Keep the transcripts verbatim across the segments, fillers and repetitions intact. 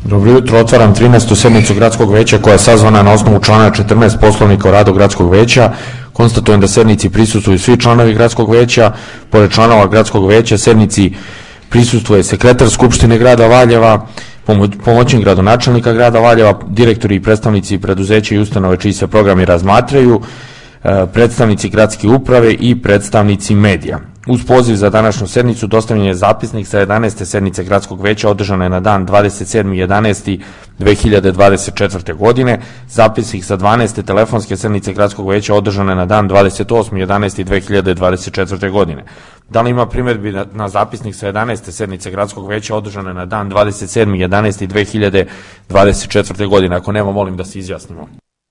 Dobro jutro, otvaram trinaestu sednicu Gradskog veća koja je sazvana na osnovu člana četrnaest Poslovnika o radu Gradskog veća. Konstatujem da sednici prisustvuju svi članovi Gradskog veća. Pored članova Gradskog veća sednici prisustvuje sekretar Skupštine grada Valjeva, pomoćnik gradonačelnika grada Valjeva, direktori i predstavnici preduzeća i ustanove čiji se programi razmatraju, predstavnici gradske uprave i predstavnici medija. Uz poziv za današnju sednicu dostavljen je zapisnik sa jedanaeste sednice Gradskog veća održane na dan dvadeset sedmi jedanaesti dve hiljade dvadeset četvrte. godine, zapisnik sa dvanaeste telefonske sednice Gradskog veća održane na dan dvadeset osmi jedanaesti dve hiljade dvadeset četvrte. godine. Da li ima primjedbi na, na zapisnik sa jedanaeste sednice Gradskog veća održane na dan dvadeset sedmi jedanaesti dve hiljade dvadeset četvrte. godine? Ako nema, molim da se izjasnimo.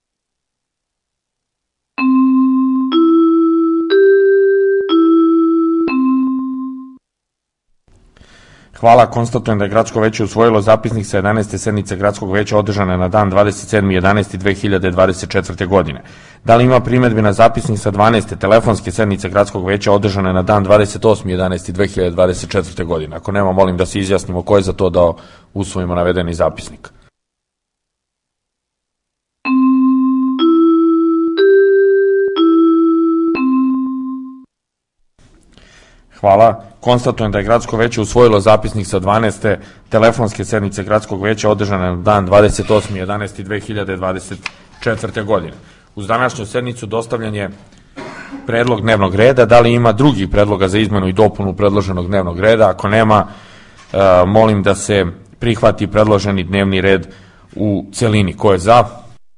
Hvala, konstatujem da je Gradsko veće usvojilo zapisnik sa jedanaeste sednice Gradskog veća održane na dan dvadeset sedmi jedanaesti dve hiljade dvadeset četvrte. godine. Da li ima primjedbi na zapisnik sa dvanaeste telefonske sednice Gradskog veća održane na dan dvadeset osmi jedanaesti dve hiljade dvadeset četvrte. godine? Ako nema, molim da se izjasnimo ko je za to da usvojimo navedeni zapisnik. Hvala. Konstatujem da je Gradsko veće usvojilo zapisnik sa dvanaeste telefonske sednice Gradskog veća održane na dan dvadeset osmi jedanaesti dve hiljade dvadeset četvrte. godine. Uz današnju sednicu dostavljen je predlog dnevnog reda. Da li ima drugih predloga za izmenu i dopunu predloženog dnevnog reda? Ako nema, molim da se prihvati predloženi dnevni red u celini. Ko je za?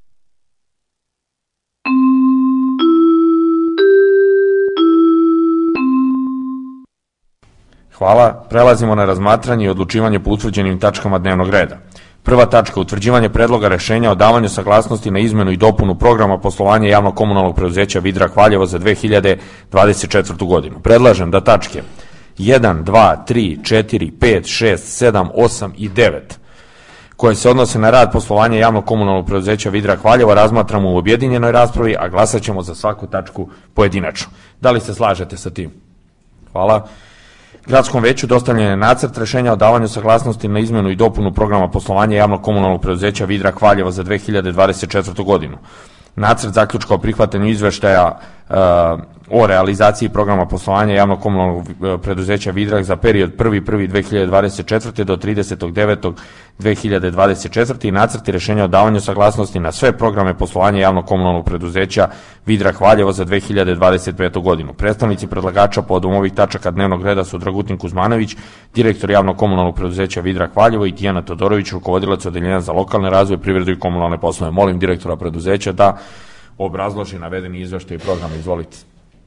Hvala. Prelazimo na razmatranje i odlučivanje po utvrđenim tačkama dnevnog reda. Prva tačka, utvrđivanje predloga rešenja o davanju saglasnosti na izmenu i dopunu programa poslovanja javnog komunalnog preduzeća Vidrak Valjevo za dve hiljade dvadeset četvrtu. godinu. Predlažem da tačke jedan, dva, tri, četiri, pet, šest, sedam, osam i devet, koje se odnose na rad poslovanja javnog komunalnog preduzeća Vidrak Valjevo, razmatramo u objedinjenoj raspravi, a glasat ćemo za svaku tačku pojedinačno. Da li se slažete sa tim? Hvala. Gradskom veću dostavljen je nacrt rešenja o davanju saglasnosti na izmenu i dopunu programa poslovanja javnog komunalnog preduzeća Vidrak Valjevo za dve hiljade dvadeset četvrtu. godinu. Nacrt zaključka o prihvatanju izveštaja uh, o realizaciji programa poslovanja javnog komunalnog preduzeća Vidrak za period prvi prvog dve hiljade dvadeset četvrte. do tridesetog devetog dve hiljade dvadeset četvrte. i nacrti rešenja o davanju saglasnosti na sve programe poslovanja javnog komunalnog preduzeća Vidrak Valjevo za dve hiljade dvadeset petu. godinu. Predstavnici predlagača povodom ovih tačaka dnevnog reda su Dragutin Kuzmanović, direktor javnog komunalnog preduzeća Vidrak Valjevo, i Tijana Todorović, rukovodilac odeljenja za lokalni razvoj, privredu i komunalne poslove. Molim direktora preduzeća da obrazloži navedeni izveštaj i program. Izvolite.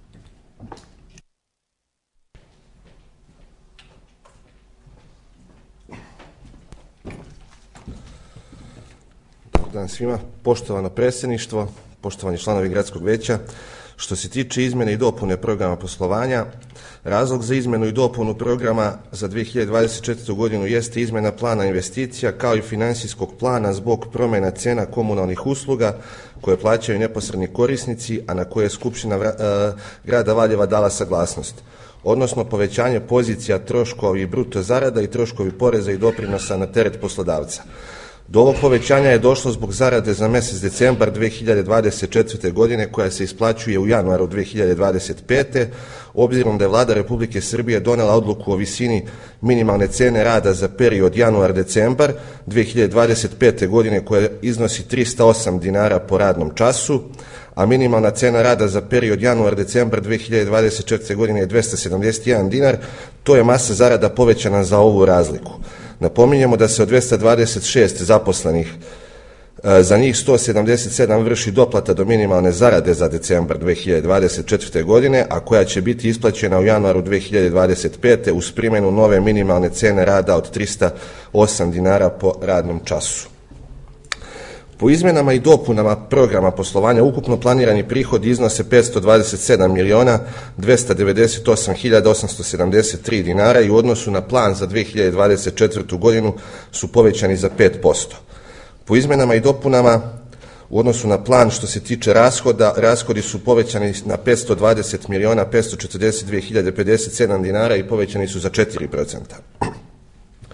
Dobar dan svima, poštovano predsjedništvo, poštovani članovi Gradskog veća. Što se tiče izmjene i dopune programa poslovanja, razlog za izmjenu i dopunu programa za dve hiljade dvadeset četvrtu. godinu jeste izmjena plana investicija kao i finansijskog plana zbog promjena cena komunalnih usluga koje plaćaju neposredni korisnici, a na koje je Skupština uh, grada Valjeva dala saglasnost, odnosno povećanje pozicija troškovi bruto zarada i troškovi poreza i doprinosa na teret poslodavca. Do ovog povećanja je došlo zbog zarade za mjesec decembar dve hiljade dvadeset četvrte. godine koja se isplaćuje u januaru dve hiljade dvadeset pete. obzirom da je Vlada Republike Srbije donela odluku o visini minimalne cene rada za period januar-decembar dve hiljade dvadeset pete. godine koja iznosi trista osam dinara po radnom času, a minimalna cena rada za period januar-decembar dve hiljade dvadeset četvrte. godine je dvesta sedamdeset jedan dinar, to je masa zarada povećana za ovu razliku. Napominjemo da se od dvesta dvadeset šest zaposlenih, za njih sto sedamdeset sedam vrši doplata do minimalne zarade za decembar dve hiljade dvadeset četvrte. godine, a koja će biti isplaćena u januaru dve hiljade dvadeset pete. uz primjenu nove minimalne cene rada od trista osam dinara po radnom času. Po izmjenama i dopunama programa poslovanja ukupno planirani prihodi iznose petsto dvadeset sedam miliona dvesta devedeset osam hiljada osamsto sedamdeset tri dinara i u odnosu na plan za dve hiljade dvadeset četvrtu. godinu su povećani za pet posto. Po izmjenama i dopunama u odnosu na plan što se tiče rashoda, rashodi su povećani na petsto dvadeset miliona petsto četrdeset dve hiljade pedeset sedam dinara i povećani su za četiri posto.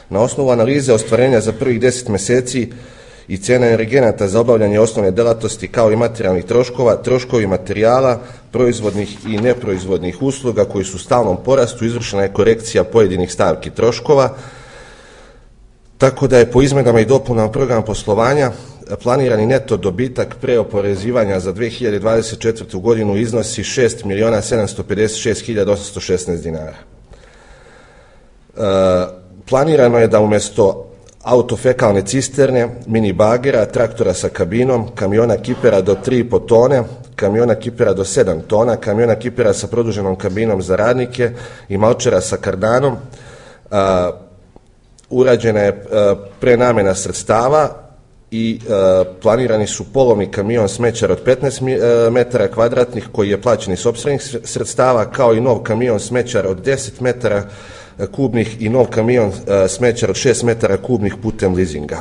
Na osnovu analize ostvarenja za prvih deset meseci i cena energenata za obavljanje osnovne delatnosti kao i materijalnih troškova, troškovi materijala, proizvodnih i neproizvodnih usluga koji su u stalnom porastu, izvršena je korekcija pojedinih stavki troškova, tako da je po izmenama i dopunama programa poslovanja planirani neto dobitak pre oporezivanja za dve hiljade dvadeset četvrtu godinu iznosi šest miliona sedamsto pedeset šest hiljada osamsto šesnaest dinara. E, planirano je da umesto autofekalne cisterne, mini bagera, traktora sa kabinom, kamiona kipera do tri i po tone, kamiona kipera do sedam tona, kamiona kipera sa produženom kabinom za radnike i malčera sa kardanom, a, urađena je a, prenamena sredstava i a, planirani su polovni kamion smećar od petnaest metara kvadratnih koji je plaćen iz sopstvenih sredstava, kao i nov kamion smećar od deset metara kubnih i nov kamion smećar od šest metara kubnih putem leasinga.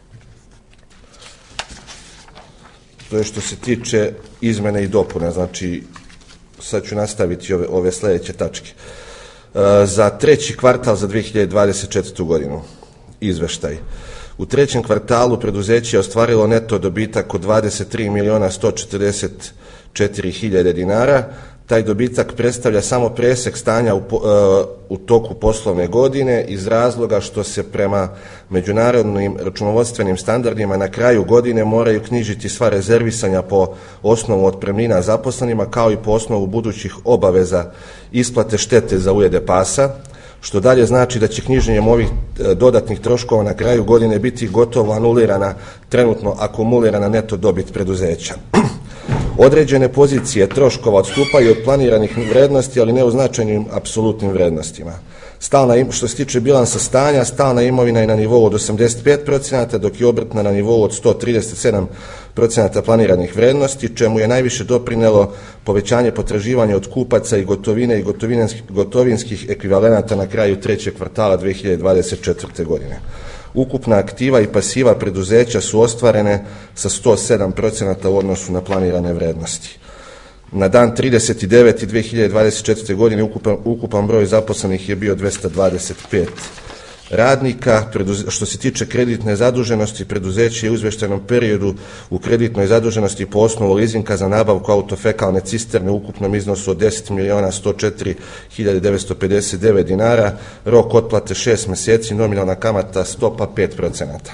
To je što se tiče izmene i dopune, znači sad ću nastaviti ove, ove sledeće tačke. Za treći kvartal za dve hiljade dvadeset četvrtu godinu, izveštaj. U trećem kvartalu preduzeće je ostvarilo neto dobitak od dvadeset tri miliona sto četrdeset četiri hiljade dinara. Taj dobitak predstavlja samo presek stanja u, u toku poslovne godine iz razloga što se prema međunarodnim računovodstvenim standardima na kraju godine moraju knjižiti sva rezervisanja po osnovu otpremnina zaposlenima kao i po osnovu budućih obaveza isplate štete za ujede pasa, što dalje znači da će knjiženjem ovih dodatnih troškova na kraju godine biti gotovo anulirana trenutno akumulirana neto dobit preduzeća. Određene pozicije troškova odstupaju od planiranih vrednosti, ali ne u značajnim apsolutnim vrednostima. Stalna, što se tiče bilansa stanja, stalna imovina je na nivou od osamdeset pet posto, dok je obrtna na nivou od sto trideset sedam posto planiranih vrednosti, čemu je najviše doprinelo povećanje potraživanja od kupaca i gotovine i gotovinskih ekvivalenata na kraju trećeg kvartala dve hiljade dvadeset četvrte godine. Ukupna aktiva i pasiva preduzeća su ostvarene sa sto sedam posto u odnosu na planirane vrednosti. Na dan trideseti deveti dve hiljade dvadeset četvrte godine ukupan, ukupan broj zaposlenih je bio dvesta dvadeset pet radnika. Što se tiče kreditne zaduženosti, preduzeće je u izveštajnom periodu u kreditnoj zaduženosti po osnovu leasinga za nabavku autofekalne cisterne u ukupnom iznosu od deset miliona sto četiri hiljade devetsto pedeset devet dinara, rok otplate šest meseci, nominalna kamata stopa pet procenata.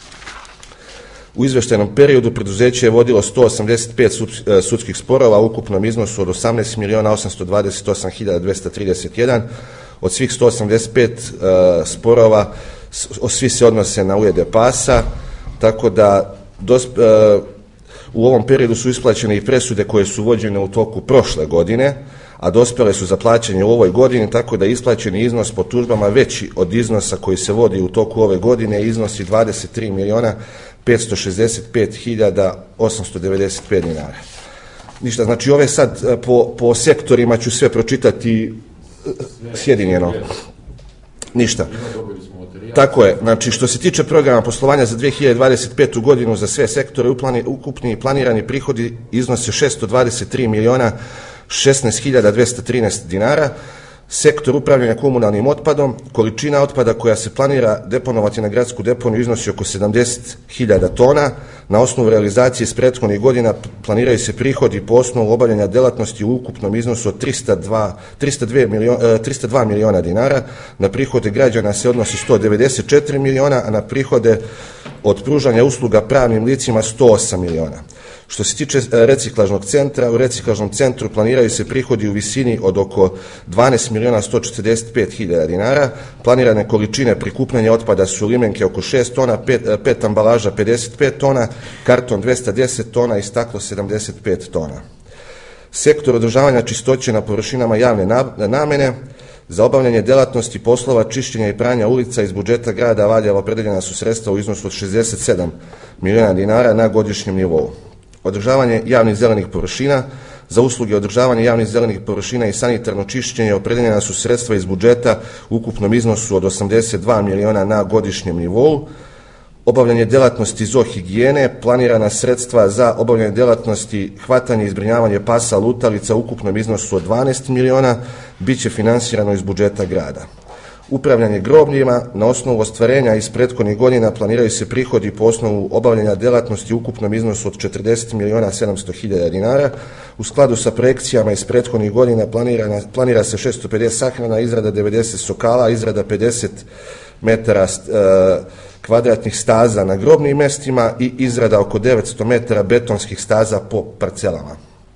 U izveštajnom periodu preduzeće je vodilo sto osamdeset pet sudskih sporova u ukupnom iznosu od osamnaest miliona osamsto dvadeset osam hiljada dvesta trideset jedan. Od svih sto osamdeset pet uh, sporova, svi se odnose na ujede pasa, tako da dos, uh, u ovom periodu su isplaćene i presude koje su vođene u toku prošle godine, a dospjele su za plaćanje u ovoj godini, tako da isplaćeni iznos po tužbama veći od iznosa koji se vodi u toku ove godine iznosi dvadeset tri miliona petsto šezdeset pet hiljada osamsto devedeset pet dinara. Ništa, znači ove sad po, po sektorima ću sve pročitati sjedinjeno. Ništa. Tako je, znači što se tiče programa poslovanja za dve hiljade dvadeset petu godinu za sve sektore, ukupni planirani prihodi iznose šesto dvadeset tri miliona šesnaest hiljada dvesta trinaest dinara. Sektor upravljanja komunalnim otpadom, količina otpada koja se planira deponovati na gradsku deponiju iznosi oko sedamdeset hiljada tona. Na osnovu realizacije iz prethodnih godina planiraju se prihodi po osnovu obavljanja delatnosti u ukupnom iznosu od trista dva, trista dva miliona, trista dva miliona dinara. Na prihode građana se odnosi sto devedeset četiri miliona, a na prihode od pružanja usluga pravnim licima sto osam miliona. Što se tiče reciklažnog centra, u reciklažnom centru planiraju se prihodi u visini od oko dvanaest miliona sto četrdeset pet hiljada dinara. Planirane količine prikupljanja otpada su limenke oko šest tona, pet, pet ambalaža pedeset pet tona, karton dvesta deset tona i staklo sedamdeset pet tona. Sektor održavanja čistoće na površinama javne namene. Za obavljanje delatnosti poslova čišćenja i pranja ulica iz budžeta grada Valjeva opredeljena su sredstva u iznosu od šezdeset sedam miliona dinara na godišnjem nivou. Održavanje javnih zelenih površina. Za usluge održavanja javnih zelenih površina i sanitarno čišćenje opredeljena su sredstva iz budžeta u ukupnom iznosu od osamdeset dva miliona na godišnjem nivou. Obavljanje delatnosti zoohigijene, planirana sredstva za obavljanje delatnosti hvatanje i zbrinjavanje pasa lutalica u ukupnom iznosu od dvanaest miliona, bit će finansirano iz budžeta grada. Upravljanje grobljima. Na osnovu ostvarenja iz prethodnih godina planiraju se prihodi po osnovu obavljanja djelatnosti u ukupnom iznosu od četrdeset milijuna sedamsto hiljada dinara. U skladu sa projekcijama iz prethodnih godina planira se šesto pedeset sahrana, izrada devedeset sokala, izrada pedeset metara kvadratnih staza na grobnim mestima i izrada oko devetsto metara betonskih staza po parcelama.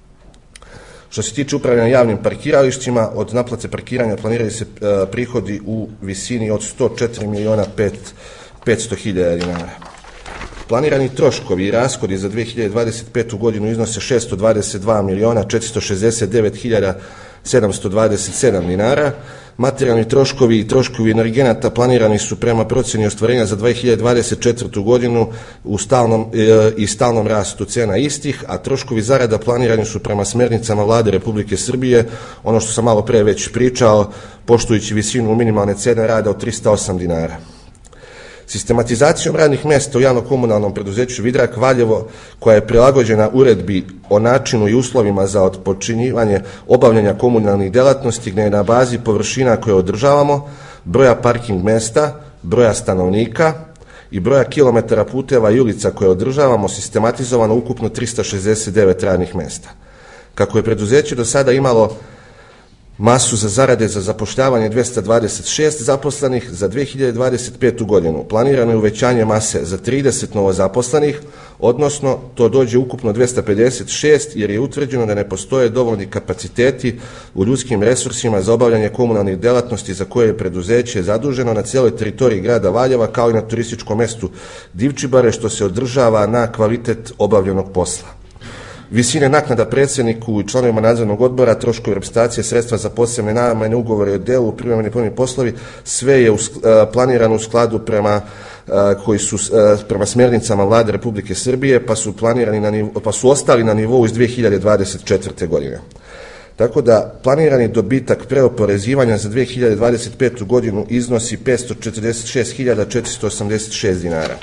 Što se tiče upravljanja javnim parkiralištima, od naplate parkiranja planiraju se e, prihodi u visini od sto četiri milijuna petsto hiljada dinara. Planirani troškovi i rashodi za dve hiljade dvadeset petu godinu iznose šesto dvadeset dva milijuna četiristo šezdeset devet hiljada sedamsto dvadeset sedam dinara. Materijalni troškovi i troškovi energenata planirani su prema procjeni ostvarenja za dve hiljade dvadeset četvrtu godinu u stalnom, e, i stalnom rastu cena istih, a troškovi zarada planirani su prema smernicama Vlade Republike Srbije, ono što sam malo pre već pričao, poštujući visinu minimalne cene rada od trista osam dinara. Sistematizacijom radnih mjesta u javno-komunalnom preduzeću Vidrak Valjevo, koja je prilagođena uredbi o načinu i uslovima za otpočinjivanje obavljanja komunalnih delatnosti, gdje je na bazi površina koje održavamo, broja parking mjesta, broja stanovnika i broja kilometara puteva i ulica koje održavamo sistematizovano ukupno trista šezdeset devet radnih mjesta. Kako je preduzeće do sada imalo masu za zarade za zapošljavanje dvesta dvadeset šest zaposlenih, za dve hiljade dvadeset petu godinu planirano je uvećanje mase za trideset novozaposlenih, odnosno to dođe ukupno dvesta pedeset šest, jer je utvrđeno da ne postoje dovoljni kapaciteti u ljudskim resursima za obavljanje komunalnih delatnosti za koje je preduzeće zaduženo na cijeloj teritoriji grada Valjeva, kao i na turističkom mestu Divčibare, što se održava na kvalitet obavljenog posla. Visine naknada predsjedniku i članovima nadzornog odbora, troškovi reprezentacije, sredstva za posebne namjene, ugovore o delu, privremeni pojmovni poslovi, sve je planirano u skladu prema koji su prema smjernicama Vlade Republike Srbije, pa su planirani na nivo, pa su ostali na nivou iz dve hiljade dvadeset četvrte godine. Tako da planirani dobitak preoporezivanja za dve hiljade dvadeset petu godinu iznosi petsto četrdeset šest hiljada četiristo osamdeset šest dinara.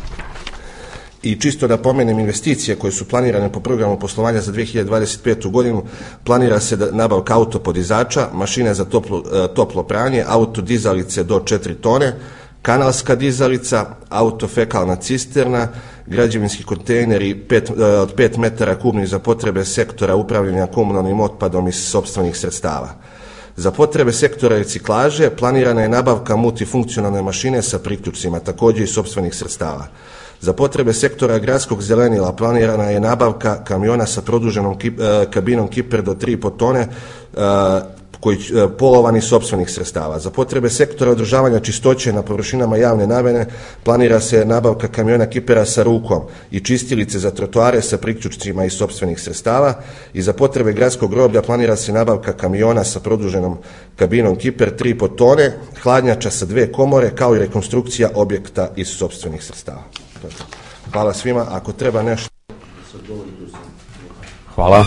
I čisto da pomenem investicije koje su planirane po programu poslovanja za dve hiljade dvadeset petu godinu, planira se da nabavka autopodizača, mašine za toplo, toplo pranje, autodizalice do četiri tone, kanalska dizalica, autofekalna cisterna, građevinski kontejneri pet, od pet metara kubnih za potrebe sektora upravljanja komunalnim otpadom iz sopstvenih sredstava. Za potrebe sektora reciklaže planirana je nabavka multifunkcionalne mašine sa priključcima, također iz sopstvenih sredstava. Za potrebe sektora gradskog zelenila planirana je nabavka kamiona sa produženom kip, eh, kabinom Kiper do tri i po tone, eh, koji eh, polovani sopstvenih sredstava. Za potrebe sektora održavanja čistoće na površinama javne namjene planira se nabavka kamiona Kipera sa rukom i čistilice za trotoare sa priključcima iz sopstvenih sredstava. I za potrebe gradskog groblja planira se nabavka kamiona sa produženom kabinom Kiper tri i po tone, hladnjača sa dve komore, kao i rekonstrukcija objekta iz sopstvenih sredstava. Hvala svima. Ako treba nešto... Hvala.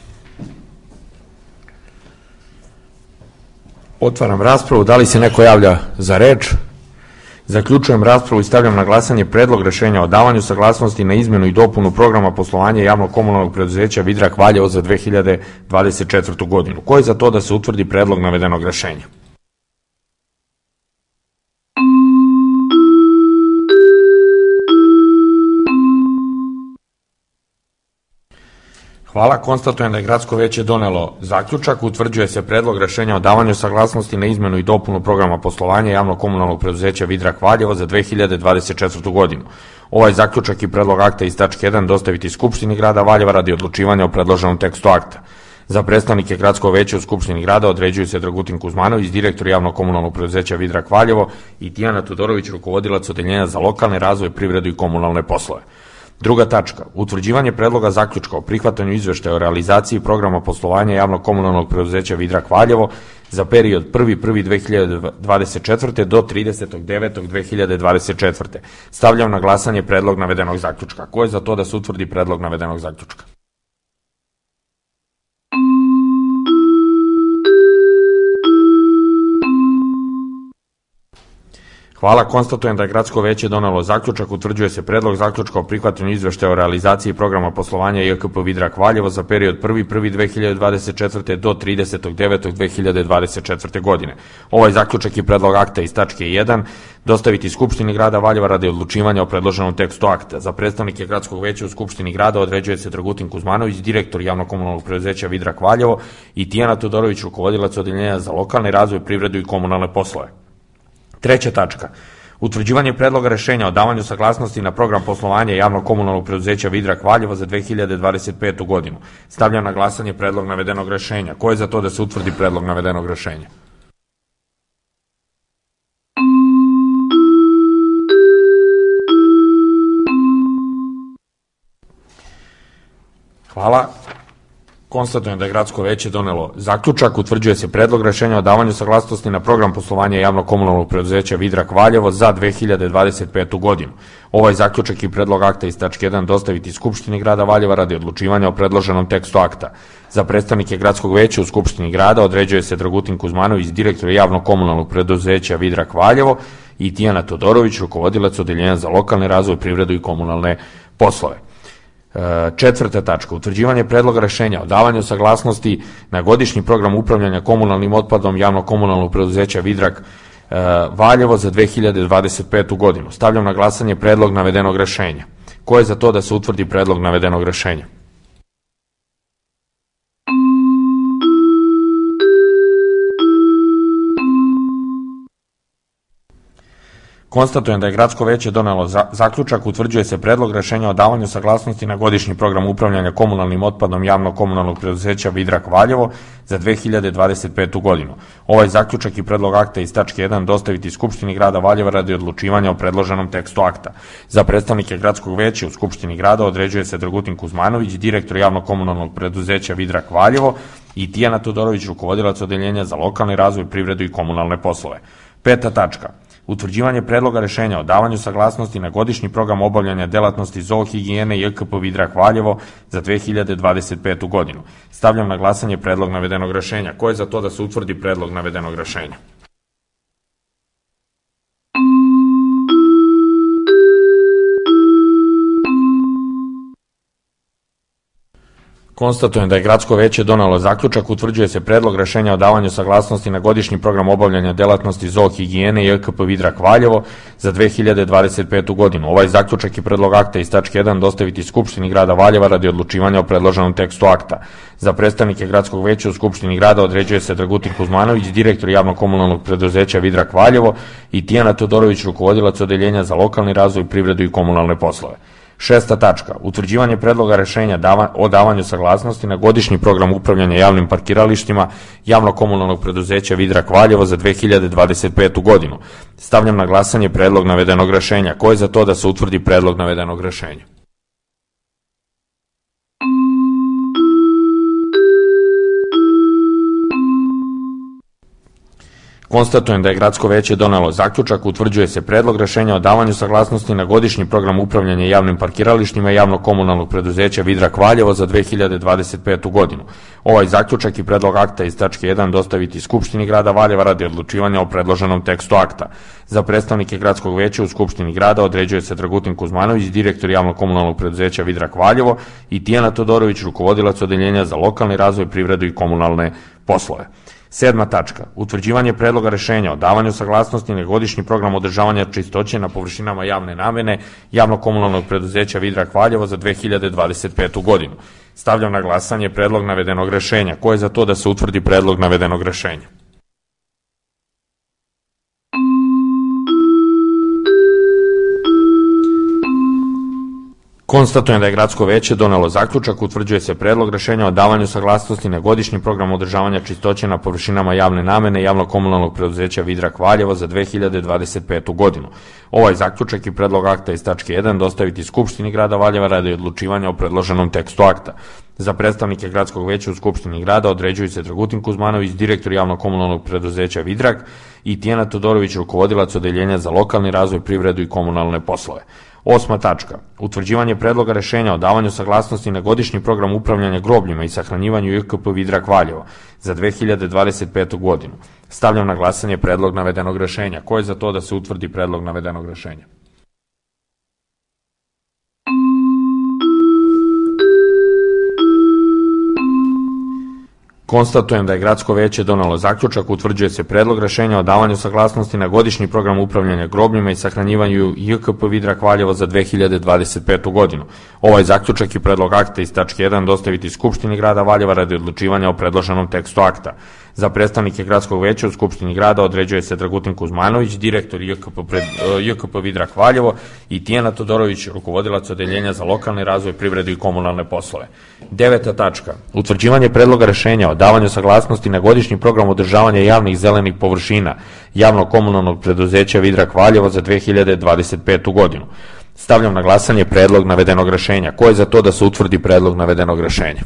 Otvaram raspravu. Da li se neko javlja za reč? Zaključujem raspravu i stavljam na glasanje predlog rešenja o davanju saglasnosti na izmenu i dopunu programa poslovanja javnog komunalnog preduzeća Vidrak Valjevo za dve hiljade dvadeset četvrtu godinu. Ko je za to da se utvrdi predlog navedenog rešenja? Hvala. Konstatujem da je Gradsko veće donelo zaključak. Utvrđuje se predlog rešenja o davanju saglasnosti na izmenu i dopunu programa poslovanja javnog komunalnog preduzeća Vidrak Valjevo za dve hiljade dvadeset četvrtu godinu. Ovaj zaključak i predlog akta iz tačke jedan dostaviti Skupštini grada Valjeva radi odlučivanja o predloženom tekstu akta. Za predstavnike Gradskog veća u Skupštini grada određuju se Dragutin Kuzmanović, direktor javnog komunalnog preduzeća Vidrak Valjevo, i Tijana Todorović, rukovodilac odeljenja za lokalni razvoj, privredu i komunalne poslove. Druga tačka. Utvrđivanje predloga zaključka o prihvatanju izveštaja o realizaciji programa poslovanja javnog komunalnog preduzeća Vidrak Valjevo za period prvi prvog prvog dve hiljade dvadeset četvrte do tridesetog devetog dve hiljade dvadeset četvrte. Stavljam na glasanje predlog navedenog zaključka. Ko je za to da se utvrdi predlog navedenog zaključka? Hvala. Konstatujem da je Gradsko veće donelo zaključak. Utvrđuje se predlog zaključka o prihvatanju izveštaja o realizaciji programa poslovanja J K P Vidrak Valjevo za period prvi prvog dve hiljade dvadeset četvrte. do tridesetog devetog dve hiljade dvadeset četvrte. godine. Ovaj zaključak i predlog akta iz tačke jedan dostaviti Skupštini grada Valjeva radi odlučivanja o predloženom tekstu akta. Za predstavnike Gradskog veća u Skupštini grada određuje se Dragutin Kuzmanović, direktor javno-komunalnog preduzeća Vidrak Valjevo, i Tijana Todorović, rukovodilac odeljenja za lokalni razvoj, privredu i komunalne poslove. Treća tačka. Utvrđivanje predloga rešenja o davanju saglasnosti na program poslovanja javno-komunalnog preduzeća Vidrak Valjevo za dve hiljade dvadeset petu. godinu. Stavljam na glasanje predlog navedenog rešenja. Ko je za to da se utvrdi predlog navedenog rešenja? Hvala. Konstatujem da je Gradsko veće donelo zaključak. Utvrđuje se predlog rešenja o davanju saglasnosti na program poslovanja javno-komunalnog preduzeća Vidrak Valjevo za dve hiljade dvadeset petu. godinu. Ovaj zaključak i predlog akta iz tačke jedan dostaviti Skupštini grada Valjeva radi odlučivanja o predloženom tekstu akta. Za predstavnike Gradskog veća u Skupštini grada određuje se Dragutin Kuzmanović, direktor javno-komunalnog preduzeća Vidrak Valjevo, i Tijana Todorović, rukovodilac odeljenja za lokalni razvoj, privredu i komunalne poslove. Četvrta tačka. Utvrđivanje predloga rešenja o davanju saglasnosti na godišnji program upravljanja komunalnim otpadom javno-komunalnog preduzeća Vidrak Valjevo za dve hiljade dvadeset petu. godinu. Stavljam na glasanje predlog navedenog rešenja. Ko je za to da se utvrdi predlog navedenog rešenja? Konstatujem da je Gradsko veće donelo zaključak. Utvrđuje se predlog rešenja o davanju saglasnosti na godišnji program upravljanja komunalnim otpadom javno-komunalnog preduzeća Vidrak Valjevo za dve hiljade dvadeset petu. godinu. Ovaj zaključak i predlog akta iz tačke jedan dostaviti Skupštini grada Valjeva radi odlučivanja o predloženom tekstu akta. Za predstavnike Gradskog veća u Skupštini grada određuje se Dragutin Kuzmanović, direktor javno-komunalnog preduzeća Vidrak Valjevo, i Tijana Todorović, rukovodilac odeljenja za lokalni razvoj, privredu i komunalne poslove. Peta tačka. Utvrđivanje predloga rešenja o davanju saglasnosti na godišnji program obavljanja delatnosti zoohigijene J K P Vidrak Valjevo za dve hiljade dvadeset petu. godinu. Stavljam na glasanje predlog navedenog rešenja. Ko je za to da se utvrdi predlog navedenog rešenja? Konstatujem da je Gradsko veće donelo zaključak. Utvrđuje se predlog rešenja o davanju saglasnosti na godišnji program obavljanja delatnosti zoohigijene J K P Vidrak Valjevo za dve hiljade dvadeset petu. godinu. Ovaj zaključak i predlog akta iz tačke jedan dostaviti Skupštini grada Valjeva radi odlučivanja o predloženom tekstu akta. Za predstavnike Gradskog veća u Skupštini grada određuje se Dragutin Kuzmanović, direktor javno-komunalnog preduzeća Vidrak Valjevo, i Tijana Todorović, rukovodilac odeljenja za lokalni razvoj, privredu i komunalne poslove. Šesta tačka. Utvrđivanje predloga rešenja o davanju saglasnosti na godišnji program upravljanja javnim parkiralištima javno-komunalnog preduzeća Vidrak Valjevo za dve hiljade dvadeset petu. godinu. Stavljam na glasanje predlog navedenog rešenja. Ko je za to da se utvrdi predlog navedenog rešenja? Konstatujem da je Gradsko veće donelo zaključak. Utvrđuje se predlog rešenja o davanju saglasnosti na godišnji program upravljanja javnim parkiralištima javno-komunalnog preduzeća Vidrak Valjevo za dve hiljade dvadeset petu. godinu. Ovaj zaključak i predlog akta iz tačke jedan dostaviti Skupštini grada Valjeva radi odlučivanja o predloženom tekstu akta. Za predstavnike Gradskog veća u Skupštini grada određuje se Dragutin Kuzmanović, direktor javno-komunalnog preduzeća Vidrak Valjevo, i Tijana Todorović, rukovodilac odeljenja za lokalni razvoj, privredu i komunalne poslove. Sedma tačka. Utvrđivanje predloga rešenja o davanju saglasnosti na godišnji program održavanja čistoće na površinama javne namene javno-komunalnog preduzeća Vidrak Valjevo za dve hiljade dvadeset petu. godinu. Stavljam na glasanje predlog navedenog rešenja. Ko je za to da se utvrdi predlog navedenog rešenja? Konstatujem da je Gradsko veće donelo zaključak. Utvrđuje se predlog rešenja o davanju saglasnosti na godišnji program održavanja čistoće na površinama javne namene javno-komunalnog preduzeća Vidrak Valjevo za dve hiljade dvadeset petu. godinu. Ovaj zaključak i predlog akta iz tačke jedan dostaviti Skupštini grada Valjeva radi odlučivanja o predloženom tekstu akta. Za predstavnike Gradskog veća u Skupštini grada određuju se Dragutin Kuzmanović, direktor javno-komunalnog preduzeća Vidrak, i Tijana Todorović, rukovodilac odeljenja za lokalni razvoj, privredu i komunalne poslove. Osma tačka. Utvrđivanje predloga rešenja o davanju saglasnosti na godišnji program upravljanja grobljima i sahranjivanju J K P Vidrak Valjevo za dve hiljade dvadeset petu godinu. Stavljam na glasanje predlog navedenog rešenja. Ko je za to da se utvrdi predlog navedenog rešenja? Konstatujem da je Gradsko veće donelo zaključak, utvrđuje se predlog rešenja o davanju saglasnosti na godišnji program upravljanja grobljima i sahranjivanju J K P Vidrak Valjevo za dve hiljade dvadeset petu godinu. Ovaj zaključak i predlog akta iz tačke jedan dostaviti Skupštini grada Valjeva radi odlučivanja o predloženom tekstu akta. Za predstavnike Gradskog veća u Skupštini grada određuje se Dragutin Kuzmanović, direktor J K P, pred, J K P Vidrak Valjevo, i Tijana Todorović, rukovodilac odeljenja za lokalni razvoj, privredu i komunalne poslove. Deveta tačka. Utvrđivanje predloga rešenja o davanju saglasnosti na godišnji program održavanja javnih zelenih površina javnog komunalnog preduzeća Vidrak Valjevo za dve hiljade dvadeset petu godinu. Stavljam na glasanje predlog navedenog rešenja. Ko je za to da se utvrdi predlog navedenog rešenja?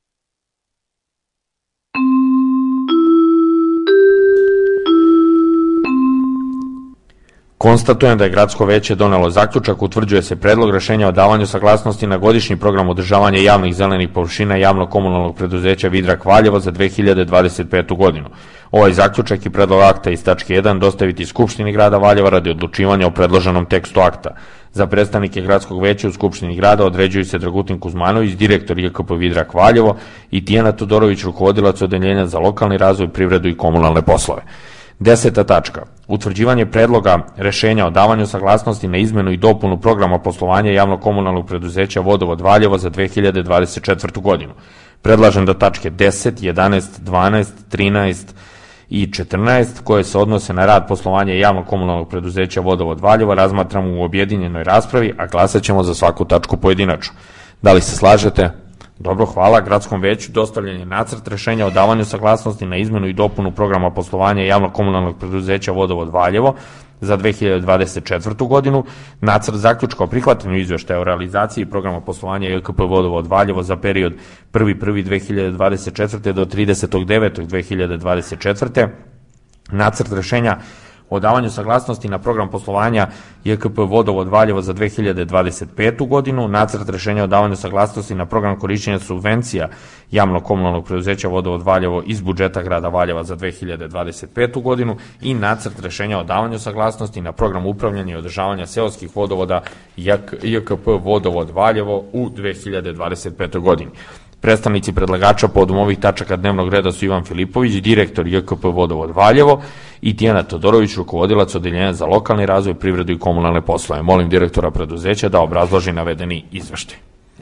Konstatujem da je Gradsko veće donelo zaključak, utvrđuje se predlog rešenja o davanju saglasnosti na godišnji program održavanja javnih zelenih površina javnog komunalnog preduzeća Vidrak Valjevo za dve hiljade dvadeset petu godinu. Ovaj zaključak i predlog akta iz tačke jedan dostaviti Skupštini grada Valjeva radi odlučivanja o predloženom tekstu akta. Za predstavnike Gradskog veća u Skupštini grada određuju se Dragutin Kuzmanović, direktor J K P Vidrak Valjevo, i Tijana Todorović, rukovodilac odeljenja za lokalni razvoj, privredu i komunalne poslove. Deseta tačka. Utvrđivanje predloga rešenja o davanju saglasnosti na izmenu i dopunu programa poslovanja javnog komunalnog preduzeća Vodovod Valjevo za dve hiljade dvadeset četvrtu godinu. Predlažem da tačke deset, jedanaest, dvanaest, trinaest i četrnaest, koje se odnose na rad poslovanja javnog komunalnog preduzeća Vodovod Valjevo, razmatramo u objedinjenoj raspravi, a glasat ćemo za svaku tačku pojedinačno. Da li se slažete? Dobro, hvala. Gradskom veću dostavljen je nacrt rešenja o davanju saglasnosti na izmenu i dopunu programa poslovanja javnog komunalnog preduzeća Vodovod Valjevo za dve hiljade dvadeset četvrtu godinu, nacrt zaključka o prihvatanju izveštaja o realizaciji programa poslovanja J K P Vodovod Valjevo za period prvi prvog dve hiljade dvadeset četvrte do tridesetog devetog dve hiljade dvadeset četvrte, nacrt rešenja o davanju saglasnosti na program poslovanja J K P Vodovod Valjevo za dve hiljade dvadeset petu godinu, nacrt rešenja o davanju saglasnosti na program korišćenja subvencija javnog komunalnog preduzeća Vodovod Valjevo iz budžeta grada Valjeva za dve hiljade dvadeset petu godinu i nacrt rešenja o davanju saglasnosti na program upravljanja i održavanja seoskih vodovoda J K P Vodovod Valjevo u dve hiljade dvadeset petoj godini. Predstavnici predlagača povodom ovih tačaka dnevnog reda su Ivan Filipović, direktor J K P Vodovod Valjevo, i Tijana Todorović, rukovodilac odeljenja za lokalni razvoj, privredu i komunalne poslove. Molim direktora preduzeća da obrazloži navedeni izveštaj.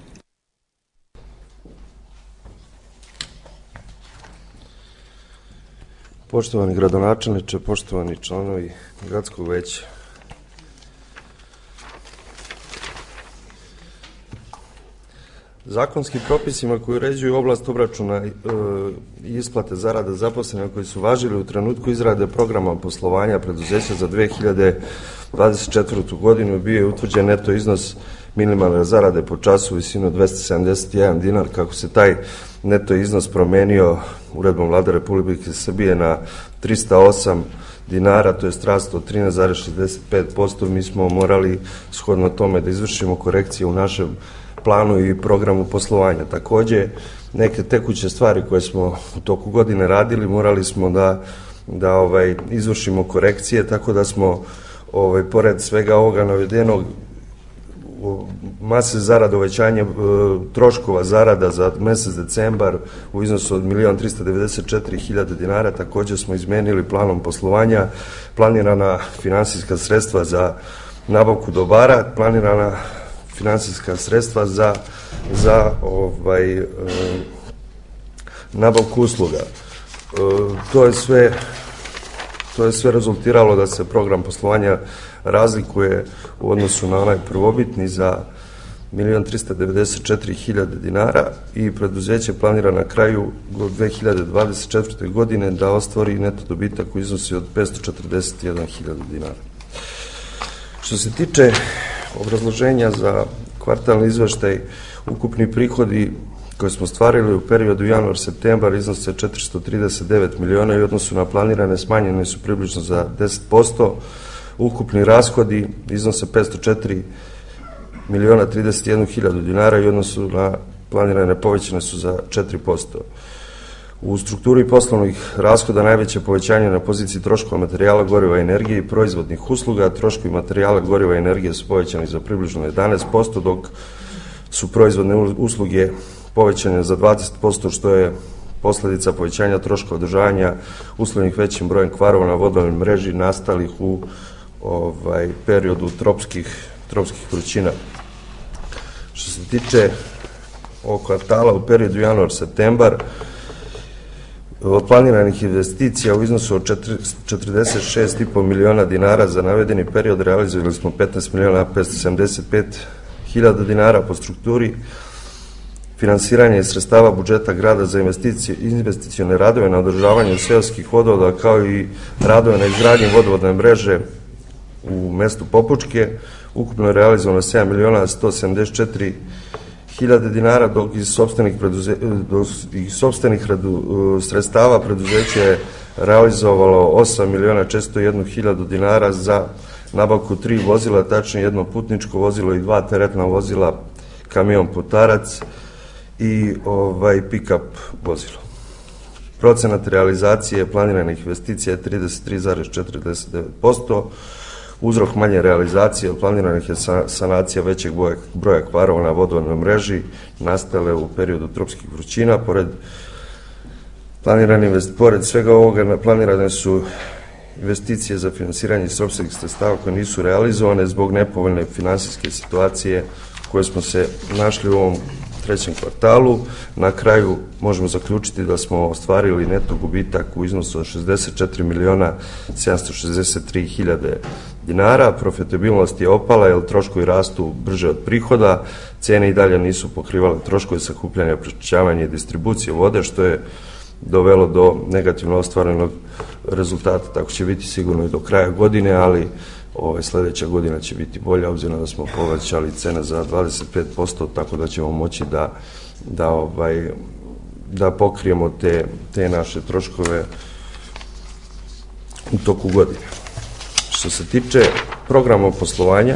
Poštovani gradonačelniče, poštovani članovi Gradskog veća, zakonskim propisima koji uređuju oblast obračuna i isplate zarada zaposlenih koji su važili u trenutku izrade programa poslovanja preduzeća za dve hiljade dvadeset četvrtu godinu bio je utvrđen neto iznos minimalne zarade po času u visinu dvesta sedamdeset jedan dinar, kako se taj neto iznos promenio uredbom Vlade Republike Srbije na trista osam dinara, to je rast od trinaest zarez šezdeset pet posto, mi smo morali shodno tome da izvršimo korekcije u našem planu i programu poslovanja. Takođe, neke tekuće stvari koje smo u toku godine radili, morali smo da, da ovaj, izvršimo korekcije, tako da smo, ovaj, pored svega ovoga navedenog, mase zarada, uvećanje troškova zarada za mesec decembar u iznosu od milion trista devedeset četiri hiljade dinara, takođe smo izmenili planom poslovanja, planirana finansijska sredstva za nabavku dobara, planirana finansijska sredstva za, za ovaj, e, nabavku usluga. E, to je sve to je sve rezultiralo da se program poslovanja razlikuje u odnosu na onaj prvobitni za milion trista devedeset četiri hiljade dinara i preduzeće planira na kraju dve hiljade dvadeset četvrte godine da ostvari neto dobitak u iznosi od petsto četrdeset jedan hiljada dinara. Što se tiče obrazloženja za kvartalni izveštaj, ukupni prihodi koje smo stvarili u periodu januar-septembar iznose četiristo trideset devet miliona i u odnosu na planirane smanjene su približno za deset posto. Ukupni rashodi iznose petsto četiri miliona trideset jednu hiljadu dinara i u odnosu na planirane povećane su za četiri posto. U strukturi poslovnih rashoda najveće povećanje na poziciji troškova materijala, goriva i energije i proizvodnih usluga. Troškovi materijala, goriva i energije su povećani za približno jedanaest posto, dok su proizvodne usluge povećane za dvadeset posto, što je posledica povećanja troškova održavanja uslovnih većim brojem kvarova na vodovodnoj mreži nastalih u ovaj, periodu tropskih, tropskih vrućina. Što se tiče ovog kvartala u periodu januar-septembar, od planiranih investicija u iznosu od četrdeset šest zarez pet miliona dinara za navedeni period realizovali smo petnaest miliona petsto sedamdeset pet hiljada dinara. Po strukturi finansiranje iz sredstava budžeta grada za investicije, investicione radove na održavanju seoskih vodovoda, kao i radove na izgradnji vodovodne mreže u mestu Popučke, ukupno je realizovano sedam miliona sto sedamdeset četiri hiljade dinara, dok iz sopstvenih, preduze, dok iz sopstvenih redu, sredstava preduzeće je realizovalo osam miliona četiristo jednu hiljadu dinara za nabavku tri vozila, tačnije jedno putničko vozilo i dva teretna vozila, kamion putarac i ovaj pick-up vozilo. Procenat realizacije planiranih investicija je trideset tri zarez četrdeset devet posto. Uzrok manje realizacije od planiranih je sanacija većeg broja kvarova na vodovodnoj mreži nastale u periodu tropskih vrućina. Pored, pored svega ovoga planirane su investicije za finansiranje sopstvenih sredstava koje nisu realizovane zbog nepovoljne finansijske situacije koje smo se našli u ovom trećem kvartalu. Na kraju možemo zaključiti da smo ostvarili neto gubitak u iznosu od šezdeset četiri miliona sedamsto šezdeset tri hiljade dinara. Profitabilnost je opala jer troškovi rastu brže od prihoda, cene i dalje nisu pokrivale troškove sakupljanja, prečišćavanja i distribucije vode, što je dovelo do negativno ostvarenog rezultata. Tako će biti sigurno i do kraja godine, ali Ove, sledeća godina će biti bolja, obzirom da smo povećali cene za dvadeset pet posto, tako da ćemo moći da, da, ovaj, da pokrijemo te, te naše troškove u toku godine. Što se tiče programa poslovanja,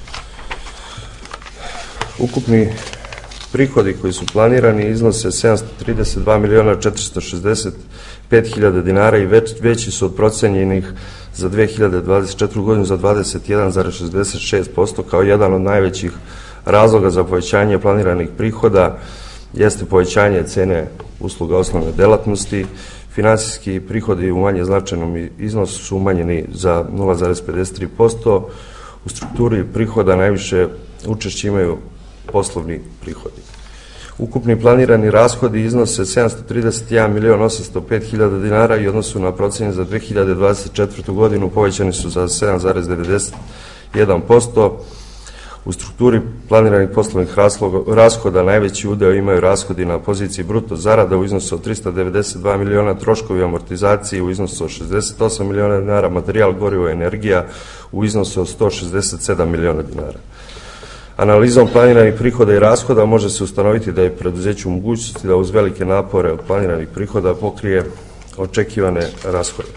ukupni prihodi koji su planirani iznose sedamsto trideset dva miliona četiristo šezdeset pet hiljada dinara i već, veći su od procenjenih za dve hiljade dvadeset četvrtu godinu za dvadeset jedan zarez šezdeset šest posto. Kao jedan od najvećih razloga za povećanje planiranih prihoda jeste povećanje cene usluga osnovne delatnosti. Finansijski prihodi u manje značajnom iznosu su umanjeni za nula zarez pedeset tri posto. U strukturi prihoda najviše učešće imaju poslovni prihodi. Ukupni planirani rashodi iznose sedamsto trideset jedan milion osamsto pet hiljada dinara i odnosu na procenje za dve hiljade dvadeset četvrtu godinu povećani su za sedam zarez devedeset jedan posto. U strukturi planiranih poslovnih rashoda najveći udeo imaju rashodi na poziciji bruto zarada u iznosu od trista devedeset dva miliona, troškovi amortizacije u iznosu od šezdeset osam miliona dinara, materijal, gorivo i energija u iznosu od sto šezdeset sedam miliona dinara. Analizom planiranih prihoda i rashoda može se ustanoviti da je preduzeće u mogućnosti da uz velike napore od planiranih prihoda pokrije očekivane rashode.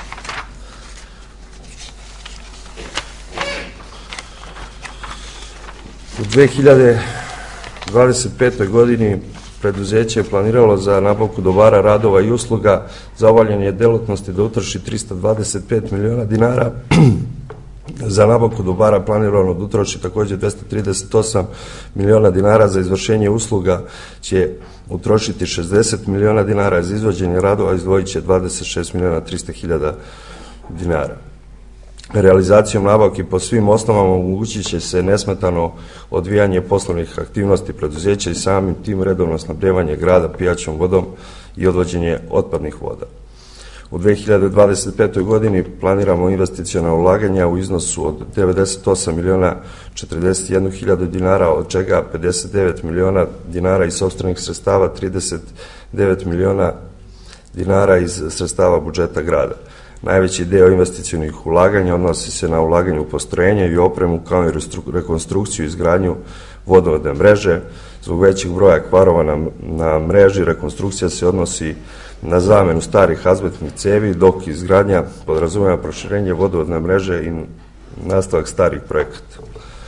U dve hiljade dvadeset petoj godini preduzeće je planiralo za nabavku dobara, radova i usluga za obavljanje delatnosti da utroši trista dvadeset pet miliona dinara. Za nabavku dobara planirano da utroši takođe dvesta trideset osam miliona dinara, za izvršenje usluga će utrošiti šezdeset miliona dinara, za izvođenje radova izdvojit će dvadeset šest miliona trista hiljada dinara. Realizacijom nabavki po svim osnovama omogućit će se nesmetano odvijanje poslovnih aktivnosti preduzeća i samim tim redovno snabdevanje grada pijaćom vodom i odvođenje otpadnih voda. U dve hiljade dvadeset petoj godini planiramo investiciona ulaganja u iznosu od devedeset osam miliona četrdeset jednu hiljadu dinara, od čega pedeset devet miliona dinara iz sopstvenih sredstava, trideset devet miliona dinara iz sredstava budžeta grada. Najveći deo investicionih ulaganja odnosi se na ulaganje u postrojenje i opremu, kao i rekonstrukciju i izgradnju vodovodne mreže. Zbog većeg broja kvarova na, na mreži, rekonstrukcija se odnosi na zamenu starih azbestnih cevi, dok izgradnja podrazumeva proširenje vodovodne mreže i nastavak starih projekata.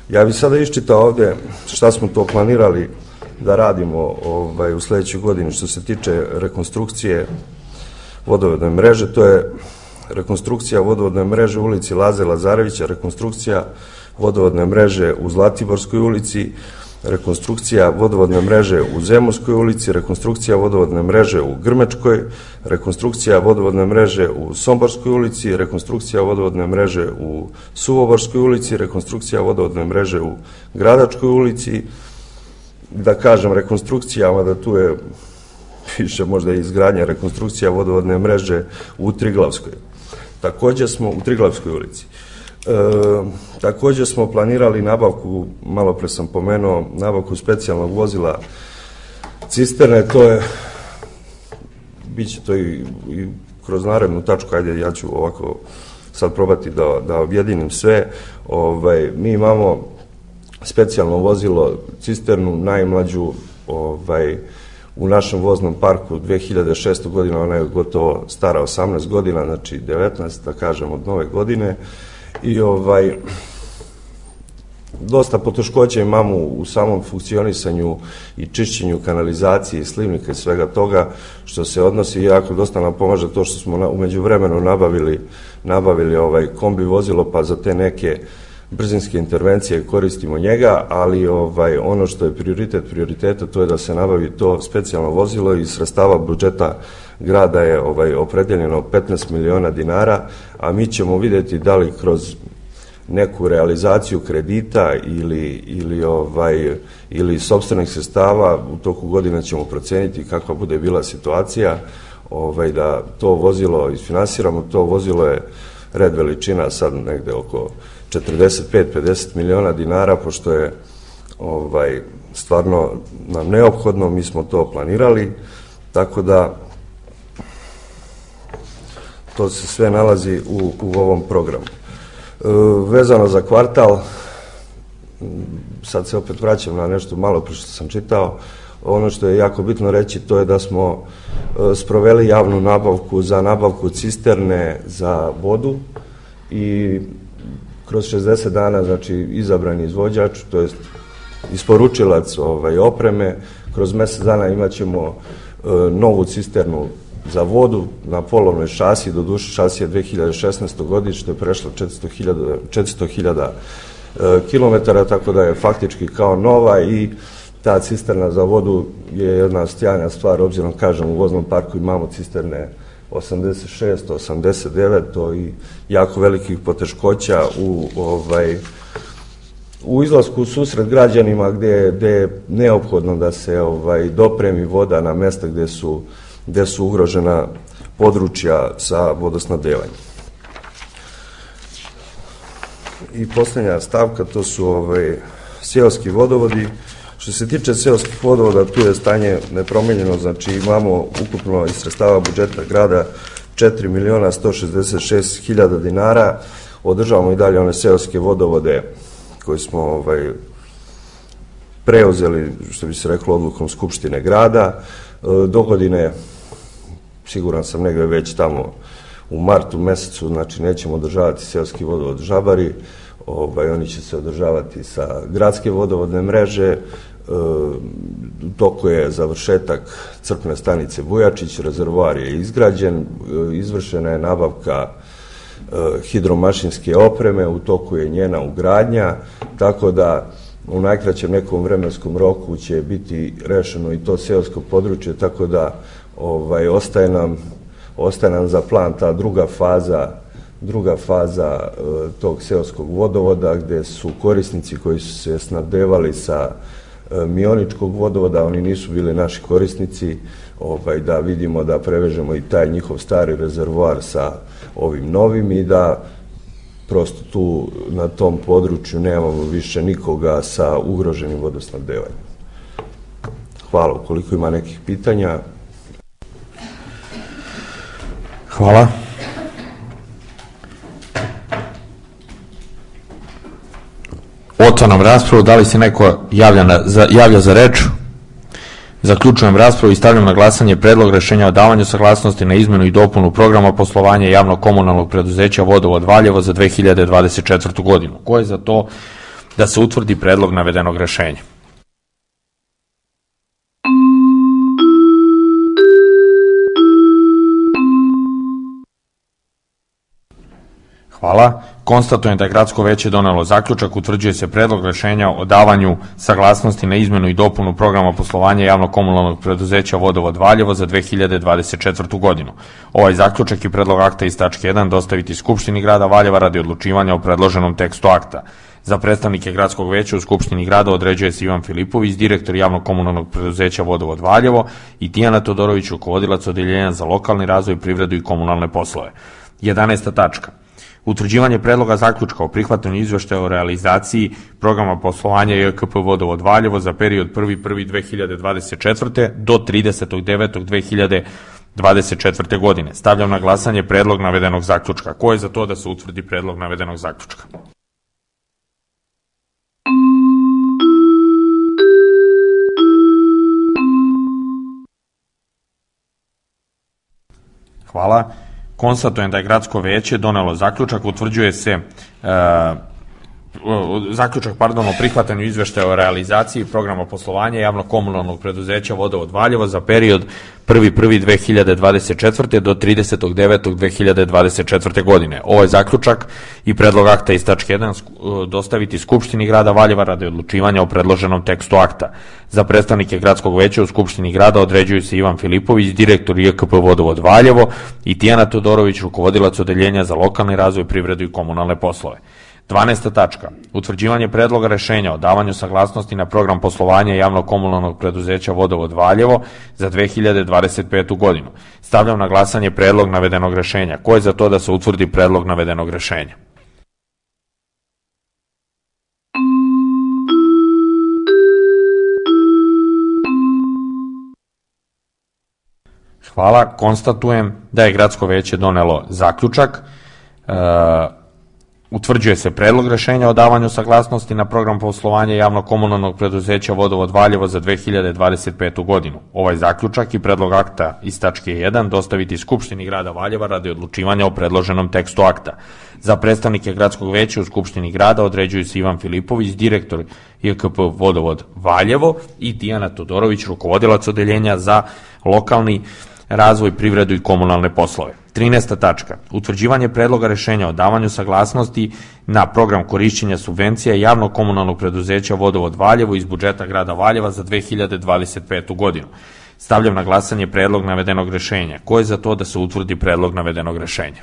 Ja bih sada iščitao ovde šta smo to planirali da radimo ovaj, u sledećoj godini što se tiče rekonstrukcije vodovodne mreže. To je rekonstrukcija vodovodne mreže u ulici Laze Lazarevića, rekonstrukcija vodovodne mreže u Zlatiborskoj ulici, rekonstrukcija vodovodne mreže u Zemunskoj ulici, rekonstrukcija vodovodne mreže u Grmečkoj, rekonstrukcija vodovodne mreže u Somborskoj ulici, rekonstrukcija vodovodne mreže u Suvoborskoj ulici, rekonstrukcija vodovodne mreže u Gradačkoj ulici, da kažem rekonstrukcija, mada tu je više možda i izgradnja, rekonstrukcija vodovodne mreže u Triglavskoj. Takođe smo u Triglavskoj ulici. E, takođe smo planirali nabavku, malo pre sam pomenuo, nabavku specijalnog vozila cisterne, to je, bit će to i, i kroz narednu tačku, ajde ja ću ovako sad probati da, da objedinim sve. Ovaj, mi imamo specijalno vozilo cisternu, najmlađu ovaj, u našem voznom parku dve hiljade šeste. godina, ona je gotovo stara osamnaest godina, znači devetnaest, da kažem, od nove godine. I ovaj, dosta poteškoća imamo u samom funkcionisanju i čišćenju kanalizacije i slivnika i svega toga, što se odnosi, jako dosta nam pomaže to što smo na, umeđu vremenu nabavili, nabavili ovaj kombi vozilo, pa za te neke brzinske intervencije koristimo njega, ali ovaj, ono što je prioritet prioriteta, to je da se nabavi to specijalno vozilo i sredstava budžeta grada je ovaj, opredeljeno petnaest miliona dinara, a mi ćemo videti da li kroz neku realizaciju kredita ili, ili, ovaj, ili sopstvenih sredstava u toku godina ćemo proceniti kakva bude bila situacija, ovaj, da to vozilo isfinansiramo. To vozilo je red veličina sad negde oko četrdeset pet do pedeset miliona dinara, pošto je ovaj, stvarno nam neophodno, mi smo to planirali, tako da to se sve nalazi u, u ovom programu. E, vezano za kvartal, sad se opet vraćam na nešto malo pre što sam čitao, ono što je jako bitno reći, to je da smo e, sproveli javnu nabavku za nabavku cisterne za vodu i kroz šezdeset dana, znači izabrani izvođač, to je isporučilac ovaj, opreme, kroz mesec dana imat ćemo e, novu cisternu za vodu na polovnoj šasi, do duše šasija dve hiljade šesnaeste. godište, prešla četiristo hiljada e, kilometara, tako da je faktički kao nova i ta cisterna za vodu je jedna sjajna stvar, obzirom, kažem, u voznom parku imamo cisterne osamdeset šest, osamdeset devet i jako velikih poteškoća u, ovaj, u izlasku u susret građanima gde, gde je neophodno da se ovaj, dopremi voda na mesta gde su, gde su ugrožena područja sa vodosnabdevanjem. I poslednja stavka, to su ovaj, seoski vodovodi. Što se tiče seoskih vodovoda, tu je stanje nepromenjeno, znači imamo ukupno iz sredstava budžeta grada četiri miliona sto šezdeset šest hiljada dinara, održavamo i dalje one seoske vodovode koje smo ovaj, preuzeli, što bi se reklo, odlukom Skupštine grada. Do godine, siguran sam negde već tamo u martu mesecu, znači nećemo održavati seoski vodovod Žabari, ovaj, oni će se održavati sa gradske vodovodne mreže. U toku je završetak crpne stanice Bujačić, rezervoar je izgrađen, izvršena je nabavka hidromašinske opreme, u toku je njena ugradnja, tako da u najkraćem nekom vremenskom roku će biti rešeno i to seosko područje, tako da ovaj, ostaje nam, ostaje nam za plan ta druga faza druga faza e, tog seoskog vodovoda, gde su korisnici koji su se snabdevali sa e, Mioničkog vodovoda, oni nisu bili naši korisnici, ovaj, da vidimo da prevežemo i taj njihov stari rezervoar sa ovim novim i da prosto tu na tom području nemamo više nikoga sa ugroženim vodosnabdevanjem. Hvala, ukoliko ima nekih pitanja. Hvala. Otvaram raspravu, da li se neko javlja, na, za, javlja za reč? Zaključujem raspravu i stavljam na glasanje predlog rešenja o davanju saglasnosti na izmenu i dopunu programa poslovanja javnog komunalnog preduzeća Vodovod Valjevo za dve hiljade dvadeset četvrtu. godinu. Ko je za to da se utvrdi predlog navedenog rešenja. Hvala. Konstatujem da je Gradsko veće donelo zaključak, utvrđuje se predlog rešenja o davanju saglasnosti na izmenu i dopunu programa poslovanja javno-komunalnog preduzeća Vodovod Valjevo za dve hiljade dvadeset četvrtu godinu. Ovaj zaključak i predlog akta iz tačke jedan dostaviti Skupštini grada Valjeva radi odlučivanja o predloženom tekstu akta. Za predstavnike Gradskog veća u Skupštini grada određuje se Ivan Filipović, direktor javno-komunalnog preduzeća Vodovod Valjevo, i Tijana Todorović, rukovodilac odeljenja za lokalni razvoj, privredu i komunalne poslove. jedanaesta tačka. Utvrđivanje predloga zaključka o prihvatanju izveštaja o realizaciji programa poslovanja J K P Vodovod Valjevo za period prvi prvog dve hiljade dvadeset četvrte do tridesetog devetog dve hiljade dvadeset četvrte godine. Stavljam na glasanje predlog navedenog zaključka. Ko je za to da se utvrdi predlog navedenog zaključka? Hvala. Konstatujem da je Gradsko veće donelo zaključak, utvrđuje se e, zaključak pardon, o prihvatanju izveštaja o realizaciji programa poslovanja javno-komunalnog preduzeća Vodovod Valjevo za period prvi prvog dve hiljade dvadeset četvrte do tridesetog devetog dve hiljade dvadeset četvrte godine. Ovaj zaključak i predlog akta iz tačke jedan dostaviti Skupštini grada Valjeva radi odlučivanja o predloženom tekstu akta. Za predstavnike Gradskog veća u Skupštini grada određuju se Ivan Filipović, direktor J K P Vodovod Valjevo, i Tijana Todorović, rukovodilac odeljenja za lokalni razvoj, privredu i komunalne poslove. dvanaesta tačka. Utvrđivanje predloga rešenja o davanju saglasnosti na program poslovanja javno-komunalnog preduzeća Vodovod Valjevo za dve hiljade dvadeset petu godinu. Stavljam na glasanje predlog navedenog rešenja. Ko je za to da se utvrdi predlog navedenog rešenja? Hvala. Konstatujem da je Gradsko veće donelo zaključak. E, Utvrđuje se predlog rešenja o davanju saglasnosti na program poslovanja javno-komunalnog preduzeća Vodovod Valjevo za dve hiljade dvadeset petu godinu. Ovaj zaključak i predlog akta iz tačke jedan dostaviti Skupštini grada Valjeva radi odlučivanja o predloženom tekstu akta. Za predstavnike Gradskog veća u Skupštini grada određuju se Ivan Filipović, direktor J K P Vodovod Valjevo, i Tijana Todorović, rukovodilac odeljenja za lokalni razvoj, privredu i komunalne poslove. trinaesta tačka. Utvrđivanje predloga rešenja o davanju saglasnosti na program korišćenja subvencija javnog komunalnog preduzeća Vodovod Valjevo iz budžeta grada Valjeva za dve hiljade dvadeset petu godinu. Stavljam na glasanje predlog navedenog rešenja. Ko je za to da se utvrdi predlog navedenog rešenja?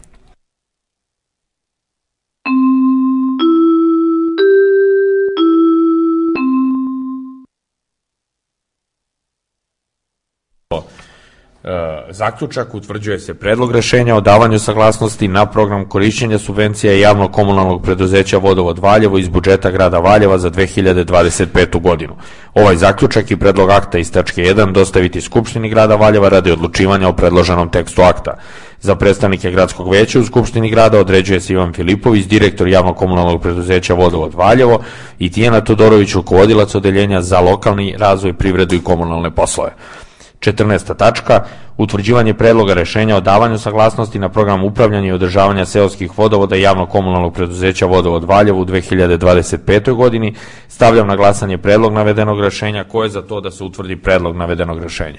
Zaključak, utvrđuje se predlog rešenja o davanju saglasnosti na program korišćenja subvencija javnog komunalnog preduzeća Vodovod Valjevo iz budžeta grada Valjeva za dve hiljade dvadeset petu godinu. Ovaj zaključak i predlog akta iz tačke jedan dostaviti Skupštini grada Valjeva radi odlučivanja o predloženom tekstu akta. Za predstavnike Gradskog veća u Skupštini grada određuje se Ivan Filipović, direktor javnog komunalnog preduzeća Vodovod Valjevo, i Tijana Todorović, rukovodilac odeljenja za lokalni razvoj, privredu i komunalne poslove. četrnaesta tačka. Utvrđivanje predloga rešenja o davanju saglasnosti na program upravljanja i održavanja seoskih vodovoda i javnog komunalnog preduzeća Vodovod Valjevo u dve hiljade dvadeset petoj godini. Stavljam na glasanje predlog navedenog rešenja. Ko je za to da se utvrdi predlog navedenog rešenja?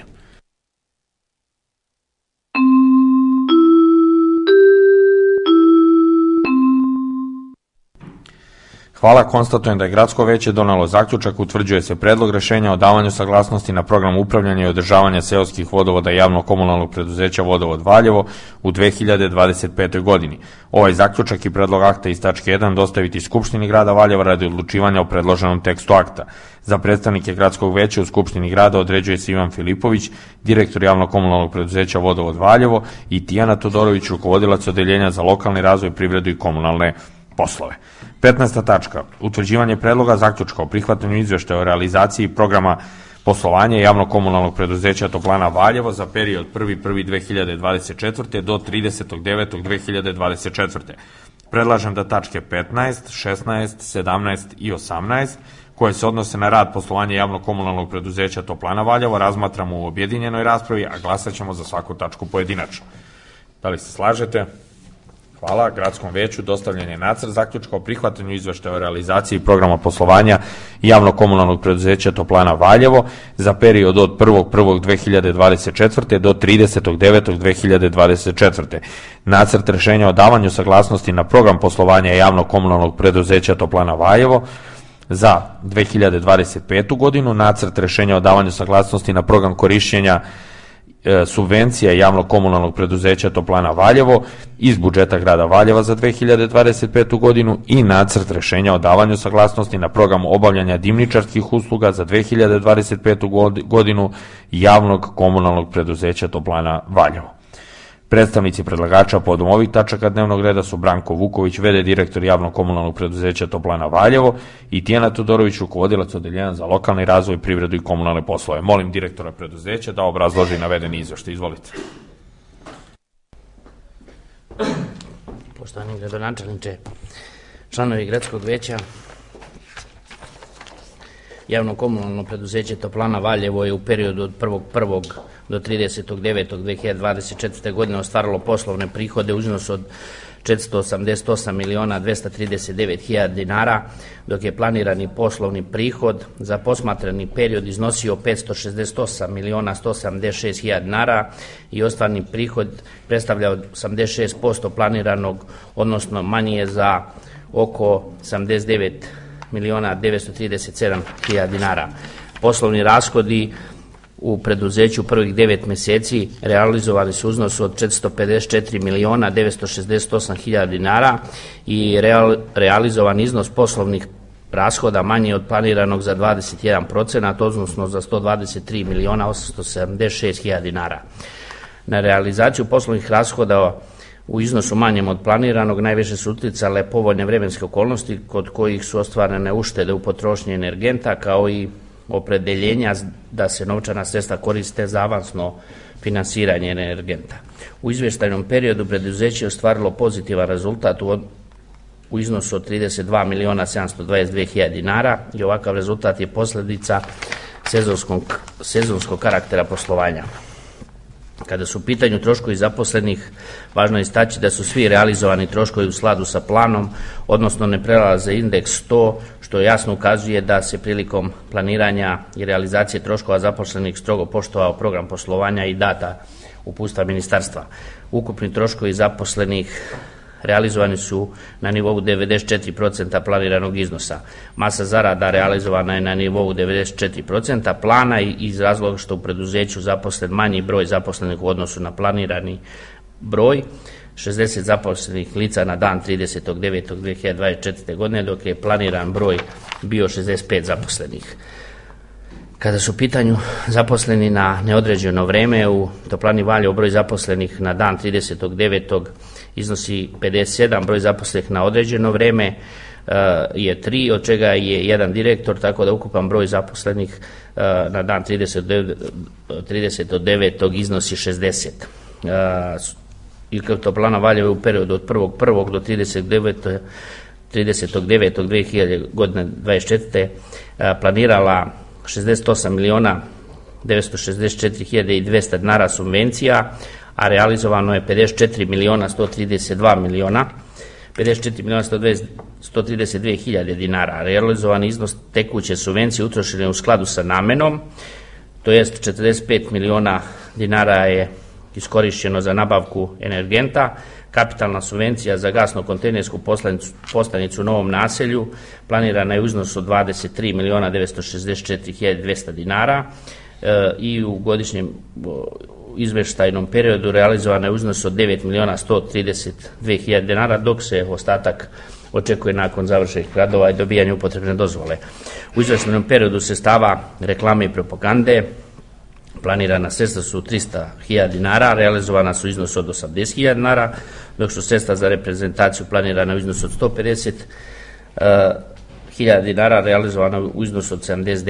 Hvala, konstatujem da je Gradsko veće donelo zaključak, utvrđuje se predlog rešenja o davanju saglasnosti na program upravljanja i održavanja seoskih vodovoda i javnog komunalnog preduzeća Vodovod Valjevo u dve hiljade dvadeset petoj godini. Ovaj zaključak i predlog akta iz tačke jedan dostaviti Skupštini grada Valjeva radi odlučivanja o predloženom tekstu akta. Za predstavnike Gradskog veća u Skupštini grada određuje se Ivan Filipović, direktor javnog komunalnog preduzeća Vodovod Valjevo, i Tijana Todorović, rukovodilac odeljenja za lokalni razvoj, privredu i komunalne poslove. petnaesta tačka. Utvrđivanje predloga zaključka o prihvatanju izveštaja o realizaciji programa poslovanja javnog komunalnog preduzeća Toplana Valjevo za period prvi prvog dve hiljade dvadeset četvrte do tridesetog devetog dve hiljade dvadeset četvrte. Predlažem da tačke petnaest, šesnaest, sedamnaest i osamnaest, koje se odnose na rad poslovanja javnog komunalnog preduzeća Toplana Valjevo, razmatramo u objedinjenoj raspravi, a glasat ćemo za svaku tačku pojedinačno. Da li se slažete? Hvala. Gradskom veću dostavljen je nacrt zaključka o prihvatanju izveštaja o realizaciji programa poslovanja javnog komunalnog preduzeća Toplana Valjevo za period od prvog prvog dve hiljade dvadeset četvrte do tridesetog devetog dve hiljade dvadeset četvrte. Nacrt rešenja o davanju saglasnosti na program poslovanja javnog komunalnog preduzeća Toplana Valjevo za dve hiljade dvadeset petu godinu, nacrt rešenja o davanju saglasnosti na program korišćenja subvencija javnog komunalnog preduzeća Toplana Valjevo iz budžeta grada Valjeva za dve hiljade dvadeset petu godinu i nacrt rešenja o davanju saglasnosti na program obavljanja dimničarskih usluga za dve hiljade dvadeset petu godinu javnog komunalnog preduzeća Toplana Valjevo. Predstavnici predlagača povodom ovih tačaka dnevnog reda su Branko Vuković, v d direktor javnog komunalnog preduzeća Toplana Valjevo i Tijana Todorović, rukovodilac odeljenja za lokalni razvoj, privredu i komunalne poslove. Molim direktora preduzeća da obrazloži navedeni izveštaj. Izvolite. Poštovani gradonačelniče, članovi gradskog veća, javno komunalno preduzeće Toplana Valjevo je u periodu od prvog prvog do tridesetog devetog dve hiljade dvadeset četvrte. godine ostvarilo poslovne prihode u iznosu od četiristo osamdeset osam miliona dvesta trideset devet hiljada dinara, dok je planirani poslovni prihod za posmatrani period iznosio petsto šezdeset osam miliona sto osamdeset šest hiljada dinara i ostvarni prihod predstavlja osamdeset šest posto planiranog, odnosno manji je za oko osamdeset devet miliona devetsto trideset sedam hiljada dinara. Poslovni rashodi u preduzeću prvih devet meseci realizovani su u iznosu od četiristo pedeset četiri miliona devetsto šezdeset osam hiljada dinara i real, realizovan iznos poslovnih rashoda manji od planiranog za dvadeset jedan procenat, odnosno za sto dvadeset tri miliona osamsto sedamdeset šest hiljada dinara. Na realizaciju poslovnih rashoda u iznosu manjem od planiranog najviše su uticale povoljne vremenske okolnosti kod kojih su ostvarene uštede u potrošnji energenta, kao i opredeljenja da se novčana sredstva koriste za avansno finansiranje energenta. U izveštajnom periodu preduzeće je ostvarilo pozitivan rezultat u, u iznosu od trideset dva miliona sedamsto dvadeset dve hiljade dinara i ovakav rezultat je posledica sezonskog, sezonskog karaktera poslovanja. Kada su u pitanju troškovi zaposlenih, važno je istaći da su svi realizovani troškovi u skladu sa planom, odnosno ne prelaze indeks sto, što jasno ukazuje da se prilikom planiranja i realizacije troškova zaposlenih strogo poštovao program poslovanja i data uputstva ministarstva. Ukupni troškovi zaposlenih realizovani su na nivou devedeset četiri posto planiranog iznosa. Masa zarada realizovana je na nivou devedeset četiri posto plana i iz razloga što u preduzeću zaposlen manji broj zaposlenih u odnosu na planirani broj, šezdeset zaposlenih lica na dan tridesetog devetog dve hiljade dvadeset četvrte. godine, dok je planiran broj bio šezdeset pet zaposlenih. Kada su u pitanju zaposleni na neodređeno vreme, u Toplani Valjevo broj zaposlenih na dan tridesetog devetog iznosi pedeset sedam, broj zaposlenih na određeno vreme uh, je tri, od čega je jedan direktor, tako da ukupan broj zaposlenih uh, na dan tridesetog devetog iznosi šezdeset. Uh, I kao Toplana Valjevo u periodu od prvog prvog do tridesetog devetog dve hiljade dvadeset četvrte. Uh, planirala šezdeset osam miliona devetsto šezdeset četiri hiljade i dvesta dinara subvencija, a realizovano je pedeset četiri miliona sto trideset dva miliona, pedeset četiri miliona sto trideset dve hiljade dinara. Realizovan iznos tekuće subvencije utrošen je u skladu sa namenom, to jest četrdeset pet miliona dinara je iskorišćeno za nabavku energenta. Kapitalna subvencija za gasno-kontejnersku postanicu u Novom naselju planirana je u iznosu od dvadeset tri miliona devetsto šezdeset četiri hiljade dvesta dinara e, i u godišnjem izveštajnom periodu realizovana je u iznosu od devet miliona sto trideset dve hiljade dinara, dok se ostatak očekuje nakon završenih radova i dobijanja upotrebne dozvole. U izveštajnom periodu sredstava reklame i propagande planirana sredstva su trista hiljada dinara, realizovana su u iznosu od osamdeset hiljada dinara, dok su sredstva za reprezentaciju planirana u iznosu od sto pedeset hiljada dinara, realizovana u iznosu od sedamdeset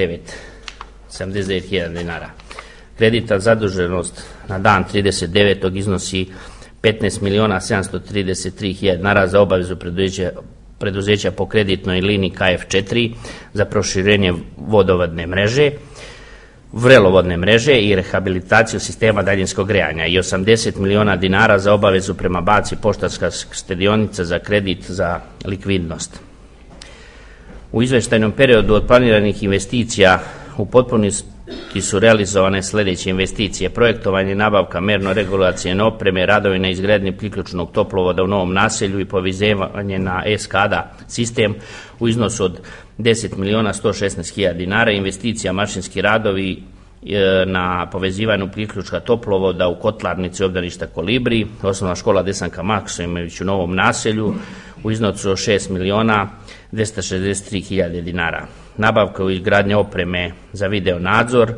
devet hiljada dinara. Kreditna zaduženost na dan tridesetog devetog iznosi petnaest miliona sedamsto trideset tri hiljade dinara za obavezu preduzeća, preduzeća po kreditnoj liniji K F četiri za proširenje vodovodne mreže. vrelovodne mreže i rehabilitaciju sistema daljinskog grejanja i osamdeset miliona dinara za obavezu prema banci Poštanska štedionica za kredit za likvidnost. U izveštajnom periodu od planiranih investicija u potpunosti su realizovane sledeće investicije: projektovanje i nabavka merno-regulacijne opreme, radovi na izgradnji priključnog toplovoda u Novom naselju i povezivanje na e-skada sistem u iznosu od deset miliona sto šesnaest hiljada dinara, investicija mašinski radovi na povezivanju priključka toplovoda u kotlarnici obdaništa Kolibri, osnovna škola Desanka Maksimović u Novom naselju u iznosu od šest miliona dvesta šezdeset tri hiljade dinara. Nabavka i izgradnja opreme za video nadzor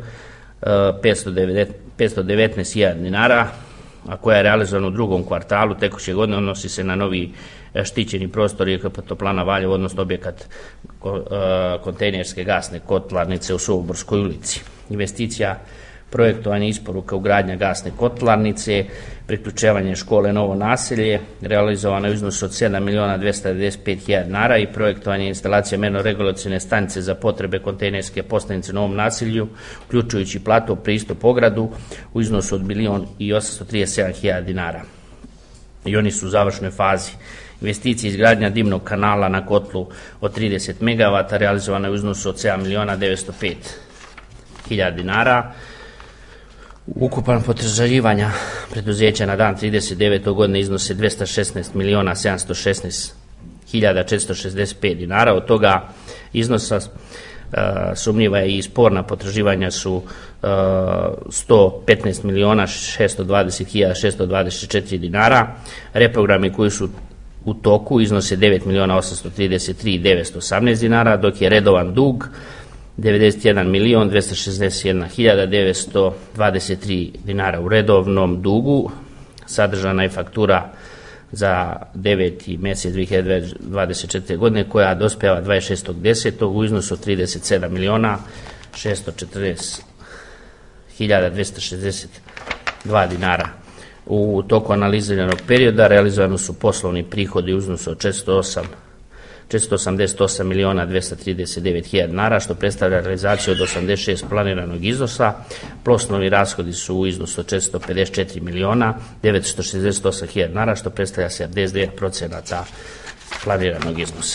petsto devetnaest hiljada dinara, a koja je realizovana u drugom kvartalu tekuće godine, odnosi se na novi štićeni prostor I K P Toplana Valjevo, odnosno objekat kontejnerske gasne kotlarnice u Suvoborskoj ulici. Investicija projektovanje isporuka ugradnja gasne kotlarnice, priključevanje škole Novo naselje, realizovano u iznosu od sedam miliona dvesta devedeset pet hiljada dinara i projektovanje instalacije merno-regulacijne stanice za potrebe kontejnerske postavnice u Novom naselju, uključujući platov, pristup, ogradu u iznosu od milion i osamsto trideset sedam hiljada dinara. I oni su u završnoj fazi. Investicija izgradnja dimnog kanala na kotlu od trideset megavata realizovana u iznosu od sedam miliona devetsto pet hiljada dinara. Ukupan potraživanja preduzeća na dan trideset devete godine iznose dvesta šesnaest miliona sedamsto šesnaest hiljada četiristo šezdeset pet dinara, od toga iznosa uh, sumnjiva je i sporna potraživanja su uh, sto petnaest miliona šesto dvadeset hiljada šesto dvadeset četiri dinara, reprogrami koji su u toku iznose devet miliona osamsto trideset tri hiljade devetsto osamnaest dinara, dok je redovan dug devedeset jedan milion dvesta šezdeset jedna hiljada devetsto dvadeset tri dinara. U redovnom dugu sadržana je faktura za deveti mesec dve hiljade dvadeset četvrte godine koja dospeva dvadeset šestog desetog u iznosu od trideset sedam miliona šesto četrdeset hiljada dvesta šezdeset dva dinara. U toku analiziranog perioda realizovani su poslovni prihodi u iznosu od četiristo osamdeset osam miliona dvesta trideset devet hiljada dinara, što predstavlja realizaciju od osamdeset šest planiranog iznosa. Poslovni rashodi su u iznosu od četiristo pedeset četiri miliona devetsto šezdeset osam hiljada dinara, što predstavlja sedamdeset devet procenata planiranog iznosa.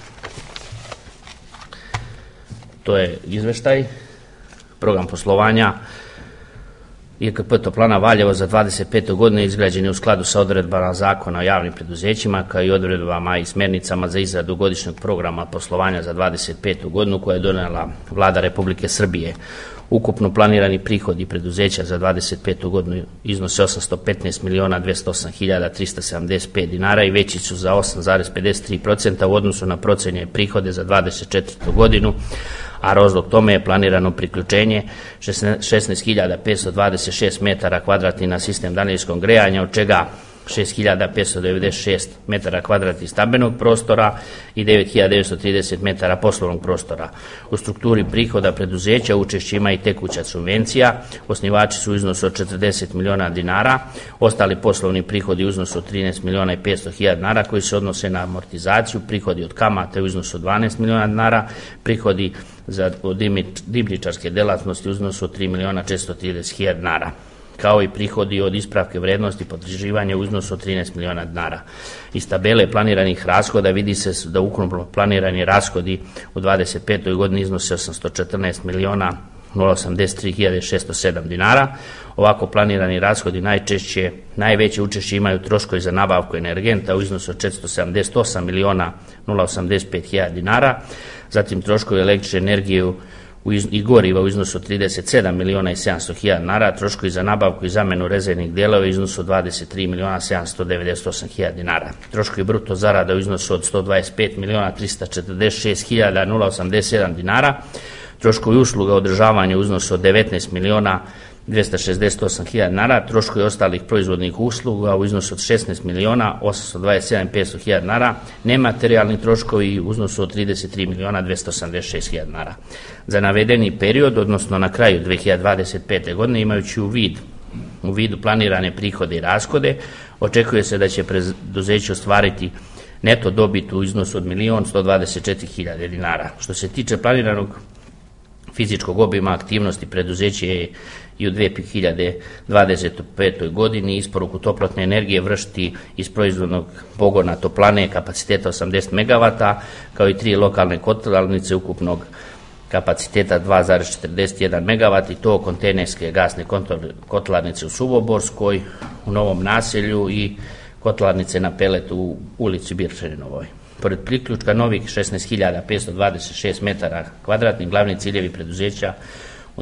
To je izveštaj, program poslovanja I K P Toplana Valjevo za dvadeset petu godinu izgrađen je u skladu sa odredbama Zakona o javnim preduzećima, kao i odredbama i smernicama za izradu godišnjeg programa poslovanja za dvadeset petu godinu koje je donela Vlada Republike Srbije. Ukupno planirani prihodi preduzeća za dvadeset petu godinu iznose osamsto petnaest miliona dvesta osam hiljada trista sedamdeset pet dinara i veći su za osam zarez pedeset tri posto u odnosu na procenjene prihode za dvadeset četvrtu godinu, a razlog tome je planirano priključenje šesnaest hiljada petsto dvadeset šest metara kvadratnih na sistem daljinskog grejanja, od čega šest hiljada petsto devedeset šest metara kvadratnih stambenog prostora i devet hiljada devetsto trideset metara poslovnog prostora. U strukturi prihoda preduzeća učešće ima i tekuća subvencija, osnivači su u iznosu od četrdeset miliona dinara, ostali poslovni prihodi u iznosu od trinaest miliona i petsto hiljada dinara koji se odnose na amortizaciju, prihodi od kamata u iznosu od dvanaest miliona dinara, prihodi za dimničarske delatnosti u iznosu od tri miliona četiristo trideset hiljada dinara, kao i prihodi od ispravke vrednosti potraživanja u iznosu od trinaest miliona dinara. Iz tabele planiranih rashoda vidi se da ukupno planirani rashodi u dvadeset petoj godini iznose osamsto četrnaest miliona osamdeset tri hiljade šesto sedam dinara. Ovako planirani rashodi najčešće, najveće učešće imaju troškovi za nabavku energenta u iznosu od četiristo sedamdeset osam miliona osamdeset pet hiljada dinara, zatim troškovi električne energije i goriva u iznosu od trideset sedam miliona i sedamsto hiljada dinara, troškovi za nabavku i zamenu rezervnih delova u iznosu od dvadeset tri miliona sedamsto devedeset osam hiljada dinara, troškovi bruto zarada u iznosu od sto dvadeset pet miliona trista četrdeset šest hiljada osamdeset sedam dinara, troškovi usluga održavanja u iznosu od devetnaest miliona dvesta šezdeset osam hiljada dinara, troškovi ostalih proizvodnih usluga u iznosu od šesnaest miliona osamsto dvadeset sedam petsto hiljada dinara, nematerijalni troškovi u iznosu od trideset tri miliona dvesta osamdeset šest hiljada dinara. Za navedeni period, odnosno na kraju dve hiljade dvadeset pete godine, imajući u vid u vidu planirane prihode i rashode, očekuje se da će preduzeće ostvariti neto dobit u iznosu od milion sto dvadeset četiri hiljade dinara. Što se tiče planiranog fizičkog obima aktivnosti preduzeće je i u dve hiljade dvadeset petoj godini isporuku toplotne energije vršiti iz proizvodnog pogona toplane kapaciteta osamdeset megavata, kao i tri lokalne kotlarnice ukupnog kapaciteta dva zarez četrdeset jedan megavat i to kontejnerske gasne kotlarnice u Suvoborskoj, u Novom Naselju i kotlarnice na pelet u ulici Biršerinovoj. Pored priključka novih šesnaest hiljada petsto dvadeset šest metara kvadratnih, glavni ciljevi preduzeća u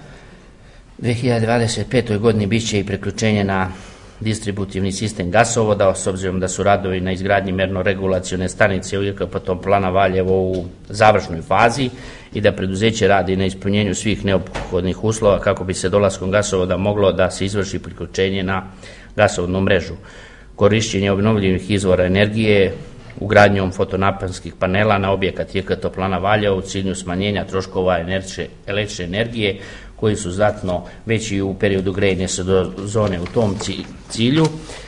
dve hiljade dvadeset petoj godini bit će i priključenje na distributivni sistem gasovoda, s obzirom da su radovi na izgradnji merno-regulacione stanice u I K P toplana Valjevo u završnoj fazi i da preduzeće radi na ispunjenju svih neophodnih uslova kako bi se dolaskom gasovoda moglo da se izvrši priključenje na gasovodnu mrežu. Korišćenje obnovljivih izvora energije ugradnjom fotonaponskih panela na objekat I K toplana Valjevo u cilju smanjenja troškova električne energije koji su znatno veći u periodu grejne sezone. U tom cilju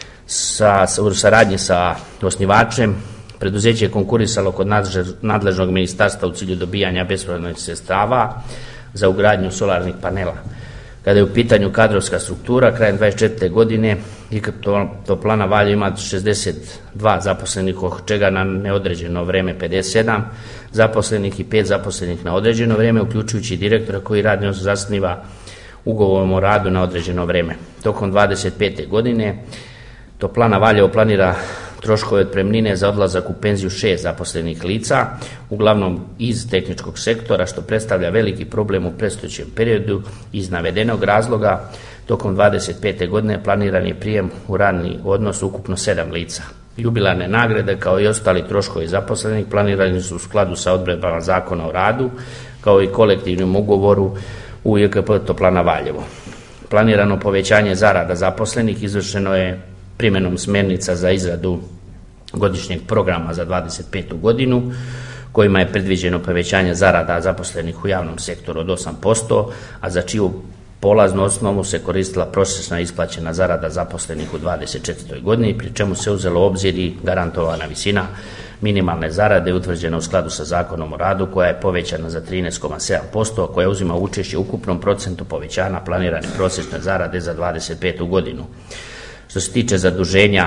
sa, u saradnji sa osnivačem preduzeće je konkurisalo kod nadležnog ministarstva u cilju dobijanja bespovratnih sredstava za ugradnju solarnih panela. Kada je u pitanju kadrovska struktura, krajem dvadeset četvrte godine I K toplana Valjevo ima šezdeset dva zaposlenih, od čega na neodređeno vreme pedeset sedam zaposlenih i pet zaposlenih na određeno vreme, uključujući direktora koji radno zasniva ugovorom o radu na određeno vreme. Tokom dvadeset pete godine toplana Valjevo planira troškove otpremnine za odlazak u penziju šest zaposlenih lica, uglavnom iz tehničkog sektora, što predstavlja veliki problem u predstojećem periodu. Iz navedenog razloga, tokom dvadeset pete godine planiran je prijem u radni odnos ukupno sedam lica. Jubilarne nagrade, kao i ostali troškovi zaposlenih, planirani su u skladu sa odredbama Zakona o radu, kao i kolektivnim ugovoru u I K P toplana Valjevo. Planirano povećanje zarada zaposlenih izvršeno je primjenom smjernica za izradu godišnjeg programa za dvadeset petu godinu, kojima je predviđeno povećanje zarada zaposlenih u javnom sektoru od osam posto, a za čiju polaznu osnovu se koristila prosječna isplaćena zarada zaposlenih u dvadeset četvrtoj godini, pri čemu se uzelo u obzir i garantovana visina minimalne zarade utvrđena u skladu sa Zakonom o radu, koja je povećana za trinaest zarez sedam posto, a koja uzima učešće u ukupnom procentu povećanja planirane prosječne zarade za dvadeset petu godinu. Što se tiče zaduženja,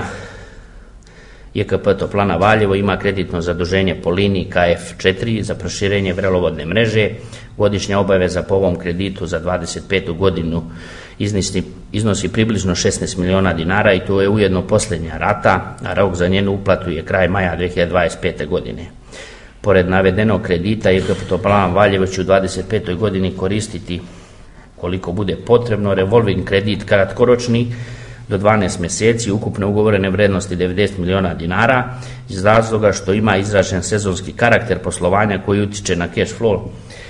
I K P toplana Valjevo ima kreditno zaduženje po liniji K F četiri za proširenje vrelovodne mreže. Godišnja obaveza po ovom kreditu za dvadeset petu godinu iznosi, iznosi približno šesnaest miliona dinara i to je ujedno posljednja rata, a rok za njenu uplatu je kraj maja dve hiljade dvadeset pete godine. Pored navedenog kredita, I K P toplana Valjevo će u dvadeset petoj godini koristiti, koliko bude potrebno, revolving kredit kratkoročni do dvanaest mjeseci, ukupne ugovorene vrednosti devedeset miliona dinara, iz razloga što ima izražen sezonski karakter poslovanja koji utiče na cash flow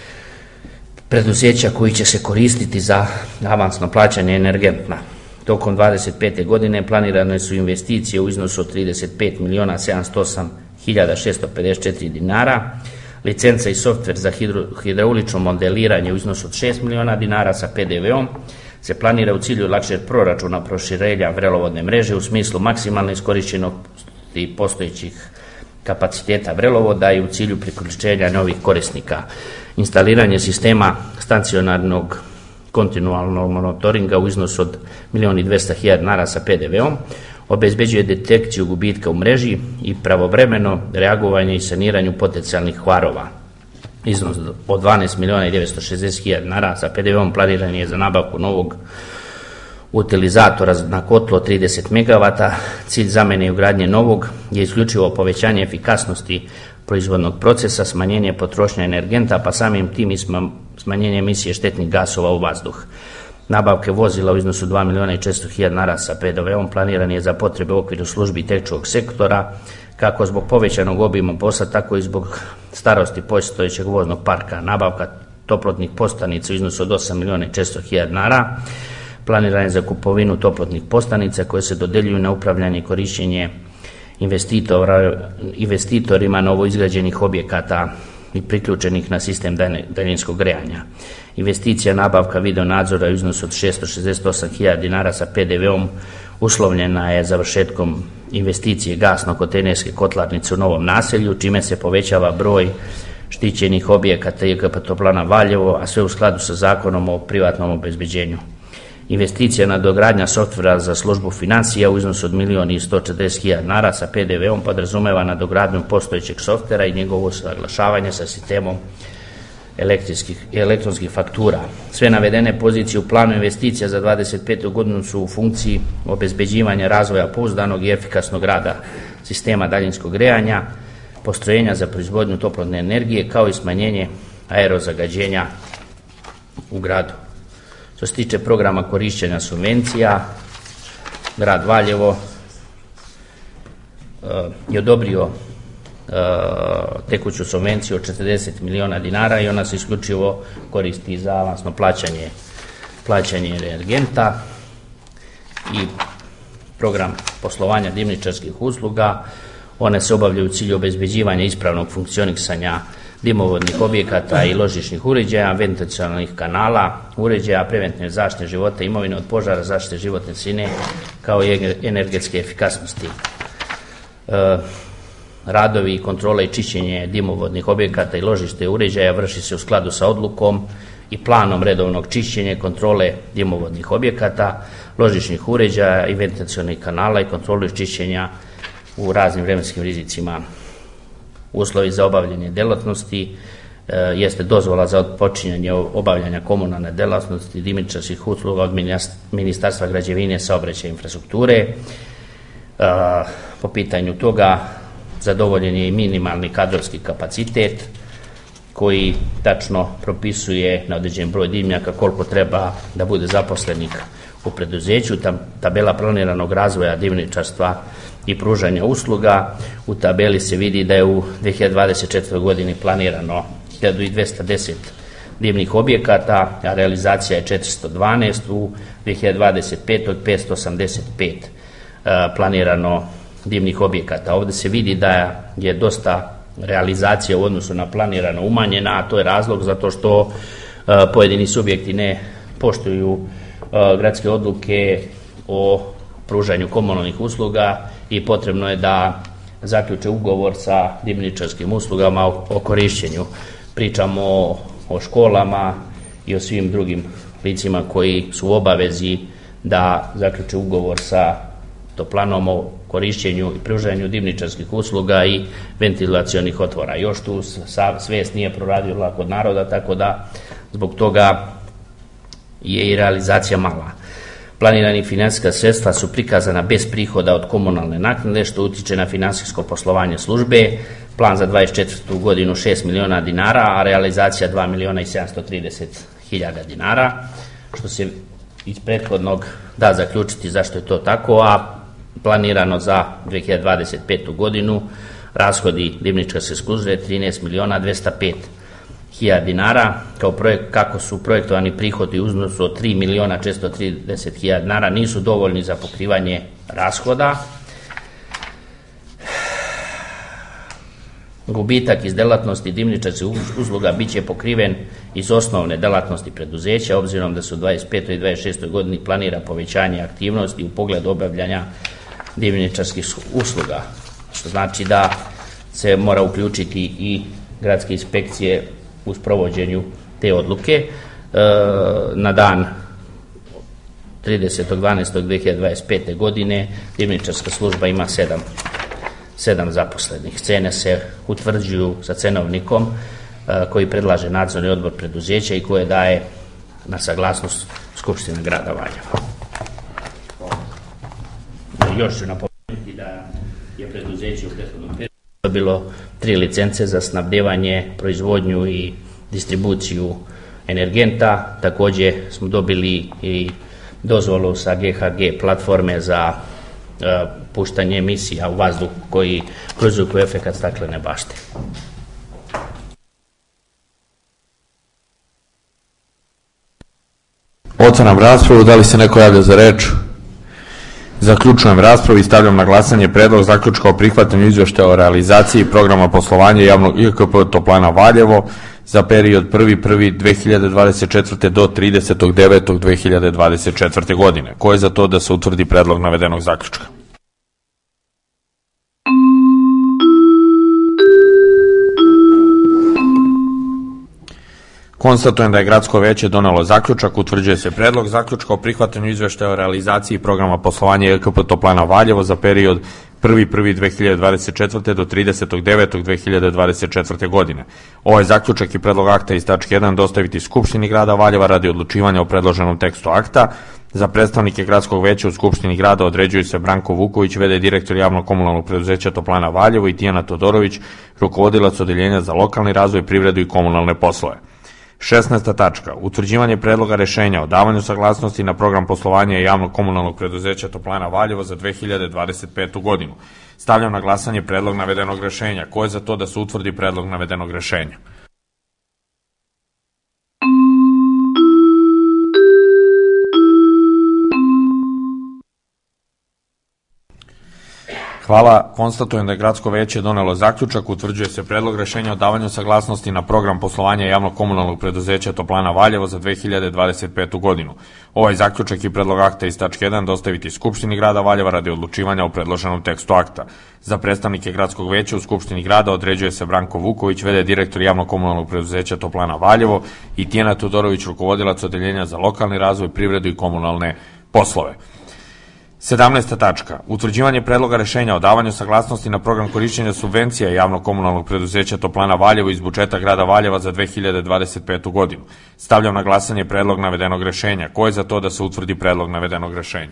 preduzeća koji će se koristiti za avansno plaćanje energenta. Tokom dvadeset pete godine planirane su investicije u iznosu od trideset pet miliona sedamsto osam hiljada šesto pedeset četiri dinara, licenca i softver za hidro, hidraulično modeliranje u iznosu od šest miliona dinara sa P D V-om, se planira u cilju lakšeg proračuna proširenja vrelovodne mreže u smislu maksimalne iskorišćenosti postojećih kapaciteta vrelovoda i u cilju priključenja novih korisnika. Instaliranje sistema stacionarnog kontinualnog monitoringa u iznosu od milion i dvesta hiljada dinara sa P D V-om obezbeđuje detekciju gubitka u mreži i pravovremeno reagovanje i saniranju potencijalnih kvarova. Iznos od dvanaest miliona i devetsto šezdeset hiljada dinara sa P D V-om planiran je za nabavku novog utilizatora na kotlo trideset megavata. Cilj zamene i ugradnje novog je isključivo povećanje efikasnosti proizvodnog procesa, smanjenje potrošnje energenta, pa samim tim i smanjenje emisije štetnih gasova u vazduh. Nabavke vozila u iznosu dva miliona i četiristo hiljada dinara sa P D V-om planiran je za potrebe u okviru službi tehničkog sektora, kako zbog povećanog obima posla, tako i zbog starosti postojećeg voznog parka. Nabavka toplotnih postanica u iznosu od osam miliona i četiristo hiljada dinara planiran je za kupovinu toplotnih postanica koje se dodeljuju na upravljanje i korišćenje investitorima novoizgrađenih objekata i priključenih na sistem daljinskog grejanja. Investicija nabavka video nadzora u iznosu od šesto šezdeset osam hiljada dinara sa P D V-om uslovljena je završetkom investicije gasno-kontejnerske kotlarnice u Novom Naselju, čime se povećava broj štićenih objekata I K P Toplana Valjevo, a sve u skladu sa zakonom o privatnom obezbeđenju. Investicija nadogradnja softvera za službu financija u iznosu od milion i sto četrdeset hiljada dinara sa P D V-om podrazumeva nadogradnju postojećeg softvera I njegovo usaglašavanje sa sistemom elektronskih faktura. Sve navedene pozicije u planu investicija za dvadeset petu godinu su u funkciji obezbeđivanja razvoja pouzdanog I efikasnog rada sistema daljinskog grejanja, postrojenja za proizvodnju toplotne energije, kao I smanjenje aerozagađenja u gradu. Što se tiče programa korišćenja subvencija, grad Valjevo je odobrio tekuću subvenciju od četrdeset miliona dinara I ona se isključivo koristi za avansno plaćanje, plaćanje energenta I program poslovanja dimničarskih usluga. One se obavljaju u cilju obezbeđivanja ispravnog funkcionisanja dimovodnih objekata I ložišnih uređaja, ventilacionalnih kanala, uređaja preventivne zaštite života I imovine od požara, zaštite životne sredine, kao I energetske efikasnosti. E, radovi I kontrola I čišćenje dimovodnih objekata I ložište uređaja vrši se u skladu sa odlukom I planom redovnog čišćenja I kontrole dimovodnih objekata, ložišnih uređaja I ventilacionalnih kanala I kontrolu I čišćenja u raznim vremenskim rizicima. Uslovi za obavljanje delatnosti e, jeste dozvola za počinjanje obavljanja komunalne delatnosti dimničarskih usluga od Ministarstva građevine, saobraćaja I infrastrukture. E, po pitanju toga zadovoljen je I minimalni kadrovski kapacitet koji tačno propisuje na određen broj dimnjaka koliko treba da bude zaposlenik u preduzeću. Tabela planiranog razvoja dimničarstva I pružanja usluga. U tabeli se vidi da je u dve hiljade dvadeset četvrtoj godini planirano hiljadu dvesta deset dimnih objekata, a realizacija je četiristo dvanaest, u dve hiljade dvadeset petoj petsto osamdeset pet planirano dimnih objekata. Ovde se vidi da je dosta realizacija u odnosu na planirano umanjena, a to je razlog zato što pojedini subjekti ne poštuju gradske odluke o pružanju komunalnih usluga I potrebno je da zaključe ugovor sa dimničarskim uslugama o, o korišćenju. Pričamo o, o školama I o svim drugim licima koji su u obavezi da zaključe ugovor sa toplanom o korišćenju I pružanju dimničarskih usluga I ventilacionih otvora. Još tu svest nije proradila kod naroda, tako da zbog toga je I realizacija mala. Planirani finansijska sredstva su prikazana bez prihoda od komunalne naknade, što utiče na finansijsko poslovanje službe. Plan za dvadeset četvrtu godinu šest miliona dinara, a realizacija dva miliona I sedamsto trideset hiljada dinara, što se iz prethodnog da zaključiti zašto je to tako, a planirano za dve hiljade dvadeset petu godinu rashodi dimničarske službe trinaest miliona dvesta pet hiljada dinara, kao projekt, kako su projektovani prihodi u iznosu od tri miliona četiristo trideset hiljada dinara, nisu dovoljni za pokrivanje rashoda. Gubitak iz delatnosti dimničarskih usluga biće pokriven iz osnovne delatnosti preduzeća, obzirom da se u dvadeset petoj I dvadeset šestoj godini planira povećanje aktivnosti u pogledu obavljanja dimničarskih usluga, što znači da se mora uključiti I gradske inspekcije u sprovođenju te odluke. E, na dan tridesetog dvanaestog dve hiljade dvadeset pete godine dimničarska služba ima sedam, sedam zaposlenih. Cene se utvrđuju sa cenovnikom e, koji predlaže nadzorni odbor preduzeća I koje daje na saglasnost Skupštine grada Valjeva. Još ću napomenuti da je preduzeće u prethodnom periodu dobilo tri licence za snabdevanje, proizvodnju I distribuciju energenta. Takođe smo dobili I dozvolu sa G H G platforme za e, puštanje emisija u vazduh koji proizvukuju efekat staklene bašte. Otvaram raspravu, da li se neko javlja za reč? Zaključujem raspravu I stavljam na glasanje predlog zaključka o prihvatanju izveštaja o realizaciji programa poslovanja javnog I K P Toplana Valjevo za period prvi prvog dve hiljade dvadeset četvrte do tridesetog devetog dve hiljade dvadeset četvrte godine. Ko je za to da se utvrdi predlog navedenog zaključka? Konstatujem da je Gradsko veće donelo zaključak, utvrđuje se predlog zaključka o prihvatanju izveštaja o realizaciji programa poslovanja E K P Toplana Valjevo za period prvi prvog dve hiljade dvadeset četvrte. do tridesetog devetog dve hiljade dvadeset četvrte. godine. Ovaj zaključak i predlog akta iz tačke jedan dostaviti Skupštini grada Valjeva radi odlučivanja o predloženom tekstu akta. Za predstavnike Gradskog veća u Skupštini grada određuju se Branko Vuković, v d direktor javnog komunalnog preduzeća Toplana Valjevo, i Tijana Todorović, rukovodilac odeljenja za lokalni razvoj, privredu i komunalne poslove. šesnaesta tačka. Utvrđivanje predloga rešenja o davanju saglasnosti na program poslovanja javnog komunalnog preduzeća Toplana Valjevo za dve hiljade dvadeset petu. godinu. Stavljam na glasanje predlog navedenog rešenja. Ko je za to da se utvrdi predlog navedenog rešenja? Hvala. Konstatujem da je Gradsko veće donelo zaključak, utvrđuje se predlog rešenja o davanju saglasnosti na program poslovanja javnog komunalnog preduzeća Toplana Valjevo za dve hiljade dvadeset petu. godinu. Ovaj zaključak i predlog akta iz tačke jedan dostaviti Skupštini grada Valjeva radi odlučivanja o predloženom tekstu akta. Za predstavnike Gradskog veća u Skupštini grada određuje se Branko Vuković, v d direktor javnog komunalnog preduzeća Toplana Valjevo, i Tijana Todorović, rukovodilac odeljenja za lokalni razvoj, privredu i komunalne poslove. sedamnaesta tačka. Utvrđivanje predloga rešenja o davanju saglasnosti na program korišćenja subvencija javnog komunalnog preduzeća Toplana Valjevo iz budžeta grada Valjeva za dve hiljade dvadeset petu. godinu. Stavljam na glasanje predlog navedenog rešenja. Ko je za to da se utvrdi predlog navedenog rešenja?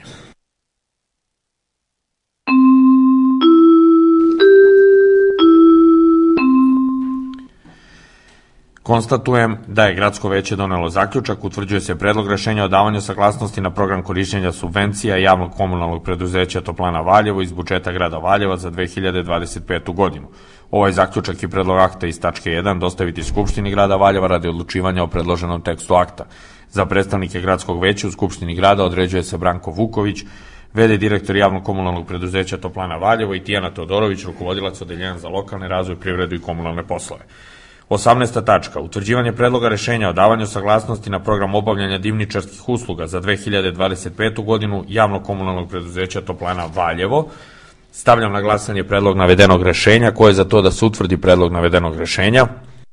Konstatujem da je Gradsko veće donelo zaključak, utvrđuje se predlog rešenja o davanju saglasnosti na program korišćenja subvencija javnog komunalnog preduzeća Toplana Valjevo iz budžeta grada Valjeva za dve hiljade dvadeset petu. godinu. Ovaj zaključak i predlog akta iz tačke jedan dostaviti Skupštini grada Valjeva radi odlučivanja o predloženom tekstu akta. Za predstavnike Gradskog veća u Skupštini grada određuje se Branko Vuković, v d direktor javnog komunalnog preduzeća Toplana Valjevo, i Tijana Todorović, rukovodilac odeljenja za lokalni razvoj, privredu i komunalne poslove. osamnaesta tačka. Utvrđivanje predloga rešenja o davanju saglasnosti na program obavljanja divničarskih usluga za dve hiljade dvadeset petu. godinu javnog komunalnog preduzeća Toplana Valjevo. Stavljam na glasanje predlog navedenog rešenja. Ko je za to da se utvrdi predlog navedenog rešenja?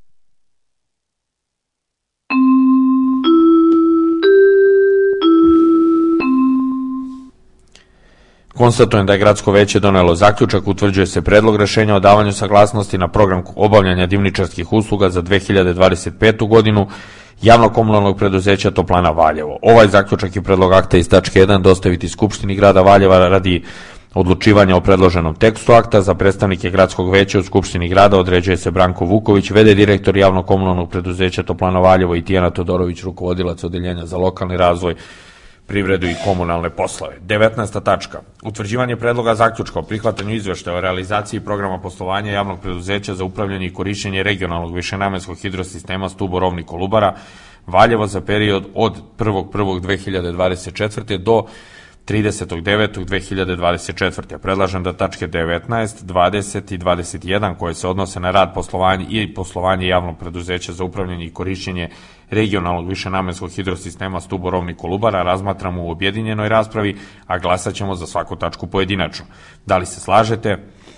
Konstatujem da je Gradsko veće donelo zaključak, utvrđuje se predlog rešenja o davanju saglasnosti na program obavljanja divničarskih usluga za dve hiljade dvadeset petu. godinu javnog komunalnog preduzeća Toplana Valjevo. Ovaj zaključak i predlog akta iz tačke jedan dostaviti Skupštini grada Valjeva radi odlučivanja o predloženom tekstu akta. Za predstavnike Gradskog veća u Skupštini grada određuje se Branko Vuković, v d direktor javnog komunalnog preduzeća Toplana Valjevo, i Tijana Todorović, rukovodilac odeljenja za lokalni razvoj, privredu i komunalne poslove. devetnaesta tačka. Utvrđivanje predloga zaključka o prihvatanju izveštaja o realizaciji programa poslovanja javnog preduzeća za upravljanje i korišćenje regionalnog višenamenskog hidrosistema Stubo-Rovni Kolubara Valjevo za period od prvog prvog dve hiljade dvadeset četvrte. do tridesetog devetog dve hiljade dvadeset četvrte. Predlažem da tačke devetnaest, dvadeset i dvadeset jedan koje se odnose na rad poslovanja i poslovanje javnog preduzeća za upravljanje i korišćenje regionalnog višenamenskog hidrosistema Stubo-Rovni Kolubara razmatramo u objedinjenoj raspravi, a glasat ćemo za svaku tačku pojedinačno. Da li se slažete?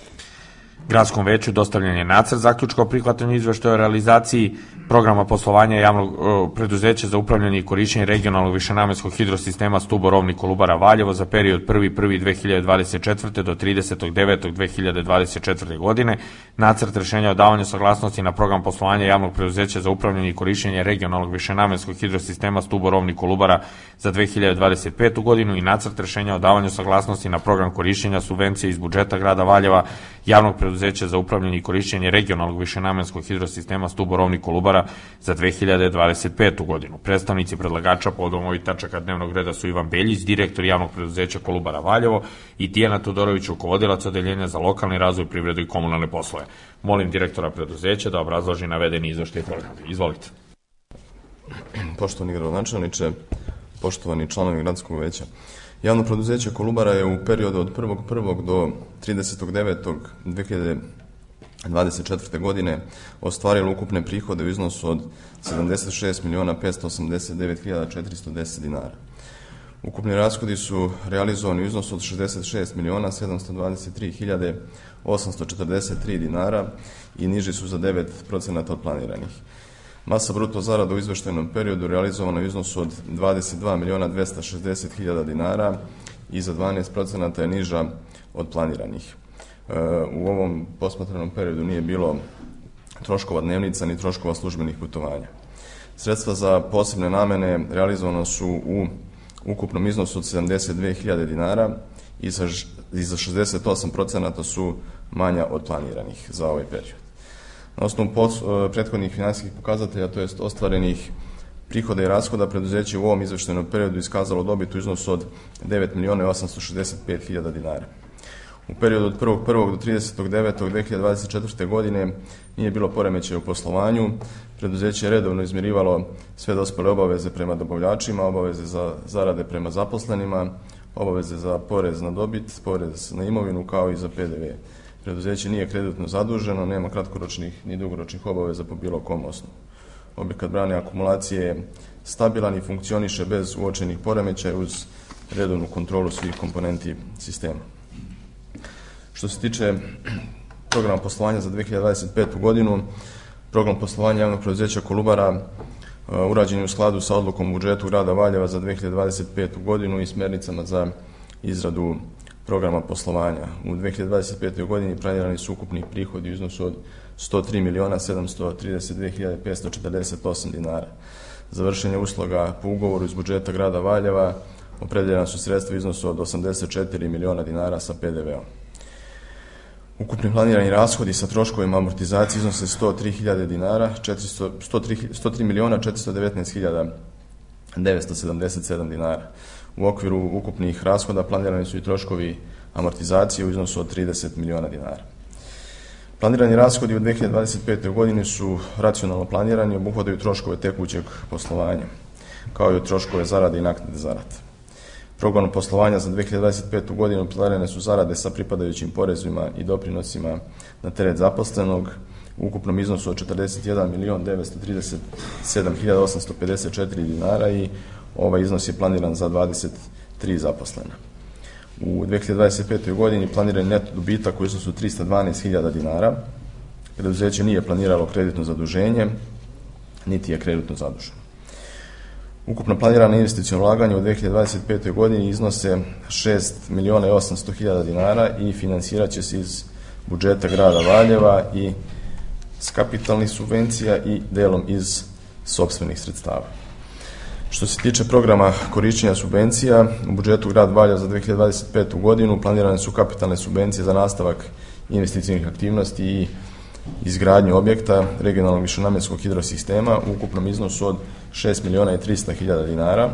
Gradskom veću dostavljen je nacrt zaključka o prihvatanju izveštaja o realizaciji programa poslovanja javnog preduzeća za upravljanje i korišćenje regionalnog višenamenskog hidrosistema Stubo-Rovni Kolubara Valjevo za period prvi prvog dve hiljade dvadeset četvrte. do tridesetog devetog dve hiljade dvadeset četvrte. godine, nacrt rešenja o davanju saglasnosti na program poslovanja javnog preduzeća za upravljanje i korišćenje regionalnog višenamenskog hidrosistema Stubo-Rovni Kolubara za dve hiljade dvadeset petu. godinu i nacrt rešenja o davanju saglasnosti na program korišćenja subvencije iz budžeta grada Valjeva javnog preduzeća za upravljanje i korišćenje regionalnog višenamenskog hidrosistema Stubo-Rovni Kolubara za dve hiljade dvadeset petu. godinu. Predstavnici predlagača povodom ovih tačaka dnevnog reda su Ivan Beljić, direktor javnog preduzeća Kolubara Valjevo, i Tijana Todorović, rukovodilac odeljenja za lokalni razvoj, privredu i komunalne poslove. Molim direktora preduzeća da obrazloži navedeni izveštaj programa. Izvolite. Poštovani gradonačelniče, poštovani članovi Gradskog veća, javno preduzeće Kolubara je u periodu od prvog prvog do tridesetog devetog dve hiljade dvadeset četvrte. godine ostvarilo ukupne prihode u iznosu od sedamdeset šest miliona petsto osamdeset devet hiljada četiristo deset dinara. Ukupni rashodi su realizovani u iznosu od šezdeset šest miliona sedamsto dvadeset tri hiljade osamsto četrdeset tri dinara i niži su za devet procenata od planiranih. Masa bruto zarada u izveštajnom periodu realizovana u iznosu od dvadeset dva miliona dvesta šezdeset hiljada dinara i za dvanaest procenata je niža od planiranih. U ovom posmatranom periodu nije bilo troškova dnevnica ni troškova službenih putovanja. Sredstva za posebne namene realizovana su u ukupnom iznosu od sedamdeset dve hiljade dinara i za šezdeset osam procenata su manja od planiranih za ovaj period. Na osnovu prethodnih finansijskih pokazatelja, to jest ostvarenih prihoda i rashoda, preduzeće u ovom izveštajnom periodu iskazalo dobit u iznosu od devet miliona osamsto šezdeset pet hiljada dinara. U periodu od prvog prvog do tridesetog devetog dve hiljade dvadeset četvrte. godine nije bilo poremećaja u poslovanju. Preduzeće je redovno izmirivalo sve dospele obaveze prema dobavljačima, obaveze za zarade prema zaposlenima, obaveze za porez na dobit, porez na imovinu, kao i za P D V. Preduzeće nije kreditno zaduženo, nema kratkoročnih ni dugoročnih obaveza po bilo kom osnovu. Objekat brane akumulacije je stabilan i funkcioniše bez uočenih poremećaja uz redovnu kontrolu svih komponenti sistema. Što se tiče programa poslovanja za dve hiljade dvadeset petu. godinu, program poslovanja javnog preduzeća Kolubara urađen je u skladu sa odlukom o budžetu grada Valjeva za dve hiljade dvadeset petu. godinu i smernicama za izradu programa poslovanja. U dve hiljade dvadeset petoj. godini planirani su ukupni prihodi u iznosu od sto tri miliona sedamsto trideset dve hiljade petsto četrdeset osam dinara. Za vršenje usluga po ugovoru iz budžeta grada Valjeva opredeljena su sredstva u iznosu od osamdeset četiri miliona dinara sa P D V-om. Ukupni planirani rashodi sa troškovima amortizacije iznose sto tri hiljade dinara, sto tri miliona četiristo devetnaest hiljada devetsto sedamdeset sedam dinara. U okviru ukupnih rashoda planirani su i troškovi amortizacije u iznosu od trideset miliona dinara. Planirani rashodi u dve hiljade dvadeset petoj. godini su racionalno planirani i obuhvataju troškove tekućeg poslovanja, kao i troškove zarade i naknade zarade. Programom poslovanja za dve hiljade dvadeset petu. godinu planirane su zarade sa pripadajućim porezima i doprinosima na teret zaposlenog u ukupnom iznosu od četrdeset jedan milion devetsto trideset sedam hiljada osamsto pedeset četiri dinara i ovaj iznos je planiran za dvadeset tri zaposlena. U dve hiljade dvadeset petoj. godini planiran neto dobitak u iznosu trista dvanaest hiljada dinara. Preduzeće nije planiralo kreditno zaduženje, niti je kreditno zaduženo. Ukupno planirana investiciona ulaganja u dve hiljade dvadeset petoj. godini iznose šest miliona osamsto hiljada dinara i finansirat će se iz budžeta grada Valjeva i s kapitalnih subvencija i delom iz sopstvenih sredstava. Što se tiče programa korišćenja subvencija, u budžetu grad Valjevo za dve hiljade dvadeset petu. godinu planirane su kapitalne subvencije za nastavak investicionih aktivnosti i izgradnju objekta regionalnog višenamjenskog hidrosistema u ukupnom iznosu od šest miliona i trista hiljada dinara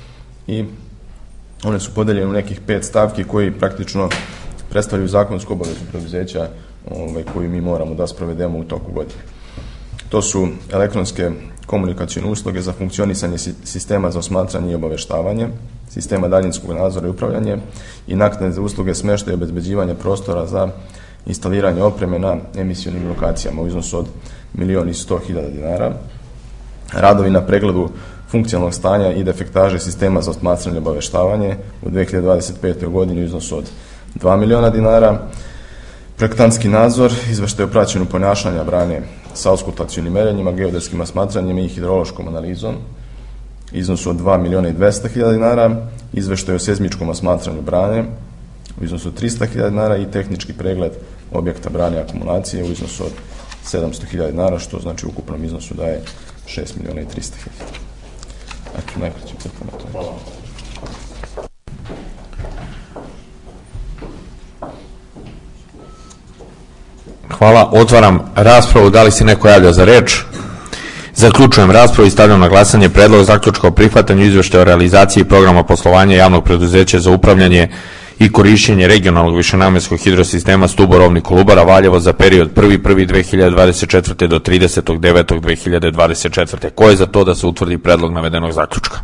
i one su podeljene u nekih pet stavki koji praktično predstavljaju zakonsku obavezu preduzeća ovaj, koju mi moramo da sprovedemo u toku godine. To su elektronske komunikacione usluge za funkcionisanje sistema za osmatranje i obaveštavanje, sistema daljinskog nadzora i upravljanje i naknade za usluge smeštaja i obezbeđivanja prostora za instaliranje opreme na emisionim lokacijama u iznosu od milion i sto hiljada dinara, radovi na pregledu funkcionalnog stanja i defektaže sistema za osmatranje i obaveštavanje u dve hiljade dvadeset petoj. godini u iznosu od dva miliona dinara, projektantski nadzor, izveštaj o praćenju ponašanja brane sa auskultacionim merenjima, geodetskim osmatranjem i hidrološkom analizom, iznosu od dva miliona i dvesta hiljada dinara, izveštaj o sezmičkom osmatranju brane u iznosu od trista hiljada dinara i tehnički pregled objekta brane akumulacije u iznosu od sedamsto hiljada dinara, što znači u ukupnom iznosu daje šest miliona i trista hiljada. Eto, najkraće crtano to. Hvala. Hvala. Otvaram raspravu. Da li se neko javlja za reč? Zaključujem raspravu i stavljam na glasanje predlog zaključka o prihvatanju izveštaja o realizaciji programa poslovanja javnog preduzeća za upravljanje i korišćenje regionalnog višenamjenskog hidrosistema Stubo Rovni Kolubara Valjevo za period prvi prvog dve hiljade dvadeset četvrte. do tridesetog devetog dve hiljade dvadeset četvrte. Ko je za to da se utvrdi predlog navedenog zaključka?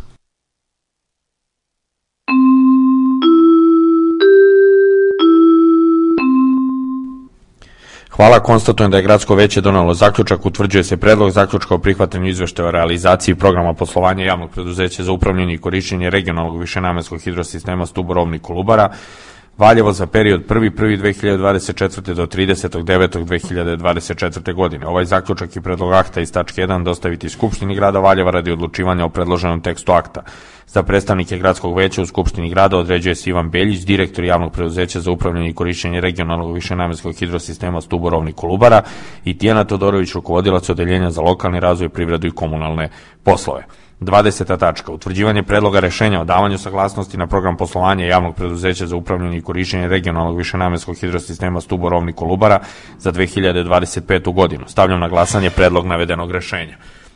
Hvala, konstatujem da je Gradsko veće donelo zaključak, utvrđuje se predlog zaključka o prihvatanju izveštaja o realizaciji programa poslovanja javnog preduzeća za upravljanje i korišćenje regionalnog višenamenskog hidrosistema Stubo Rovni Kolubara Valjevo za period prvi prvog dve hiljade dvadeset četvrte do tridesetog devetog dve hiljade dvadeset četvrte godine. Ovaj zaključak i predlog akta iz tačke jedan dostaviti Skupštini grada Valjeva radi odlučivanja o predloženom tekstu akta. Za predstavnike gradskog veća u Skupštini grada određuje se Ivan Beljić, direktor javnog preduzeća za upravljanje i korišćenje regionalnog višenamenskog hidrosistema Stuborovni Kolubara i Tijana Todorović, rukovodilac odeljenja za lokalni razvoj, privredu i komunalne poslove. dvadeseta tačka. Utvrđivanje predloga rešenja o davanju saglasnosti na program poslovanja javnog preduzeća za upravljanje i korišćenje regionalnog višenamenskog hidrosistema Stuborovni Kolubara za dve hiljade dvadeset petu godinu. Stavljam na glasanje predlog navedenog rešenja.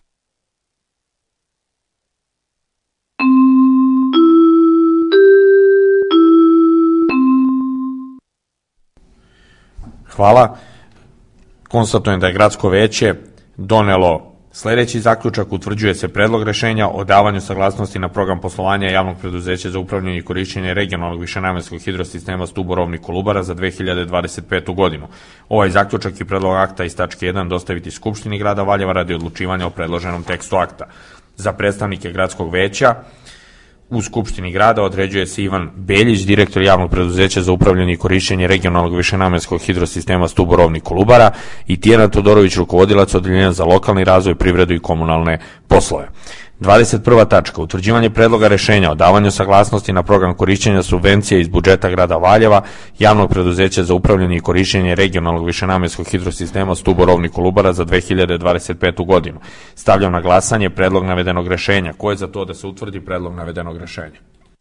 Hvala. Konstatujem da je gradsko veće donelo sledeći zaključak. Utvrđuje se predlog rešenja o davanju saglasnosti na program poslovanja javnog preduzeća za upravljanje i korišćenje regionalnog višenamenskog hidrosistema Stuborovni Kolubara za dve hiljade dvadeset petu godinu. Ovaj zaključak i predlog akta iz tačke jedan dostaviti Skupštini grada Valjeva radi odlučivanja o predloženom tekstu akta. Za predstavnike gradskog veća u Skupštini grada određuje se Ivan Beljić, direktor javnog preduzeća za upravljanje i korišćenje regionalnog višenamenskog hidrosistema Stuborovni Kolubara i Tijana Todorović, rukovodilac odeljenja za lokalni razvoj, privredu i komunalne poslove. dvadeset prva tačka. Utvrđivanje predloga rešenja o davanju saglasnosti na program korišćenja subvencija iz budžeta grada Valjeva, javnog preduzeća za upravljanje i korišćenje regionalnog višenamenskog hidrosistema Stuborovni Kolubara za dve hiljade dvadeset petu godinu. Stavljam na glasanje predlog navedenog rešenja. Ko je za to da se utvrdi predlog navedenog rešenja?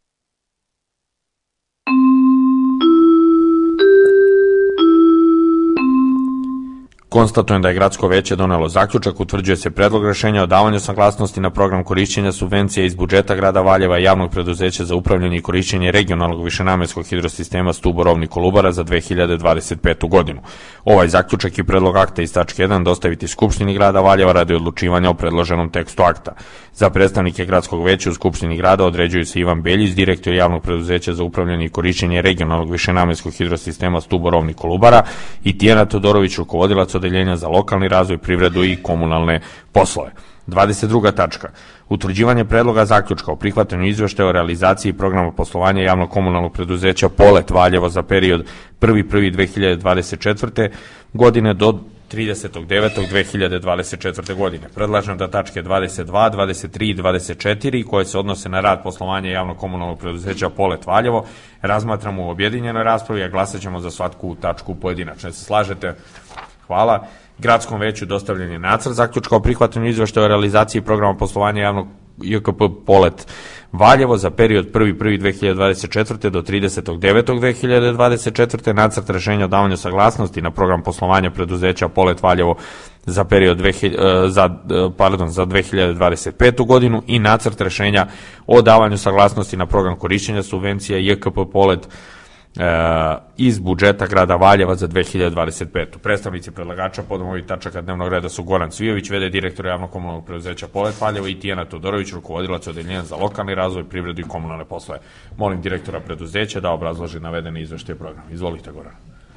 Konstatujem da je gradsko veće donelo zaključak. Utvrđuje se predlog rešenja o davanju saglasnosti na program korišćenja subvencija iz budžeta grada Valjeva i javnog preduzeća za upravljanje i korišćenje regionalnog višenamenskog hidrosistema Stuborovni Kolubara za dve hiljade dvadeset petu godinu. Ovaj zaključak i predlog akta iz tačke jedan dostaviti Skupštini grada Valjeva radi odlučivanja o predloženom tekstu akta. Za predstavnike gradskog veća u Skupštini grada određuju se Ivan Beljić, direktor javnog preduzeća za upravljanje i korišćenje regionalnog višenamenskog hidrosistema Stuborovni Kolubara i Tijana Todorović, rukovodilac odeljenja za lokalni razvoj, privredu i komunalne poslove. dvadeset druga tačka. Utvrđivanje predloga zaključka o prihvatanju izveštaja o realizaciji programa poslovanja javnog komunalnog preduzeća Polet Valjevo za period prvi prvog dve hiljade dvadeset četvrte godine do tridesetog devetog dve hiljade dvadeset četvrte godine. Predlažem da tačke dvadeset dva, dvadeset tri i dvadeset četiri, koje se odnose na rad poslovanja javnog komunalnog preduzeća Polet Valjevo, razmatramo u objedinjenoj raspravi, a glasat ćemo za svaku tačku pojedinačno. Se slažete? Hvala. Gradskom veću dostavljen je nacrt zaključka o prihvatanju izveštaja o realizaciji programa poslovanja javnog J K P Polet Valjevo za period prvi prvog dve hiljade dvadeset četvrte do tridesetog devetog dve hiljade dvadeset četvrte, nacrt rešenja o davanju saglasnosti na program poslovanja preduzeća Polet Valjevo za period za, pardon, za dve hiljade dvadeset petu godinu i nacrt rešenja o davanju saglasnosti na program korišćenja subvencija J K P Polet iz budžeta grada Valjeva za dve hiljade dvadeset petu. Predstavnici predlagača podom ovih tačaka dnevnog reda su Goran Cvijović, v d direktor javnog komunalnog preduzeća Polet Valjevo i Tijana Todorović, rukovodilac odeljenja za lokalni razvoj, privredu i komunalne poslove. Molim direktora preduzeća da obrazloži navedeni izveštaj programa. Izvolite, Goran.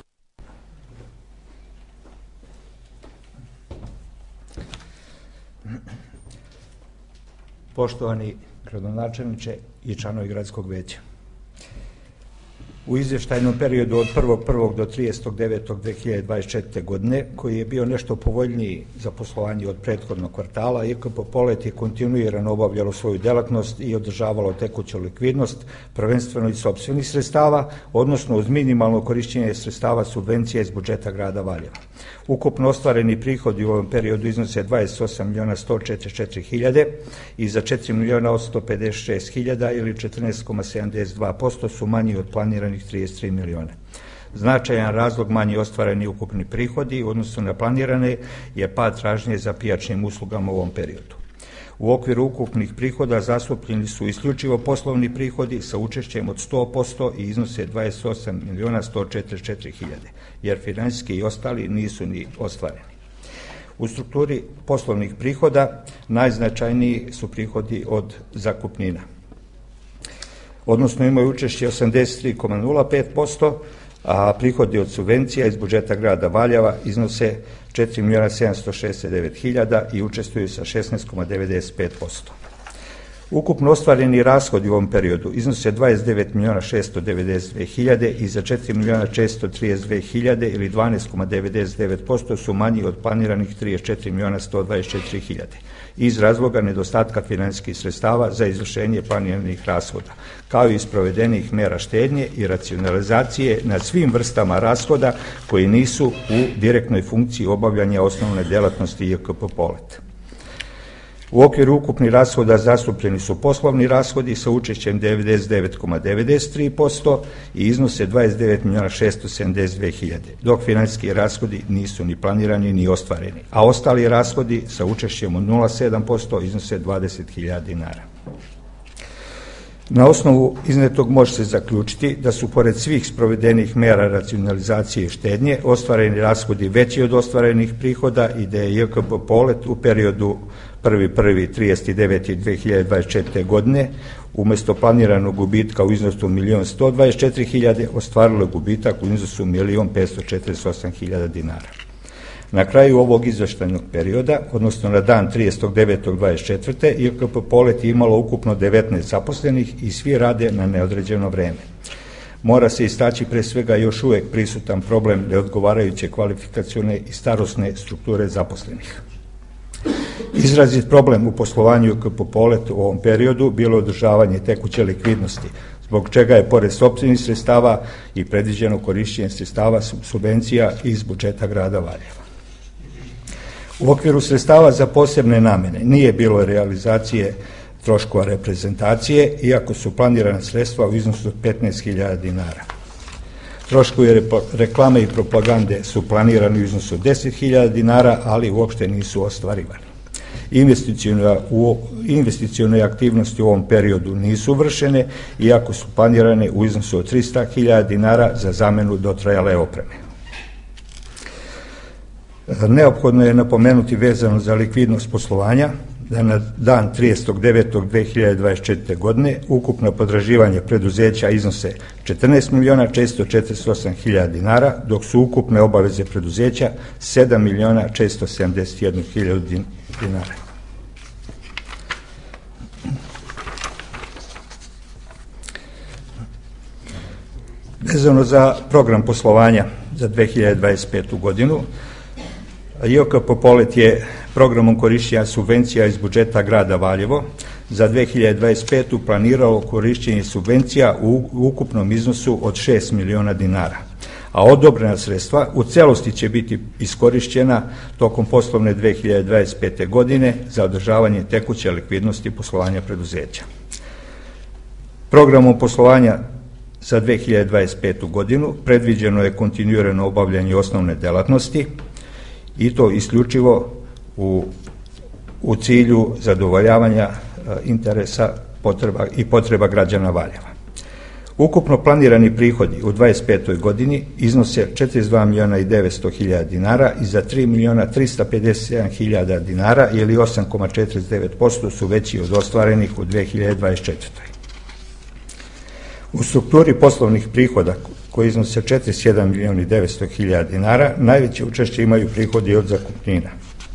Poštovani gradonačelniče i članovi gradskog veća, u izvještajnom periodu od prvog prvog do tridesetog devetog dve hiljade dvadeset četvrte. godine, koji je bio nešto povoljniji za poslovanje od prethodnog kvartala, J K P Polet je kontinuirano obavljalo svoju delatnost i održavalo tekuću likvidnost, prvenstveno iz sopstvenih sredstava, odnosno uz minimalno korišćenje sredstava subvencija iz budžeta grada Valjeva. Ukupno ostvareni prihodi u ovom periodu iznose dvadeset osam miliona sto četrdeset četiri hiljade i za četiri miliona osamsto pedeset šest hiljada ili četrnaest zarez sedamdeset dva posto su manji od planiranih trideset tri miliona. Značajan razlog manji ostvareni ukupni prihodi u odnosu na planirane je pad tražnje za pijačnim uslugama u ovom periodu. U okviru ukupnih prihoda zastupljeni su isključivo poslovni prihodi sa učešćem od sto posto i iznose dvadeset osam miliona sto četrdeset četiri hiljade, jer finansijski i ostali nisu ni ostvareni. U strukturi poslovnih prihoda najznačajniji su prihodi od zakupnina, odnosno imaju učešće osamdeset tri zarez nula pet posto, a prihodi od subvencija iz budžeta grada Valjeva iznose četiri miliona sedamsto šezdeset devet hiljada i učestvuju sa šesnaest zarez devedeset pet posto. Ukupno ostvareni rashodi u ovom periodu iznose dvadeset devet miliona šesto devedeset dve hiljade i za četiri miliona četiristo trideset dve hiljade ili dvanaest zarez devedeset devet posto su manji od planiranih trideset četiri miliona sto dvadeset četiri hiljade iz razloga nedostatka finansijskih sredstava za izvršenje planiranih rashoda, kao i sprovedenih mera štednje i racionalizacije na svim vrstama rashoda koji nisu u direktnoj funkciji obavljanja osnovne delatnosti J K P Polet. U okviru ukupnih rashoda zastupljeni su poslovni rashodi sa učešćem devedeset devet zarez devedeset tri posto i iznose dvadeset devet miliona šesto sedamdeset dve hiljade, dok finansijski rashodi nisu ni planirani ni ostvareni, a ostali rashodi sa učešćem od nula zarez sedam posto iznose dvadeset hiljada dinara. Na osnovu iznetog može se zaključiti da su pored svih sprovedenih mera racionalizacije i štednje ostvareni rashodi veći od ostvarenih prihoda i da je J K P Polet u periodu prvi prvog do trideset devete dve hiljade dvadeset četvrte. godine umesto planiranog gubitka u iznosu milion sto dvadeset četiri hiljade ostvarilo gubitak u iznosu milion petsto četrdeset osam hiljada dinara. Na kraju ovog izveštajnog perioda, odnosno na dan tridesetog devetog dvadeset četvrte. J K P Polet je imalo ukupno devetnaest zaposlenih i svi rade na neodređeno vreme. Mora se istaći pre svega još uvek prisutan problem neodgovarajuće kvalifikacione i starosne strukture zaposlenih. Izrazit problem u poslovanju J K P Polet u ovom periodu bilo održavanje tekuće likvidnosti, zbog čega je pored sopstvenih sredstava i predviđeno korišćenje sredstava subvencija iz budžeta grada Valjeva. U okviru sredstava za posebne namene nije bilo realizacije troškova reprezentacije, iako su planirana sredstva u iznosu od petnaest hiljada dinara. Troškovi reklame i propagande su planirani u iznosu od deset hiljada dinara, ali uopšte nisu ostvarivani. Investicione aktivnosti u ovom periodu nisu vršene, iako su planirane u iznosu od trista hiljada dinara za zamenu dotrajale opreme. Neophodno je napomenuti vezano za likvidnost poslovanja da na dan tridesetog devetog dve hiljade dvadeset četvrte. godine ukupno potraživanje preduzeća iznose četrnaest miliona četiristo četrdeset osam hiljada dinara, dok su ukupne obaveze preduzeća sedam miliona četiristo sedamdeset jednu hiljadu dinara. Vezano za program poslovanja za dve hiljade dvadeset petu. godinu, J K P Polet je programom korišćenja subvencija iz budžeta grada Valjevo za dve hiljade dvadeset petu. planiralo korišćenje subvencija u ukupnom iznosu od šest miliona dinara, a odobrena sredstva u celosti će biti iskorišćena tokom poslovne dve hiljade dvadeset pete. godine za održavanje tekuće likvidnosti poslovanja preduzeća. Programom poslovanja za dve hiljade dvadeset petu. godinu predviđeno je kontinuirano obavljanje osnovne delatnosti i to isključivo u, u cilju zadovoljavanja interesa potreba i potreba građana Valjeva. Ukupno planirani prihodi u dvadeset petoj. godini iznose četrdeset dva miliona i devetsto hiljada dinara i za tri miliona trista pedeset sedam hiljada dinara ili osam zarez četrdeset devet posto su veći od ostvarenih u dve hiljade dvadeset četvrtoj. U strukturi poslovnih prihoda koji iznose četrdeset jedan miliona i devetsto hiljada dinara, najveće učešće imaju prihodi od zakupnina.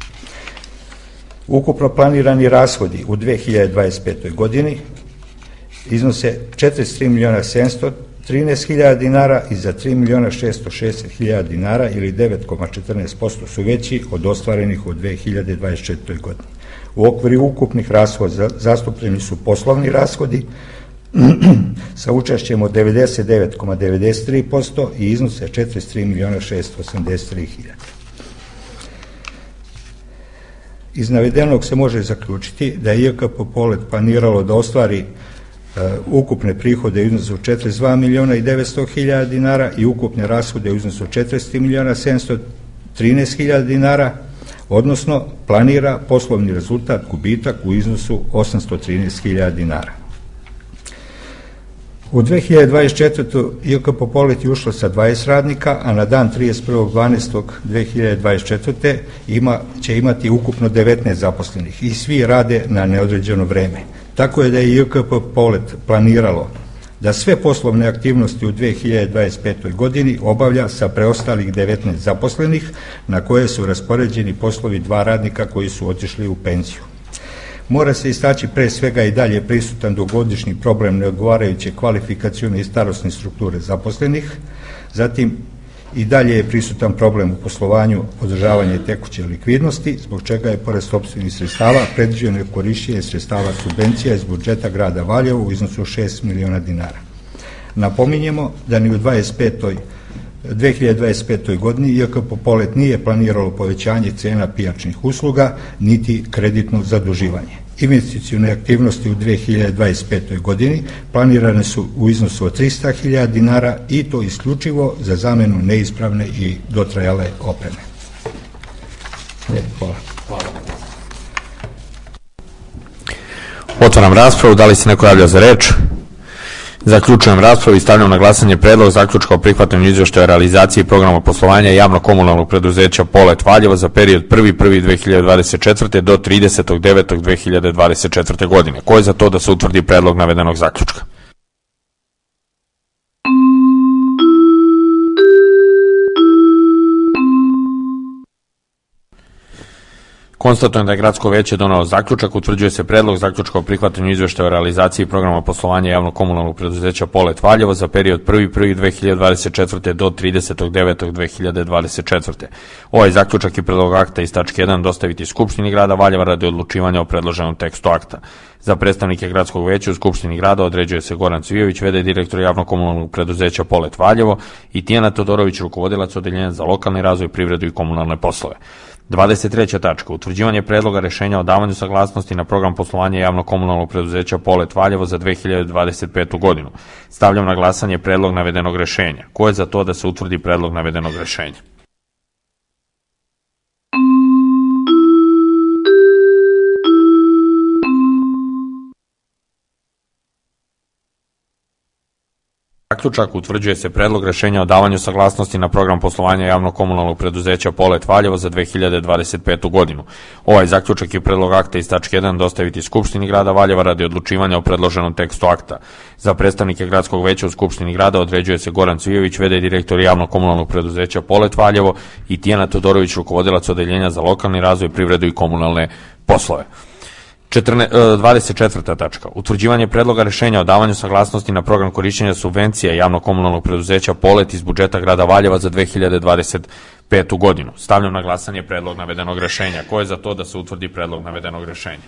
Ukupno planirani rashodi u dve hiljade dvadeset petoj. godini iznose četrdeset tri miliona sedamsto trinaest hiljada dinara i za tri miliona šesto šezdeset hiljada dinara ili devet zarez četrnaest posto su veći od ostvarenih u dve hiljade dvadeset četvrtoj. godini. U okviru ukupnih rashoda zastupljeni su poslovni rashodi sa učešćem od devedeset devet zarez devedeset tri posto i iznose četrdeset tri miliona šesto osamdeset tri hiljade. Iz navedenog se može zaključiti da je J K P Polet planiralo da ostvari uh, ukupne prihode u iznosu četrdeset dva miliona i devetsto hiljada dinara i ukupne rashode u iznosu četrdeset miliona sedamsto trinaest hiljada dinara, odnosno planira poslovni rezultat gubitak u iznosu osamsto trinaest hiljada dinara. U dve hiljade dvadeset četvrtoj. J K P Polet je ušlo sa dvadeset radnika, a na dan trideset prvog dvanaestog dve hiljade dvadeset četvrte. Ima, će imati ukupno devetnaest zaposlenih i svi rade na neodređeno vreme. Tako je da je J K P Polet planiralo da sve poslovne aktivnosti u dve hiljade dvadeset petoj. godini obavlja sa preostalih devetnaest zaposlenih, na koje su raspoređeni poslovi dva radnika koji su otišli u penziju. Mora se istaći pre svega i dalje prisutan dugogodišnji problem neodgovarajuće kvalifikacione i starosne strukture zaposlenih, zatim i dalje je prisutan problem u poslovanju održavanja tekuće likvidnosti, zbog čega je pored sopstvenih sredstava predviđeno korišćenje sredstava subvencija iz budžeta grada Valjevo u iznosu šest miliona dinara. Napominjemo da ni u dve hiljade dvadeset petoj godini I K P Polet nije planiralo povećanje cena pijačnih usluga niti kreditno zaduživanje. Investicione aktivnosti u dve hiljade dvadeset petoj godini planirane su u iznosu od trista hiljada dinara i to isključivo za zamenu neispravne i dotrajale opreme. Hvala. Hvala. Otvaram raspravu. Da li se neko javlja za reč? Zaključujem raspravu I stavljam na glasanje predlog zaključka o prihvatanju izveštaja o realizaciji programa poslovanja javno-komunalnog preduzeća Polet Valjevo za period prvi prvog dve hiljade dvadeset četvrte do tridesetog devetog dve hiljade dvadeset četvrte godine. Ko je za to da se utvrdi predlog navedenog zaključka? Konstatujem da je Gradsko veće donelo zaključak, utvrđuje se predlog zaključka o prihvatanju izveštaja o realizaciji programa poslovanja javno-komunalnog preduzeća Polet Valjevo za period prvi prvog dve hiljade dvadeset četvrte do tridesetog devetog dve hiljade dvadeset četvrte Ovaj zaključak I predlog akta iz tačke jedan dostaviti Skupštini grada Valjeva radi odlučivanja o predloženom tekstu akta. Za predstavnike Gradskog veća u Skupštini grada određuje se Goran Cvijović, v d direktor javno-komunalnog preduzeća Polet Valjevo I Tijana Todorović, rukovodilac odeljenja za lokalni razvoj, privredu I komunalne poslove. dvadeset treća tačka. Utvrđivanje predloga rešenja o davanju saglasnosti na program poslovanja javno-komunalnog preduzeća Polet Valjevo za dve hiljade dvadeset petu godinu. Stavljam na glasanje predlog navedenog rešenja. Ko je za to da se utvrdi predlog navedenog rešenja? Zaključak. Utvrđuje se predlog rešenja o davanju saglasnosti na program poslovanja javno-komunalnog preduzeća Polet Valjevo za dve hiljade dvadeset petu godinu. Ovaj zaključak I predlog akta iz tačke jedan dostaviti Skupštini grada Valjeva radi odlučivanja o predloženom tekstu akta. Za predstavnike Gradskog veća u Skupštini grada određuje se Goran Cvijović, v d direktor javno-komunalnog preduzeća Polet Valjevo I Tijana Todorović, rukovodilac odeljenja za lokalni razvoj, privredu I komunalne poslove. dvadeset četvrta tačka. Utvrđivanje predloga rešenja o davanju saglasnosti na program korišćenja subvencija javno-komunalnog preduzeća Polet iz budžeta grada Valjeva za dve hiljade dvadeset petu godinu. Stavljam na glasanje predlog navedenog rešenja. Ko je za to da se utvrdi predlog navedenog rešenja?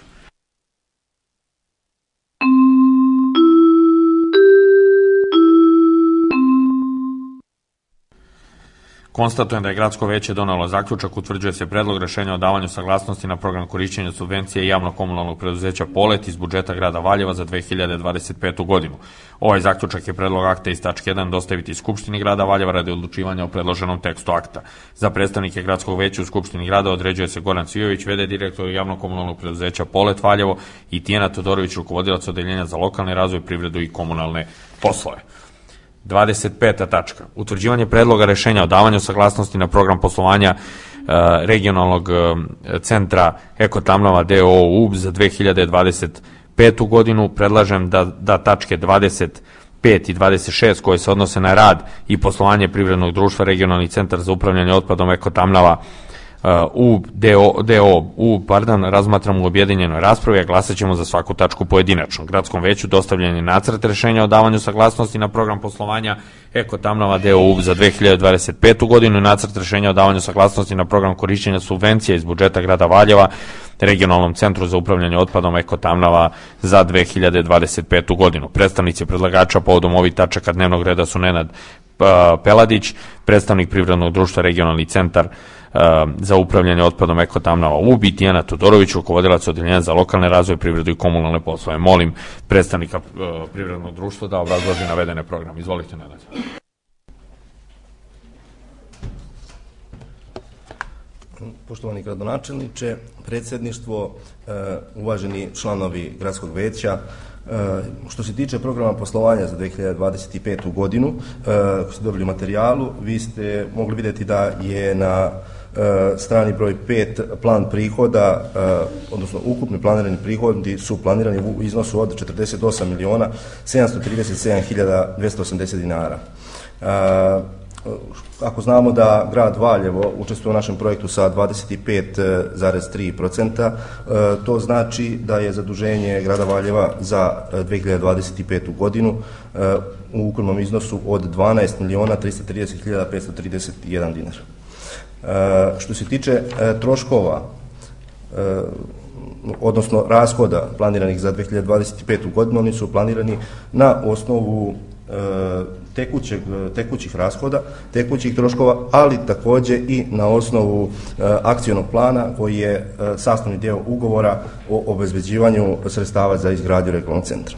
Konstatujem da je Gradsko veće donelo zaključak, utvrđuje se predlog rešenja o davanju saglasnosti na program korišćenja subvencije javno-komunalnog preduzeća Polet iz budžeta grada Valjeva za dve hiljade dvadeset petu godinu. Ovaj zaključak I predlog akta iz tačke jedan dostaviti Skupštini grada Valjeva radi odlučivanja o predloženom tekstu akta. Za predstavnike Gradskog veća u Skupštini grada određuje se Goran Cvijović, v d direktor javno-komunalnog preduzeća Polet Valjevo I Tijana Todorović, rukovodilac odeljenja za lokalni razvoj, privredu I komunalne poslove. dvadeset peta tačka. Utvrđivanje predloga rešenja o davanju saglasnosti na program poslovanja uh, regionalnog uh, centra Eko Tamnava d o o U B za dve hiljade dvadeset petu godinu. Predlažem da, da tačke dvadeset pet I dvadeset šest koje se odnose na rad I poslovanje privrednog društva Regionalni centar za upravljanje otpadom Eko Tamnava U B d o o U B, pardon, razmatramo u objedinjenoj raspravi, a glasat ćemo za svaku tačku pojedinačno. Gradskom veću dostavljen je nacrt rešenja o davanju saglasnosti na program poslovanja Eko Tamnava d o o U B za dve hiljade dvadeset petu godinu i nacrt rešenja o davanju saglasnosti na program korišćenja subvencija iz budžeta grada Valjeva Regionalnom centru za upravljanje otpadom Eko Tamnava za dve hiljade dvadeset petu godinu. Predstavnici predlagača povodom ovih tačaka dnevnog reda su Nenad Peladić, predstavnik privrednog društva Regionalni centar za upravljanje otpadom Eko Tamnava U B I Tijana Todorović, rukovodilac odeljenja za lokalni razvoj, privredu I komunalne poslove. Molim predstavnika privrednog društva da obrazloži navedene programe. Izvolite, Nenad. Poštovani gradonačelniče, predsedništvo, uvaženi članovi Gradskog veća, što se tiče programa poslovanja za dve hiljade dvadeset petu godinu, ako ste dobili materijalu, vi ste mogli vidjeti da je na strani broj pet plan prihoda, odnosno ukupni planirani prihodi su planirani u iznosu od četrdeset osam miliona sedamsto trideset sedam hiljada dvesta osamdeset dinara. ako znamo da grad Valjevo učestvuje u našem projektu sa dvadeset pet zarez tri posto, to znači da je zaduženje grada Valjeva za dve hiljade dvadeset petu godinu u ukupnom iznosu od dvanaest miliona trista trideset hiljada petsto trideset jedan dinar. Što se tiče troškova, odnosno rashoda planiranih za dve hiljade dvadeset petu godinu, oni su planirani na osnovu tekućeg, tekućih rashoda, tekućih troškova, ali takođe i na osnovu akcionog plana koji je sastavni deo ugovora o obezbeđivanju sredstava za izgradnju regionalnog centra.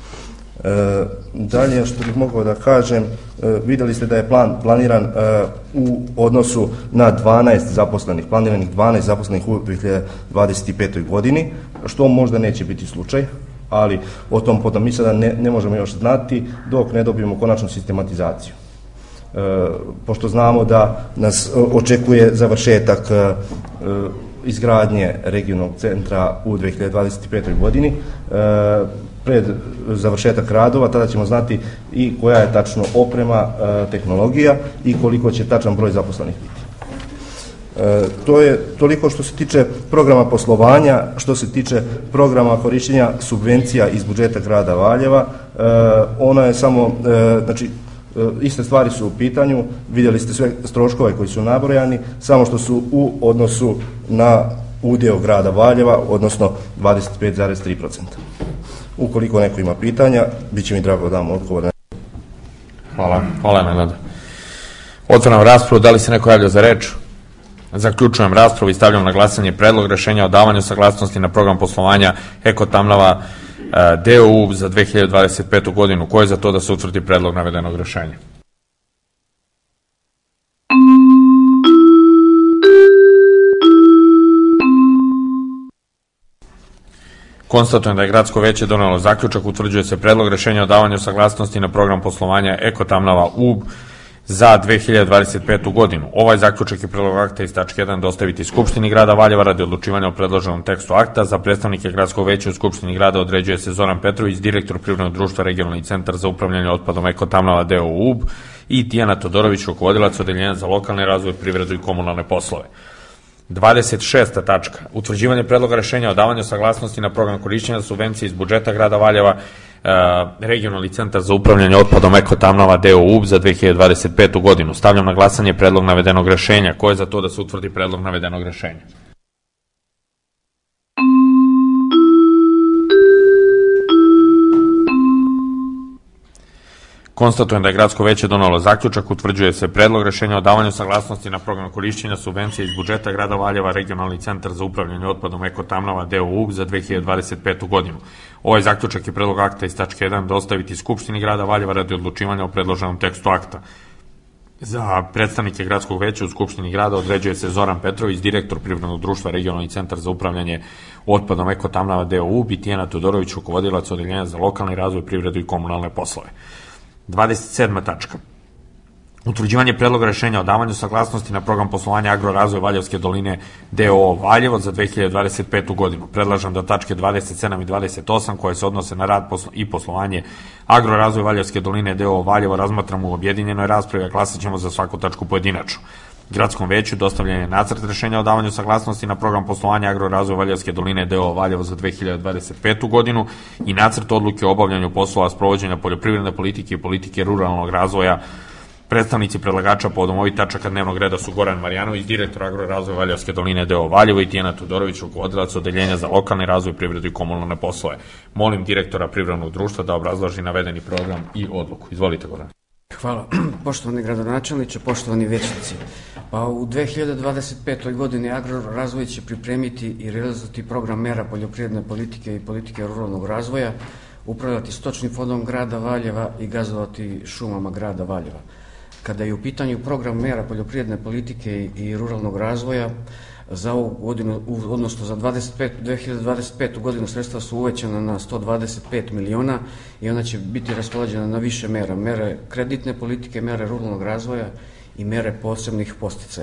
Dalje, što bih mogao da kažem, videli ste da je plan planiran u odnosu na dvanaest zaposlenih, planiranih dvanaest zaposlenih u dve hiljade dvadeset petoj godini, što možda neće biti slučaj, ali o tom potom mi sada ne, ne možemo još znati dok ne dobijemo konačnu sistematizaciju. E, pošto znamo da nas očekuje završetak e, izgradnje regionalnog centra u dve hiljade dvadeset petoj godini, e, pred završetak radova, tada ćemo znati i koja je tačno oprema, e, tehnologija i koliko će tačan broj zaposlenih biti. E, to je toliko što se tiče programa poslovanja. Što se tiče programa korišćenja subvencija iz budžeta grada Valjeva, e, ona je samo, e, znači, e, iste stvari su u pitanju, vidjeli ste sve troškove koji su nabrojani, samo što su u odnosu na udjel grada Valjeva, odnosno dvadeset pet zarez tri posto. Ukoliko neko ima pitanja, bit će mi drago da dam odgovor. Hvala, hvala Nenada. Otvaram raspravu, da li se neko javlja za reč? Zaključujem raspravu i stavljam na glasanje predlog rešenja o davanju saglasnosti na program poslovanja Eko Tamnava D O U za dve hiljade dvadeset petu godinu. Ko je za to da se utvrdi predlog navedenog rešenja? Konstatujem da je Gradsko veće donelo zaključak, utvrđuje se predlog rešenja o davanju saglasnosti na program poslovanja Eko Tamnava U B za dve hiljade dvadeset petu godinu. Ovaj zaključak i predlog akta iz tačke jedan dostaviti Skupštini grada Valjeva radi odlučivanja o predloženom tekstu akta. Za predstavnike Gradskog veća u Skupštini grada određuje se Zoran Petrović, direktor Privrednog društva Regionalni centar za upravljanje otpadom Eko Tamnava D O U B i Tijana Todorović, rukovodilac odeljenja za lokalni razvoj, privredu i komunalne poslove. dvadeset šesta tačka. Utvrđivanje predloga rešenja o davanju saglasnosti na program korišćenja subvencije iz budžeta grada Valjeva, Regionalni centar za upravljanje otpadom Eko Tamnava D O U B za dve hiljade dvadeset petu godinu. Stavljam na glasanje predlog navedenog rešenja. Ko je za to da se utvrdi predlog navedenog rešenja? Konstatujem da je Gradsko veće donelo zaključak, utvrđuje se predlog rešenja o davanju saglasnosti na program korišćenja subvencije iz budžeta grada Valjeva, Regionalni centar za upravljanje otpadom Eko Tamnava D O U B za dve hiljade dvadeset petu godinu. Ovaj zaključak i predlog akta iz tačke jedan dostaviti Skupštini grada Valjeva radi odlučivanja o predloženom tekstu akta. Za predstavnike Gradskog veća u Skupštini grada određuje se Zoran Petrović, direktor Privrednog društva Regionalni centar za upravljanje otpadom Eko Tamnava D O U B i Tijana Todorović, rukovodilac odeljenja za lokalni razvoj, privredu i komunalne poslove. dvadeset sedma tačka. Utvrđivanje predloga rešenja o davanju saglasnosti na program poslovanja Agrorazvoj Valjevske doline D O O Valjevo za dve hiljade dvadeset petu godinu. Predlažem da tačke dvadeset sedam i dvadeset osam koje se odnose na rad i poslovanje Agrorazvoj Valjevske doline D O O Valjevo razmatramo u objedinjenoj raspravi, a glasat ćemo za svaku tačku pojedinačno. Gradskom veću dostavljen je nacrt rešenja o davanju saglasnosti na program poslovanja Agrorazvoj Valjevske doline D O O Valjevo za dve hiljade dvadeset petu godinu i nacrt odluke o obavljanju poslova sprovođenja poljoprivredne politike i politike ruralnog razvoja. Predstavnici predlagača povodom ovih tačaka dnevnog reda su Goran Marjanović, direktor Agrorazvoja Valjevske doline D O O Valjevo i Tijana Todorović, rukovodilac odeljenja za lokalni razvoj, privredu i komunalne poslove. Molim direktora Privrednog društva da obrazloži navedeni program i odluku. Izvolite, Goran. Hvala. Poštovani gradonačelniče, poštovani većnici. Pa u dve hiljade dvadeset petoj godini Agrorazvoj će pripremiti i realizovati program mera poljoprivredne politike i politike ruralnog razvoja, upravljati stočnim fondom grada Valjeva i gazdovati šumama grada Valjeva. Kada je u pitanju program mera poljoprivredne politike i ruralnog razvoja, za ovu godinu, odnosno za dve hiljade dvadeset petu godinu sredstva su uvećana na sto dvadeset pet miliona i ona će biti raspoređena na više mera, mere kreditne politike, mere ruralnog razvoja i mere posebnih podsticaja.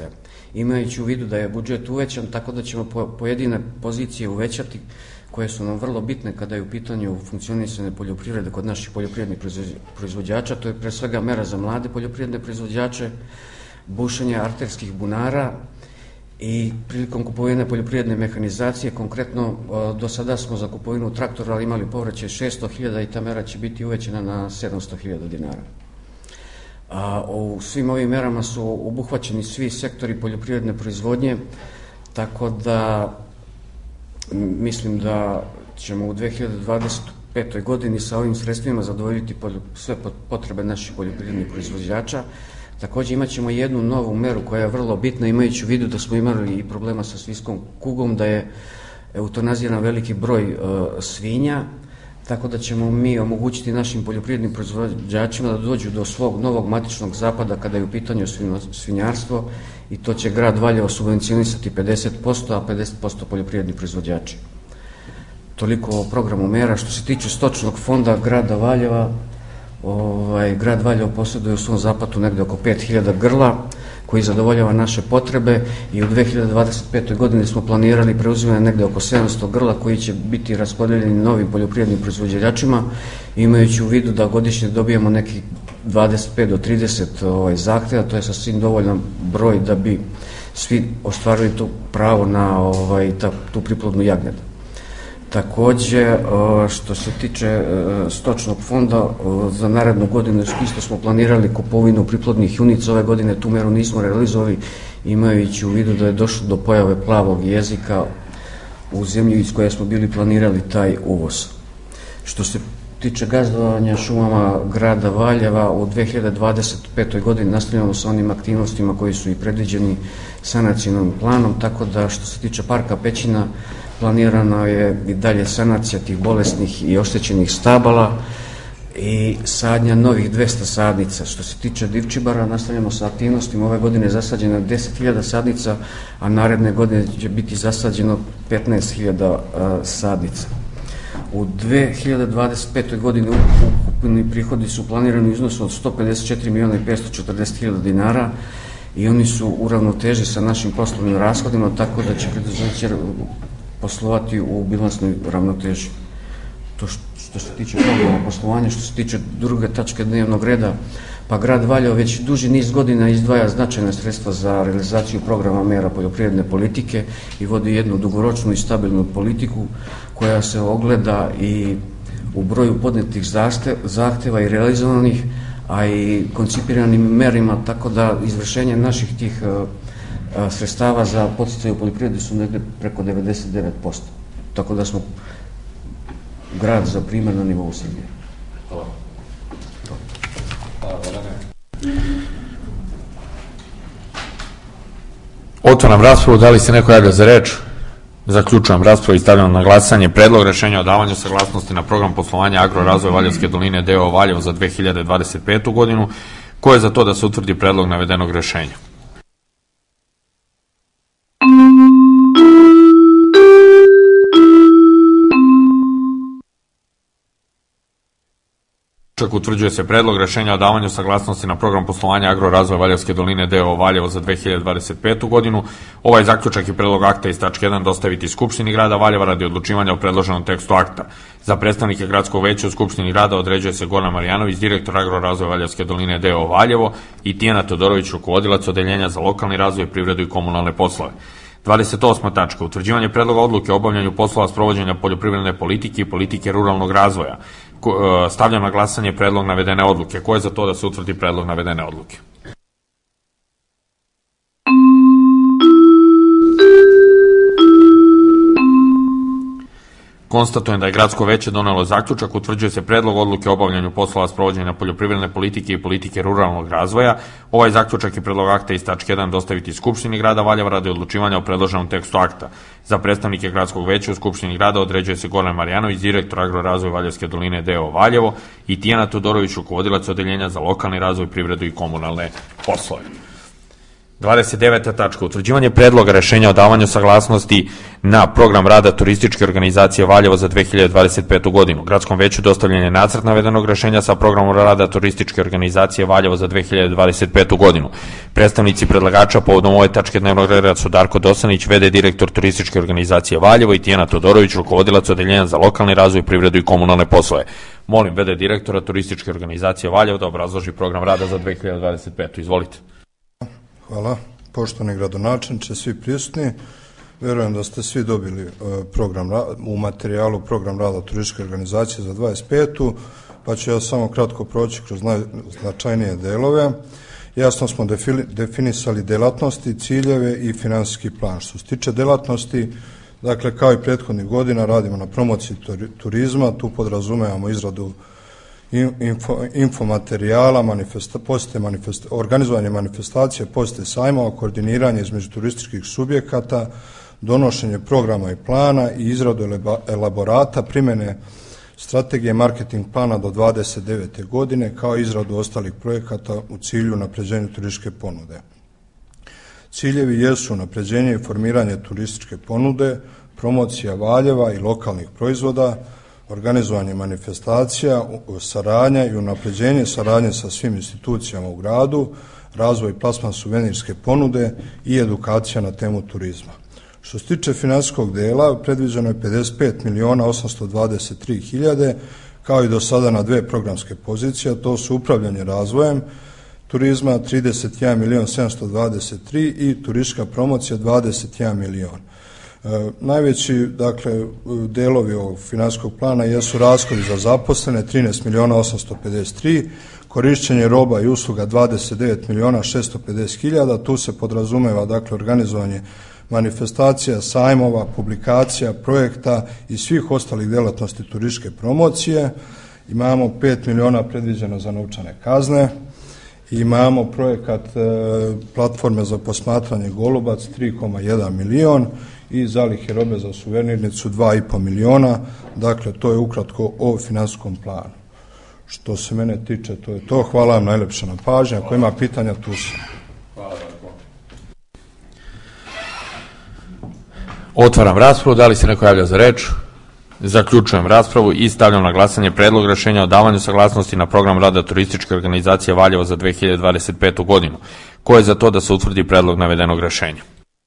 imajući u vidu da je budžet uvećan, tako da ćemo pojedine pozicije uvećati koje su nam vrlo bitne kada je u pitanju funkcionisanje poljoprivrede kod naših poljoprivrednih proizvođača. To je pre svega mera za mlade poljoprivredne proizvođače, bušenje arterskih bunara i prilikom kupovine poljoprivredne mehanizacije. Konkretno, do sada smo za kupovinu traktora imali povraćaj šesto hiljada i ta mera će biti uvećena na sedamsto hiljada dinara. A, u svim ovim merama su obuhvaćeni svi sektori poljoprivredne proizvodnje, tako da mislim da ćemo u dve hiljade dvadeset petoj godini sa ovim sredstvima zadovoljiti sve potrebe naših poljoprivrednih proizvođača. Takođe imat ćemo jednu novu meru koja je vrlo bitna, imajući u vidu da smo imali i problema sa svinjskom kugom, da je eutanaziran veliki broj uh, svinja, tako da ćemo mi omogućiti našim poljoprivrednim proizvođačima da dođu do svog novog matičnog zapada kada je u pitanju svinjarstvo, i to će grad Valjevo subvencionisati pedeset posto, a pedeset posto poljoprivredni proizvođači. Toliko o programu mera. Što se tiče stočnog fonda grada Valjeva, ovaj, grad Valjevo posjeduje u svom zapatu negde oko pet hiljada grla koji zadovoljava naše potrebe, i u dve hiljade dvadeset petoj godini smo planirali preuzimanje negde oko sedamsto grla koji će biti raspodeljeni novim poljoprivrednim proizvođačima, imajući u vidu da godišnje dobijemo nekih dvadeset pet do trideset ovaj, zahteva. To je sasvim dovoljan broj da bi svi ostvarili to pravo na ovaj, ta, tu priplodnu jagnjetu. Takođe, što se tiče stočnog fonda, za narednu godinu isto smo planirali kupovinu priplodnih junica. Ove godine tu meru nismo realizovali, imajući u vidu da je došlo do pojave plavog jezika u zemlju iz koje smo bili planirali taj uvoz. Što se tiče gazdovanja šumama grada Valjeva, u dve hiljade dvadeset petoj godini nastavljamo sa onim aktivnostima koji su i predviđeni sanacijnom planom, tako da što se tiče parka Pećina, planirana je i dalje sanacija tih bolesnih i oštećenih stabala i sadnja novih dvesta sadnica. Što se tiče Divčibara, nastavljamo sa aktivnostima. Ove godine je zasađeno deset hiljada sadnica, a naredne godine će biti zasađeno petnaest hiljada sadnica. U dve hiljade dvadeset petoj godini ukupni prihodi su planirani u iznosu od sto pedeset četiri miliona i petsto četrdeset hiljada dinara i oni su u ravnoteži sa našim poslovnim rashodima, tako da će preduzeće poslovati u bilansnoj ravnoteži. To što se tiče programa poslovanja. Što se tiče druge tačke dnevnog reda, pa grad Valjevo već duži niz godina izdvaja značajna sredstva za realizaciju programa mera poljoprivredne politike i vodi jednu dugoročnu i stabilnu politiku koja se ogleda i u broju podnetih zahteva i realizovanih, a i koncipiranim merima, tako da izvršenje naših tih sredstava za podsticaj u poljoprivredi su negde preko devedeset devet posto. Tako da smo grad za primer na nivou Srbije. Hvala. Otvaram raspravu. Da li se neko javlja za reč? Zaključujem raspravu i stavljam na glasanje Predlog rešenja o davanju saglasnosti na program poslovanja Agrorazvoj Valjevske doline D O Valjevo za dve hiljade dvadeset petu godinu. Ko je za to da se utvrdi predlog navedenog rešenja? Utvrđuje se predlog rešenja o davanju saglasnosti na program poslovanja Agrorazvoj Valjevske doline D O Valjevo za dve hiljade dvadeset petu godinu. Ovaj zaključak i predlog akta iz tačke jedan dostaviti Skupštini grada Valjeva radi odlučivanja o predloženom tekstu akta. Za predstavnike gradskog veća u Skupštini grada određuje se Goran Marjanović, direktor Agrorazvoj Valjevske doline D O Valjevo, i Tijana Todorović, rukovodilac Odeljenja za lokalni razvoj, privredu i komunalne poslove. dvadeset osma tačka. Utvrđivanje predloga odluke o obavljanju poslova sprovođenja poljoprivredne politike i politike ruralnog razvoja. Stavljam na glasanje predlog navedene odluke. Ko je za to da se utvrdi predlog navedene odluke? Konstatujem da je gradsko veće donelo zaključak. Utvrđuje se predlog odluke o obavljanju poslova sprovođenja poljoprivredne politike i politike ruralnog razvoja. Ovaj zaključak i predlog akta iz tačke jedan dostaviti Skupštini grada Valjeva radi odlučivanja o predloženom tekstu akta. Za predstavnike gradskog veća u Skupštini grada određuje se Goran Marjanović, direktor Agrorazvoj Valjevske doline D O Valjevo, i Tijana Todorović, rukovodilac Odeljenja za lokalni razvoj, privredu i komunalne poslove. dvadeset deveta tačka. Utvrđivanje predloga rešenja o davanju saglasnosti na program rada turističke organizacije Valjevo za dve hiljade dvadeset petu godinu. Gradskom veću dostavljen je nacrt navedenog rešenja sa programom rada turističke organizacije Valjevo za dve hiljade dvadeset petu godinu. Predstavnici predlagača povodom ove tačke dnevnog reda su Darko Dosanić, v d direktor turističke organizacije Valjevo, i Tijana Todorović, rukovodilac odeljenja za lokalni razvoj, privredu i komunalne poslove. Molim v d direktora turističke organizacije Valjevo da obrazloži program rada za dve hiljade dvadeset petu. Izvolite. Hvala. Poštovani gradonačelniče, svi prisutni, verujem da ste svi dobili program u materijalu program rada turističke organizacije za dvadeset petu, pa ću ja samo kratko proći kroz najznačajnije delove. Jasno smo definisali delatnosti, ciljeve i finansijski plan. Što se tiče delatnosti, dakle, kao i prethodnih godina radimo na promociji turizma, tu podrazumevamo izradu Info, infomaterijala, manifesta, posete manifesta, organizovanje manifestacije, posete sajmova, koordiniranje između turističkih subjekata, donošenje programa i plana i izradu elaborata, primjene strategije marketing plana do dvadeset devete godine, kao i izradu ostalih projekata u cilju unapređenja turističke ponude. Ciljevi jesu unapređenje i formiranje turističke ponude, promocija Valjeva i lokalnih proizvoda, organizovanje manifestacija, saradnja i unapređenje saradnje sa svim institucijama u gradu, razvoj i plasman suvenirske ponude i edukacija na temu turizma. Što se tiče finansijskog dela, predviđeno je pedeset pet miliona osamsto dvadeset tri hiljade, kao i do sada na dve programske pozicije, to su upravljanje razvojem turizma trideset jedan milion sedamsto dvadeset tri i turistička promocija dvadeset jedan milion. E, najveći, dakle, delovi ovog finansijskog plana jesu rashodi za zaposlene trinaest miliona osamsto pedeset tri, korišćenje roba i usluga dvadeset devet miliona šesto pedeset hiljada, tu se podrazumeva, dakle, organizovanje manifestacija, sajmova, publikacija, projekta i svih ostalih delatnosti turističke promocije. Imamo pet miliona predviđeno za novčane kazne, imamo projekat e, platforme za posmatranje Golubac tri zarez jedan milion i zalihe robe za suvenirnicu dva zarez pet miliona, dakle to je ukratko o finansijskom planu. Što se mene tiče, to je to. Hvala vam najlepše na pažnji, ako ima pitanja, tu sam. Hvala Darko. Otvaram raspravu, da li se neko javlja za reč? Zaključujem raspravu i stavljam na glasanje predlog rešenja o davanju saglasnosti na program rada turističke organizacije Valjevo za dve hiljade dvadeset petu godinu. Ko je za to da se utvrdi predlog navedenog rešenja?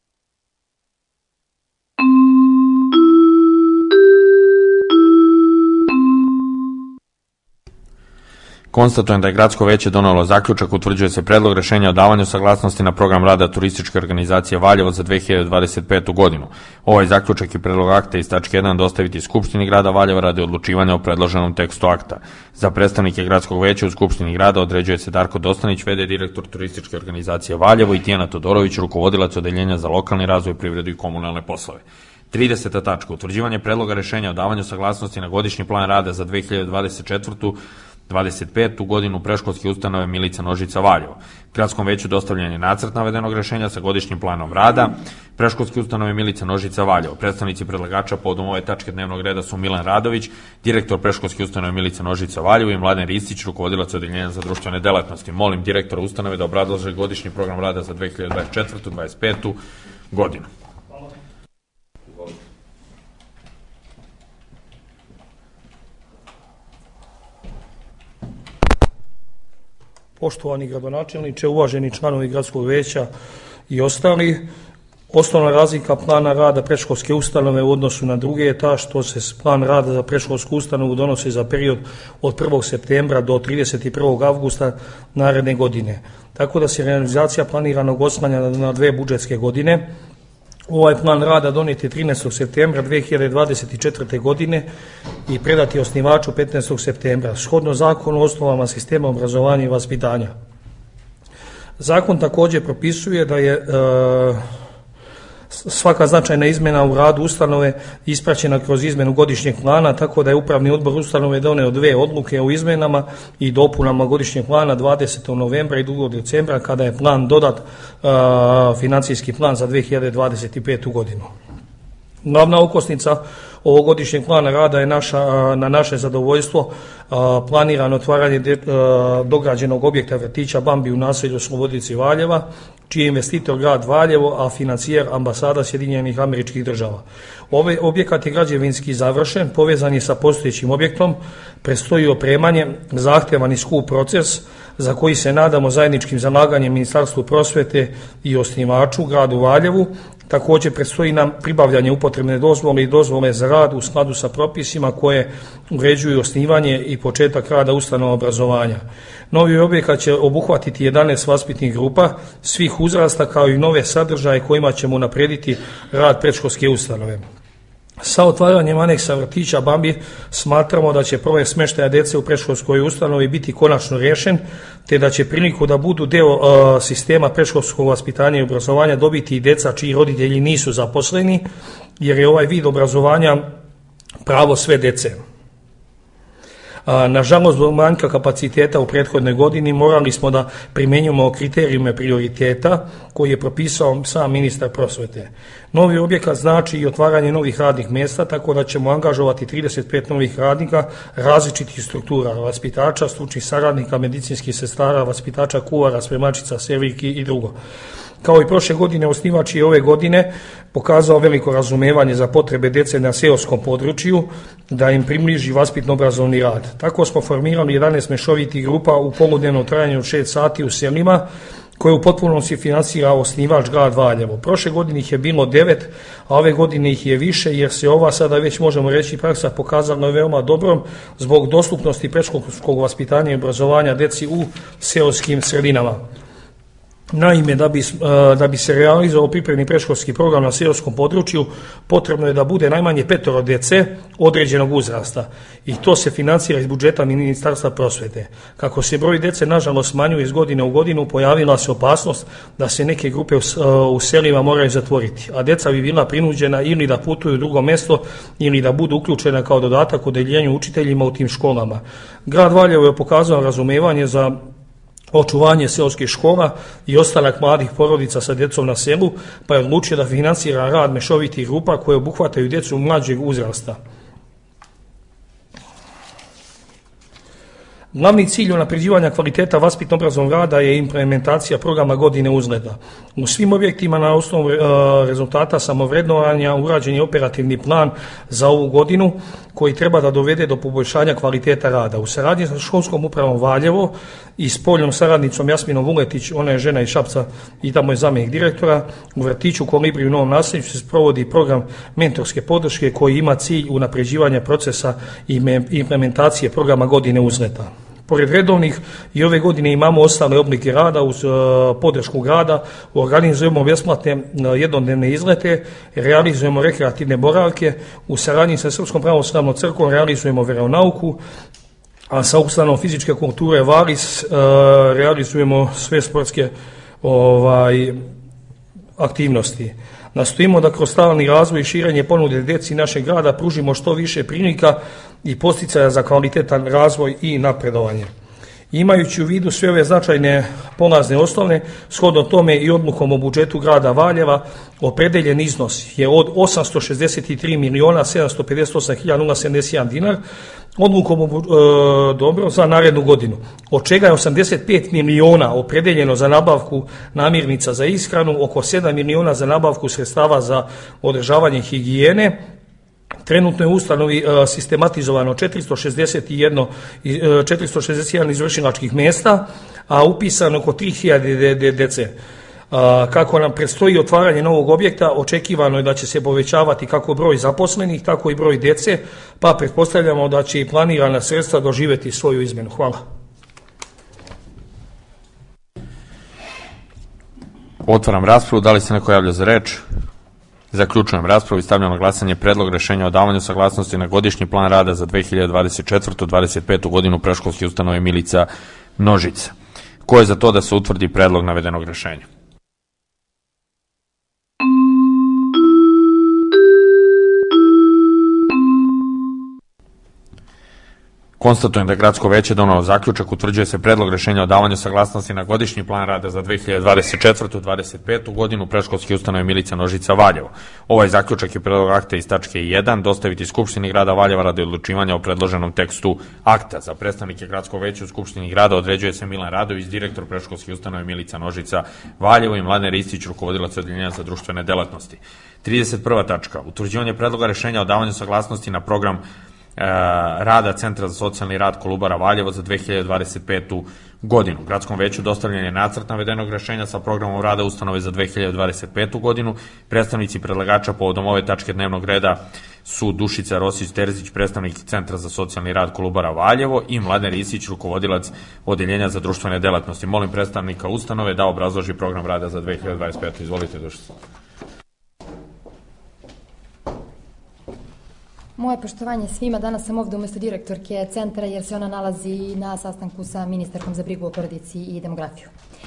Konstatujem da je Gradsko veće donelo zaključak, utvrđuje se predlog rešenja o davanju saglasnosti na program rada turističke organizacije Valjevo za dve hiljade dvadeset petu godinu. Ovaj zaključak i predlog akta iz tačke jedan dostaviti Skupštini grada Valjeva radi odlučivanja o predloženom tekstu akta. Za predstavnike Gradskog veća u Skupštini grada određuje se Darko Dostanić, v d direktor turističke organizacije Valjevo, i Tijana Todorović, rukovodilac odeljenja za lokalni razvoj, privredu i komunalne poslove. trideseta tačka. Utvrđivanje predloga rešenja o davanju saglasnosti na godišnji plan rada za dve hiljade dvadeset četvrtu dvadeset petu godinu predškolske ustanove Milica Nožica Valjevo. Gradskom veću dostavljen je nacrt navedenog rešenja sa godišnjim planom rada predškolske ustanove Milica Nožica Valjevo. Predstavnici predlagača povodom ove tačke dnevnog reda su Milan Radović, direktor predškolske ustanove Milica Nožica Valjevo, i Mladen Ristić, rukovodilac odeljenja za društvene delatnosti. Molim direktora ustanove da obrazloži godišnji program rada za dve hiljade dvadeset četvrtu dvadeset petu godinu. Poštovani gradonačelniče, uvaženi članovi Gradskog veća i ostali, osnovna razlika plana rada predškolske ustanove u odnosu na druge je ta što se plan rada za predškolsku ustanovu donosi za period od prvog septembra do trideset prvog avgusta naredne godine. Tako da se realizacija planiranog oslanja na dve budžetske godine. Ovaj plan rada donet je trinaestog septembra dve hiljade dvadeset četvrte godine i predat je osnivaču petnaestog septembra, shodno zakonu o osnovama sistema obrazovanja i vaspitanja. Zakon također propisuje da je e, svaka značajna izmena u radu ustanove ispraćena kroz izmenu godišnjeg plana, tako da je Upravni odbor ustanove doneo dve odluke o izmenama i dopunama godišnjeg plana dvadesetog novembra i drugog decembra, kada je plan dodat a, financijski plan za dve hiljade dvadeset petu godinu. Glavna okosnica ovogodišnjeg plana rada je naša, na naše zadovoljstvo planirano otvaranje dograđenog objekta vrtića Bambi u naselju Slobodici Valjeva, čiji je investitor grad Valjevo, a financijer ambasada Sjedinjenih Američkih Država. Ovaj objekat je građevinski završen, povezan je sa postojećim objektom, predstoji opremanje, zahtjevan i skup proces za koji se nadamo zajedničkim zalaganjem Ministarstvu prosvete i osnivaču gradu Valjevu. Također predstoji nam pribavljanje upotrebne dozvole i dozvole za rad u skladu sa propisima koje uređuju osnivanje i početak rada ustanova obrazovanja. Novi objekat će obuhvatiti jedanaest vaspitnih grupa svih uzrasta kao i nove sadržaje kojima ćemo unaprijediti rad predškolske ustanove. Sa otvaranjem aneksa vrtića Bambi smatramo da će problem smještaja djece u predškolskoj ustanovi biti konačno riješen, te da će priliku da budu deo uh, sistema predškolskog vaspitanja i obrazovanja dobiti i djeca čiji roditelji nisu zaposleni, jer je ovaj vid obrazovanja pravo sve djece. Nažalost, zbog manjka kapaciteta u prethodnoj godini morali smo da primjenjujemo kriterijume prioriteta koji je propisao sam ministar prosvete. Novi objekat znači i otvaranje novih radnih mjesta, tako da ćemo angažovati trideset pet novih radnika različitih struktura, vaspitača, stručnih saradnika, medicinskih sestara, vaspitača, kuvara, spremačica, servirki i drugo. Kao i prošle godine, osnivač je ove godine pokazao veliko razumevanje za potrebe djece na seoskom području, da im približi vaspitno-obrazovni rad. Tako smo formirali jedanaest mešovitih grupa u poludnevnom trajanju od šest sati u selima, koje u potpunosti finansira osnivač grad Valjevo. Prošle godine ih je bilo devet, a ove godine ih je više, jer se ova sada već možemo reći praksa pokazala veoma dobrom zbog dostupnosti predškolskog vaspitanja i obrazovanja djeci u seoskim sredinama. Naime, da bi, da bi se realizovao pripremni predškolski program na seoskom području, potrebno je da bude najmanje petoro djece određenog uzrasta i to se financira iz budžeta Ministarstva prosvete. Kako se broj djece nažalost smanjuje iz godine u godinu, pojavila se opasnost da se neke grupe u selima moraju zatvoriti, a djeca bi bila prinuđena ili da putuju u drugo mjesto ili da budu uključena kao dodatak odeljenju učiteljima u tim školama. Grad Valjevo je pokazao razumevanje za očuvanje seoskih škola i ostanak mladih porodica sa djecom na selu, pa je odlučio da financira rad mešovitih grupa koje obuhvataju djecu mlađeg uzrasta. Glavni cilj unapređivanja kvaliteta vaspitno-obrazovnog rada je implementacija programa godine uzgleda. U svim objektima na osnovu e, rezultata samovrednovanja urađen je operativni plan za ovu godinu koji treba da dovede do poboljšanja kvaliteta rada. U saradnji sa školskom upravom Valjevo i s poljnom saradnicom Jasminom Vuletić, ona je žena iz Šapca i tamo je zamjenik direktora, u vrtiću Kolibri u Novom Naselju se sprovodi program mentorske podrške koji ima cilj unapređivanja procesa i implementacije programa godine uzgleda. Pored redovnih i ove godine imamo ostale oblike rada uz uh, podršku grada, organizujemo besplatne uh, jednodnevne izlete, realizujemo rekreativne boravke, u saradnji sa Srpskom pravoslavnom crkvom realizujemo veronauku, a sa ustanovom fizičke kulture Valis uh, realizujemo sve sportske ovaj, aktivnosti. Nastojimo da kroz stalni razvoj i širenje ponude djeci našeg grada pružimo što više prilika i posticaja za kvalitetan razvoj i napredovanje. Imajući u vidu sve ove značajne polazne osnovne, shodno tome i odlukom o budžetu grada Valjeva, opredeljen iznos je od osamsto šezdeset tri miliona sedamsto pedeset osam hiljada sedamdeset jedan dinar, odlukom o, e, dobro za narednu godinu, od čega je osamdeset pet miliona opredeljeno za nabavku namirnica za ishranu, oko sedam miliona za nabavku sredstava za održavanje higijene. Trenutno je u ustanovi uh, sistematizovano četiristo šezdeset jedan izvršilačkih mjesta, a upisano oko tri hiljade djece. Uh, kako nam predstoji otvaranje novog objekta, očekivano je da će se povećavati kako broj zaposlenih, tako i broj djece, pa pretpostavljamo da će i planirana sredstva doživjeti svoju izmjenu. Hvala. Otvaram raspravu. Da li se neko javlja za reč? Zaključujem raspravu i stavljam na glasanje predlog rešenja o davanju saglasnosti na godišnji plan rada za dve hiljade dvadeset četvrtu do dvadeset petu godinu predškolske ustanove Milica Nožica. Ko je za to da se utvrdi predlog navedenog rešenja? Konstatujem da je Gradsko veće donelo zaključak, utvrđuje se predlog rešenja o davanju saglasnosti na godišnji plan rada za dve hiljade dvadeset četvrtu do dvadeset petu godinu predškolske ustanove Milica Nožica Valjevo. Ovaj zaključak je predlog akta iz tačke jedan dostaviti Skupštini grada Valjeva radi odlučivanja o predloženom tekstu akta. Za predstavnike Gradskog veća u Skupštini grada određuje se Milan Radović, direktor predškolske ustanove Milica Nožica Valjevo, i Mladen Ristić, rukovodilac odeljenja za društvene delatnosti. trideset prva tačka. Utvrđivanje predloga rešenja o davanju saglasnosti na program rada Centra za socijalni rad Kolubara Valjevo za dve hiljade dvadeset petu godinu. Gradskom veću dostavljen je nacrt navedenog rešenja sa programom rada ustanove za dve hiljade dvadeset petu godinu. Predstavnici predlagača povodom ove tačke dnevnog reda su Dušica Rosić-Terzić, predstavnik Centra za socijalni rad Kolubara Valjevo, i Mladen Ristić, rukovodilac odeljenja za društvene delatnosti. Molim predstavnika ustanove da obrazloži program rada za dve hiljade dvadeset petu. Izvolite, Dušica. Moje poštovanje svima, danas sam ovde umesto direktorke centra jer se ona nalazi na sastanku sa ministarkom za brigu o porodici i demografiju.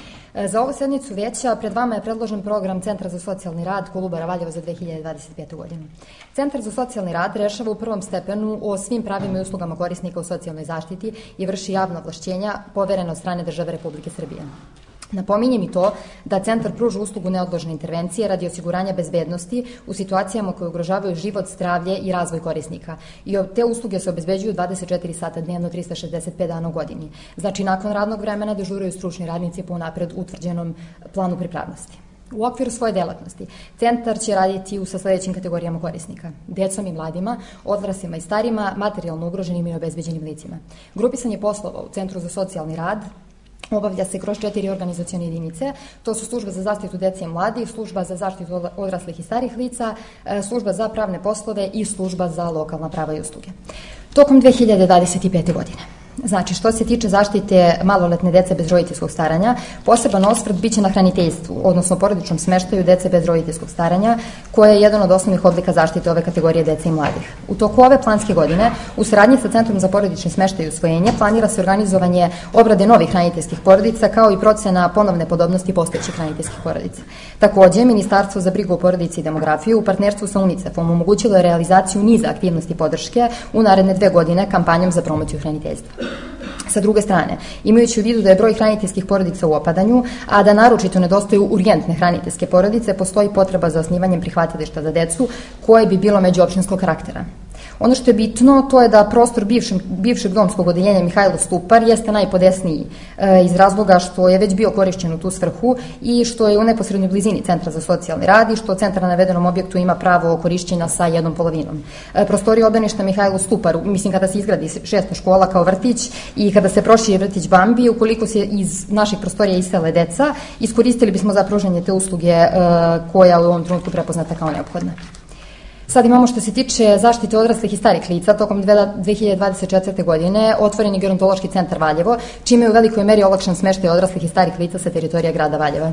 Za ovu sednicu veća pred vama je predložen program Centra za socijalni rad Kolubara Valjevo za dve hiljade dvadeset petu godinu. Centar za socijalni rad rešava u prvom stepenu o svim pravima i uslugama korisnika u socijalnoj zaštiti i vrši javna ovlašćenja poverena od strane države Republike Srbije. Napominjem i to da centar pruža uslugu neodložne intervencije radi osiguranja bezbednosti u situacijama koje ugrožavaju život, zdravlje i razvoj korisnika. I te usluge se obezbeđuju dvadeset četiri sata dnevno, trista šezdeset pet dana u godini. Znači, nakon radnog vremena dežuraju stručni radnici po napred utvrđenom planu pripravnosti. U okviru svoje delatnosti, centar će raditi sa sledećim kategorijama korisnika: decom i mladima, odraslima i starima, materijalno ugroženim i obezbeđenim licima. Grupisanje poslova u Centru za socijalni rad obavlja se kroz četiri organizacione jedinice. To su služba za zaštitu dece i mladih, služba za zaštitu odraslih i starih lica, služba za pravne poslove i služba za lokalna prava i usluge. Tokom dve hiljade dvadeset pete godine, znači što se tiče zaštite maloletne dece bez roditeljskog staranja, poseban osvrt biće na hraniteljstvu, odnosno porodičnom smeštaju dece bez roditeljskog staranja, koje je jedan od osnovnih oblika zaštite ove kategorije dece i mladih. U toku ove planske godine, u saradnji sa Centrom za porodični smeštaj i usvojenje, planira se organizovanje obrade novih hraniteljskih porodica, kao i procena ponovne podobnosti postojećih hraniteljskih porodica. Takođe, Ministarstvo za brigu o porodici i demografiju u partnerstvu sa UNICEF-om omogućilo je realizaciju niza aktivnosti podrške u naredne dve godine kampanjom za promociju hraniteljstva. Sa druge strane, imajući u vidu da je broj hraniteljskih porodica u opadanju, a da naročito nedostaju urgentne hraniteljske porodice, postoji potreba za osnivanjem prihvatilišta za decu koje bi bilo međuopštinskog karaktera. Ono što je bitno, to je da prostor bivšeg, bivšeg domskog odeljenja Mihajlo Stupar jeste najpodesniji e, iz razloga što je već bio korišćen u tu svrhu i što je u neposrednoj blizini Centra za socijalni rad i što centar na navedenom objektu ima pravo korišćenja sa jednom polovinom. E, prostorija obdaništa Mihajlo Stupar, mislim kada se izgradi šesta škola kao vrtić i kada se proširi vrtić Bambi, ukoliko se iz naših prostorija isele deca, iskoristili bismo za pružanje te usluge e, koja je u ovom trenutku prepoznata kao neophodna. Sad imamo što se tiče zaštite odraslih i starih lica, tokom dve hiljade dvadeset četvrte godine otvoren je gerontološki centar Valjevo, čime je u velikoj meri olakšan smeštaj odraslih i starih lica sa teritorija grada Valjeva.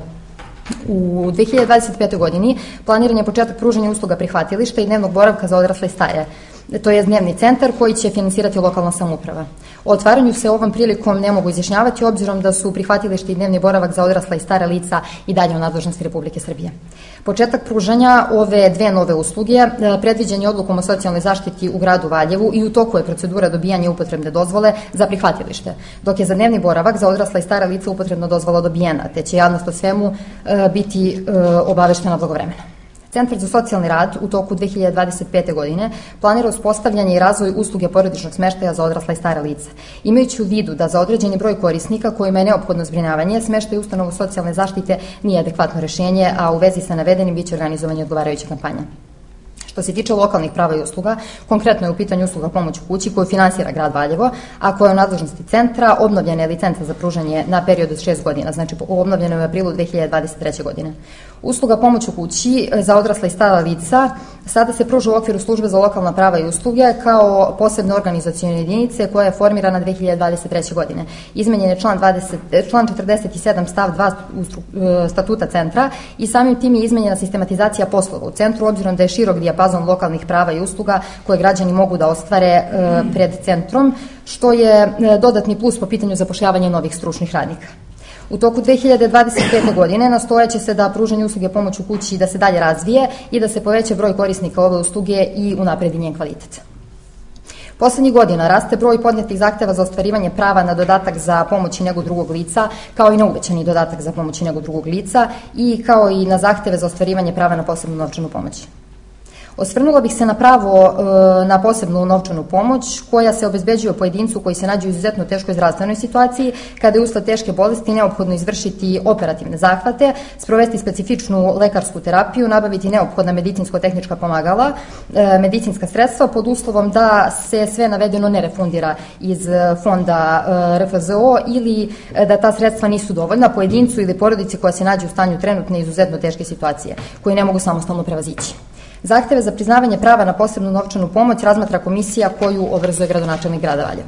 U dve hiljade dvadeset petoj godini planiran je početak pružanja usluga prihvatilišta i dnevnog boravka za odrasle i stare. To je dnevni centar koji će finansirati lokalna samouprava. O otvaranju se ovom prilikom ne mogu izjašnjavati, obzirom da su prihvatilište i dnevni boravak za odrasla i stara lica i dalje u nadležnosti Republike Srbije. Početak pružanja ove dve nove usluge predviđen je odlukom o socijalnoj zaštiti u gradu Valjevu i u toku je procedura dobijanja upotrebne dozvole za prihvatilište, dok je za dnevni boravak za odrasla i stara lica upotrebna dozvola dobijena, te će javnost o svemu biti obaveštena blagovremeno. Centar za socijalni rad u toku dve hiljade dvadeset pete godine planira uspostavljanje i razvoj usluge porodičnog smeštaja za odrasla i stara lica. Imajući u vidu da za određeni broj korisnika kojima je neophodno zbrinjavanje, smeštaj u ustanovu socijalne zaštite nije adekvatno rešenje, a u vezi sa navedenim biće organizovanje odgovarajuće kampanja. Što se tiče lokalnih prava i usluga, konkretno je u pitanju usluga pomoć u kući koju finansira grad Valjevo, a koja je u nadležnosti centra, obnovljena je licenca za pružanje na period od šest godina, znači obnovljena je u aprilu dve hiljade dvadeset treće godine. Usluga pomoć u kući za odrasla i stara lica sada se pruža u okviru službe za lokalna prava i usluge kao posebne organizacione jedinice koja je formirana dve hiljade dvadeset treće godine. Izmenjen je član, dvadeset, član četrdeset sedam stav dva statuta centra i samim tim je izmenjena sistematizacija poslova u centru, obzirom da je širok dijapazon lokalnih prava i usluga koje građani mogu da ostvare pred centrom, što je dodatni plus po pitanju zapošljavanja novih stručnih radnika. U toku dve hiljade dvadeset pete godine nastojaće se da pružanje usluge pomoć u kući da se dalje razvije i da se poveća broj korisnika ove usluge i unapredi njen kvalitet. Poslednjih godina raste broj podnetih zahteva za ostvarivanje prava na dodatak za pomoć i negu drugog lica, kao i na uvećani dodatak za pomoć i negu drugog lica i kao i na zahteve za ostvarivanje prava na posebnu novčanu pomoć. Osvrnula bih se na pravo na posebnu novčanu pomoć koja se obezbeđuje pojedincu koji se nađe u izuzetno teškoj zdravstvenoj situaciji kada je usled teške bolesti neophodno izvršiti operativne zahvate, sprovesti specifičnu lekarsku terapiju, nabaviti neophodna medicinsko-tehnička pomagala, medicinska sredstva pod uslovom da se sve navedeno ne refundira iz fonda R F Z O ili da ta sredstva nisu dovoljna pojedincu ili porodici koja se nađe u stanju trenutne izuzetno teške situacije koje ne mogu samostalno prevazići. Zahteve za priznavanje prava na posebnu novčanu pomoć razmatra komisija koju obrazuje gradonačelnik grada Valjeva.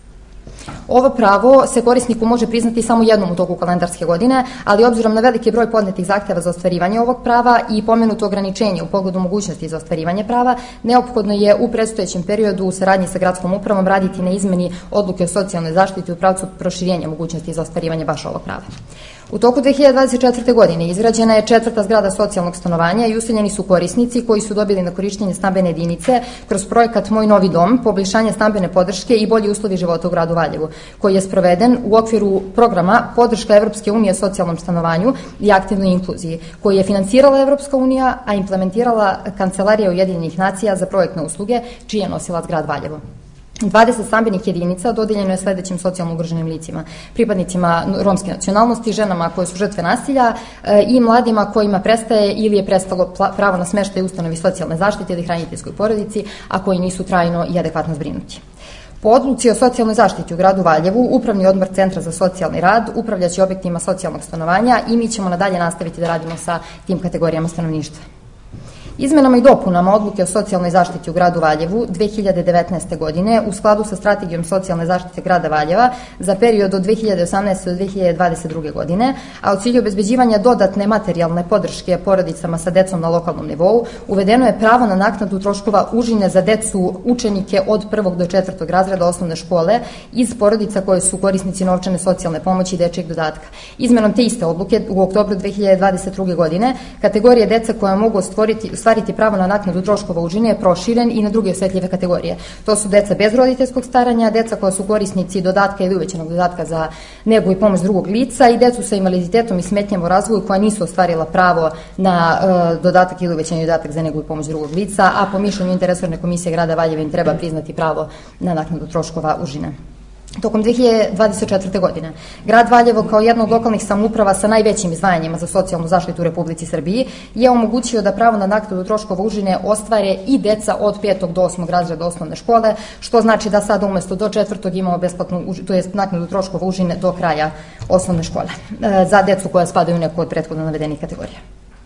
Ovo pravo se korisniku može priznati samo jednom u toku kalendarske godine, ali obzirom na veliki broj podnetih zahteva za ostvarivanje ovog prava i pomenuto ograničenje u pogledu mogućnosti za ostvarivanje prava, neophodno je u predstojećem periodu u saradnji sa gradskom upravom raditi na izmeni odluke o socijalnoj zaštiti u pravcu proširenja mogućnosti za ostvarivanje baš ovog prava. U toku dve hiljade dvadeset četvrte. godine izgrađena je četvrta zgrada socijalnog stanovanja i useljeni su korisnici koji su dobili na korišćenje stambene jedinice kroz projekat Moj novi dom, poboljšanje stambene podrške i bolji uslovi života u gradu Valjevu, koji je sproveden u okviru programa Podrška Evropske unije socijalnom stanovanju i aktivnoj inkluziji, koji je finansirala Evropska unija, a implementirala Kancelarija Ujedinjenih nacija za projektne usluge, čiji je nosilac grad Valjevo. dvadeset stambenih jedinica dodeljeno je sledećim socijalno ugroženim licima, pripadnicima romske nacionalnosti, ženama koje su žrtve nasilja i mladima kojima prestaje ili je prestalo pravo na smeštaj u ustanovi socijalne zaštite ili hraniteljskoj porodici, a koji nisu trajno i adekvatno zbrinuti. Po odluci o socijalnoj zaštiti u gradu Valjevu, Upravni odbor Centra za socijalni rad upravljaće objektima socijalnog stanovanja i mi ćemo nadalje nastaviti da radimo sa tim kategorijama stanovništva. Izmenama i dopunama odluke o socijalnoj zaštiti u gradu Valjevu dve hiljade devetnaeste. godine u skladu sa strategijom socijalne zaštite grada Valjeva za period od dve hiljade osamnaeste. do dve hiljade dvadeset druge. godine, a u cilju obezbeđivanja dodatne materijalne podrške porodicama sa decom na lokalnom nivou, uvedeno je pravo na naknadu troškova užine za decu učenike od prvog do četvrtog razreda osnovne škole iz porodica koje su korisnici novčane socijalne pomoći i dečijeg dodatka. Izmenom te iste odluke u oktobru dve hiljade dvadeset druge. godine kategorije dece koja mogu stvoriti ostvariti pravo na naknadu troškova užine je proširen i na druge osetljive kategorije. To su deca bez roditeljskog staranja, deca koja su korisnici dodatka ili uvećanog dodatka za negu i pomoć drugog lica i decu sa invaliditetom i smetnjama u razvoju koja nisu ostvarila pravo na uh, dodatak ili uvećani dodatak za negu i pomoć drugog lica, a po mišljenju interresorne komisije grada Valjeva im treba priznati pravo na naknadu troškova užine. Tokom dve hiljade dvadeset četvrte. godine grad Valjevo kao jedna od lokalnih samouprava sa najvećim izdvajanjima za socijalnu zaštitu u Republici Srbiji je omogućio da pravo na naknadu troškova užine ostvare i deca od petog do osmog razreda osnovne škole, što znači da sada umesto do četvrtog imamo besplatnu, to jest naknadu troškova užine do kraja osnovne škole za decu koja spadaju u neku od prethodno navedenih kategorija.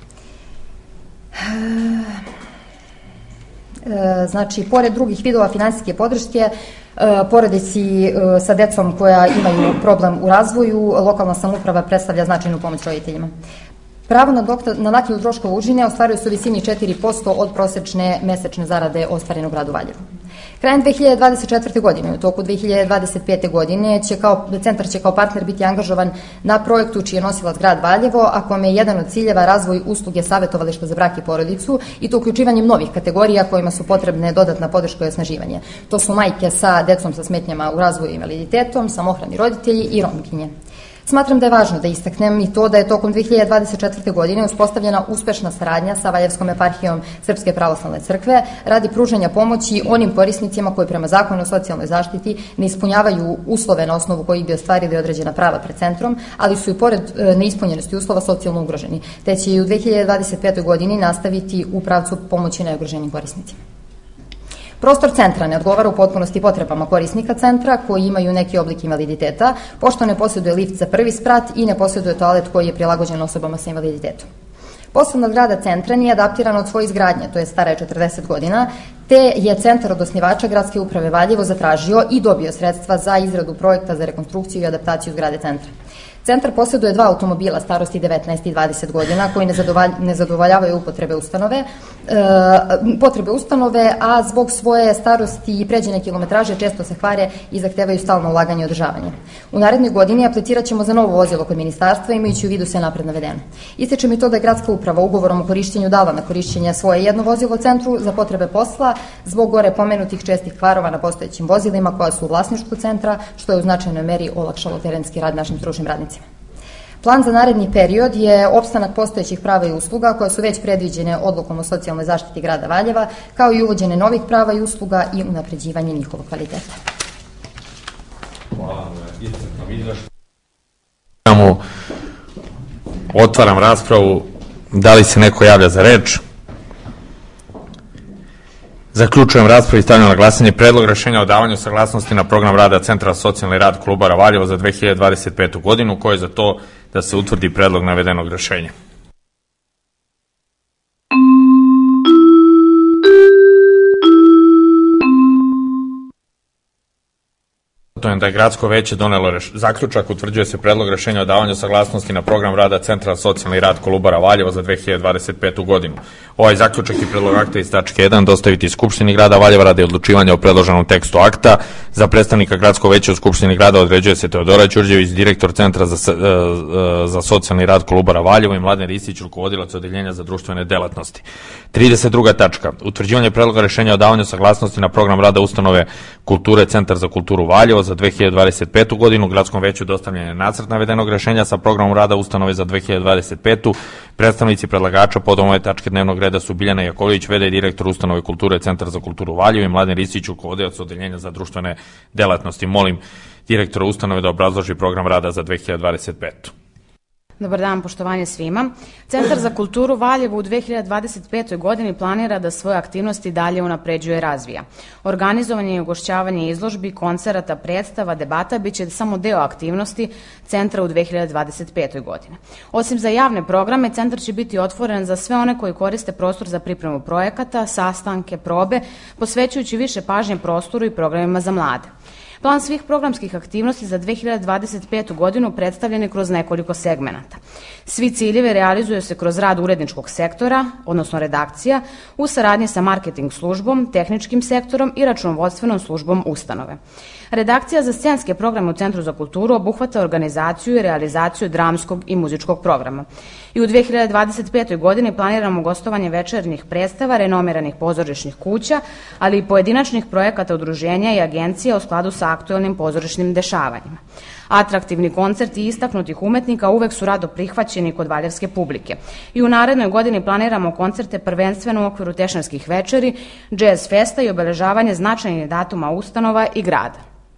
Znači, pored drugih vidova finansijske podrške, porodici sa decom koja imaju problem u razvoju, lokalna samouprava predstavlja značajnu pomoć roditeljima. Pravo na naknadu troškova užine ostvaruju se u visini četiri posto od prosečne mesečne zarade ostvarene u gradu Valjevu. Krajem dve hiljade dvadeset četvrte. godine, u toku dve hiljade dvadeset pete. godine, će kao, centar će kao partner biti angažovan na projektu čiji je nosilac grad Valjevo, a kome je jedan od ciljeva razvoj usluge savjetovališta za brak i porodicu i to uključivanjem novih kategorija kojima su potrebne dodatna podrška i osnaživanje. To su majke sa decom sa smetnjama u razvoju i invaliditetom, samohrani roditelji i romkinje. Smatram da je važno da istaknem i to da je tokom dve hiljade dvadeset četvrte. godine uspostavljena uspešna saradnja sa Valjevskom eparhijom Srpske pravoslavne crkve radi pružanja pomoći onim korisnicima koji prema zakonu o socijalnoj zaštiti ne ispunjavaju uslove na osnovu kojih bi ostvarili određena prava pred centrom, ali su i pored neispunjenosti uslova socijalno ugroženi, te će i u dve hiljade dvadeset petoj. godini nastaviti u pravcu pomoći najugroženijim korisnicima. Prostor centra ne odgovara u potpunosti potrebama korisnika centra koji imaju neki oblik invaliditeta, pošto ne posjeduje lift za prvi sprat i ne posjeduje toalet koji je prilagođen osobama sa invaliditetom. Poslovna zgrada centra nije adaptirana od svoje izgradnje, to je stara je četrdeset godina, te je centar od osnivača Gradske uprave Valjevo zatražio i dobio sredstva za izradu projekta za rekonstrukciju i adaptaciju zgrade centra. Centar posjeduje dva automobila starosti devetnaest i dvadeset godina koji ne zadovoljavaju upotrebe ustanove, potrebe ustanove, a zbog svoje starosti i pređene kilometraže često se hvare i zahtevaju stalno ulaganje i održavanje. U narednoj godini aplicirat ćemo za novo vozilo kod ministarstva, imajući u vidu sve napred navedeno. Ističe mi to da je gradska uprava ugovorom o korišćenju dala na korišćenje svoje jedno vozilo centru za potrebe posla zbog gore pomenutih čestih kvarova na postojećim vozilima koja su u vlasništvu centra, što je u značajnoj meri olakšalo terenski rad našim stručnim radnicima. Plan za naredni period je opstanak postojećih prava i usluga koje su već predviđene odlukom o socijalnoj zaštiti grada Valjeva, kao i uvođenje novih prava i usluga i unapređivanje njihovog kvaliteta. Hvala na iscrpnom izveštaju. Otvaram raspravu. Da li se neko javlja za reč? Zaključujem raspravu i stavljam na glasanje predlog rešenja o davanju saglasnosti na program rada Centra za socijalni rad Kolubara Valjevo za dve hiljade dvadeset petu godinu, ko je za to da se utvrdi predlog navedenog rešenja. Da je gradsko veće donelo reš... zaključak, utvrđuje se predlog rešenja o davanju saglasnosti na program rada Centra za socijalni rad Kolubara Valjevo za dve hiljade dvadeset petu godinu. Ovaj zaključak i predlog akta iz tačke jedan dostaviti Skupštini grada Valjeva radi odlučivanja o predloženom tekstu akta. Za predstavnika gradskog veća u Skupštini grada određuje se Teodora Ćurđević, direktor Centra za, za socijalni rad Kolubara Valjevo, i Mladen Ristić, rukovodilac odeljenja za društvene delatnosti. trideset druga tačka. Utvrđivanje predloga rešenja o davanju saglasnosti na program rada ustanove kulture Centar za kulturu Valjevo za dve hiljade dvadeset petu godinu. Gradskom veću dostavljen je nacrt navedenog rešenja sa programom rada ustanove za dve hiljade dvadeset petu. Predstavnici predlagača povodom ove tačke dnevnog reda su Biljana Jakovljević, v d direktor ustanove kulture Centar za kulturu Valjevo, i Mladen Ristić, rukovodilac odeljenja za društvene delatnosti. Molim direktora ustanove da obrazloži program rada za dve hiljade dvadeset petu. Dobar dan, poštovanje svima. Centar za kulturu Valjevo u dve hiljade dvadeset petoj godini planira da svoje aktivnosti dalje unapređuje i razvija. Organizovanje i ugošćavanje izložbi, koncerata, predstava, debata biće samo deo aktivnosti centra u dve hiljade dvadeset petoj godini. Osim za javne programe, centar će biti otvoren za sve one koji koriste prostor za pripremu projekata, sastanke, probe, posvećujući više pažnje prostoru i programima za mlade. Plan svih programskih aktivnosti za dve hiljade dvadeset petu godinu predstavljen je kroz nekoliko segmenata. Svi ciljevi realizuju se kroz rad uredničkog sektora, odnosno redakcija, u saradnji sa marketing službom, tehničkim sektorom i računovodstvenom službom ustanove. Redakcija za scenske programe u Centru za kulturu obuhvata organizaciju i realizaciju dramskog i muzičkog programa. I u dve hiljade dvadeset petoj godini planiramo gostovanje večernjih predstava renomiranih pozorišnih kuća, ali i pojedinačnih projekata udruženja i agencija u skladu sa aktuelnim pozorišnim dešavanjima. Atraktivni koncerti i istaknutih umetnika uvek su rado prihvaćeni kod valjevske publike. I u narednoj godini planiramo koncerte prvenstveno u okviru Tešnevskih večeri, džez festa i obeležavanje značajnih datuma ustanova i grada.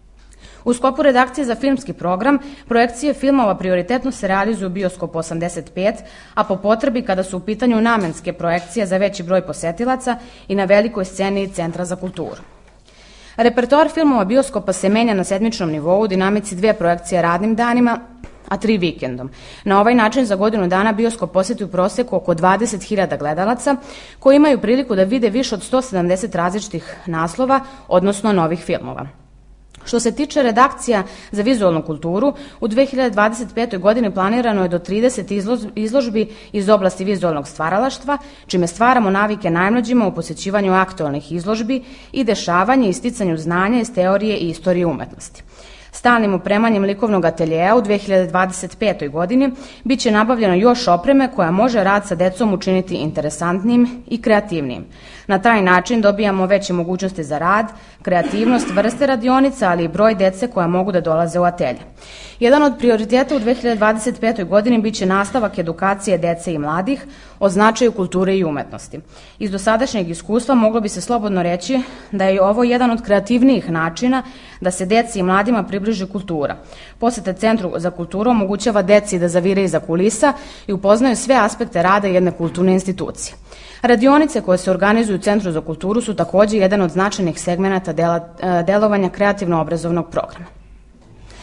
U sklopu redakcije za filmski program, projekcije filmova prioritetno se realizuju u Bioskopu osamdeset pet, a po potrebi kada su u pitanju namenske projekcije za veći broj posetilaca i na velikoj sceni Centra za kulturu. Repertoar filmova Bioskopa se menja na sedmičnom nivou u dinamici dve projekcije radnim danima, a tri vikendom. Na ovaj način za godinu dana Bioskop poseti u proseku oko dvadeset hiljada gledalaca koji imaju priliku da vide više od sto sedamdeset različitih naslova, odnosno novih filmova. Što se tiče redakcija za vizualnu kulturu, u dve hiljade dvadeset petoj godini planirano je do trideset izložbi iz oblasti vizualnog stvaralaštva, čime stvaramo navike najmlađima u posjećivanju aktualnih izložbi i dešavanje i sticanju znanja iz teorije i istorije umetnosti. Stalnim opremanjem likovnog ateljeja u dve hiljade dvadeset petoj godini biće nabavljeno još opreme koja može rad sa decom učiniti interesantnim i kreativnim. Na taj način dobijamo veće mogućnosti za rad, kreativnost, vrste radionica, ali i broj dece koja mogu da dolaze u atelje. Jedan od prioriteta u dve hiljade dvadeset petoj godini biće nastavak edukacije dece i mladih o značaju kulture i umetnosti. Iz dosadašnjeg iskustva moglo bi se slobodno reći da je ovo jedan od kreativnijih načina da se deci i mladima približi kultura. Poseta Centru za kulturu omogućava deci da zavire iza kulisa i upoznaju sve aspekte rada jedne kulturne institucije. Radionice koje se organizuju u Centru za kulturu su takođe jedan od značajnih segmenata dela, delovanja kreativno-obrazovnog programa.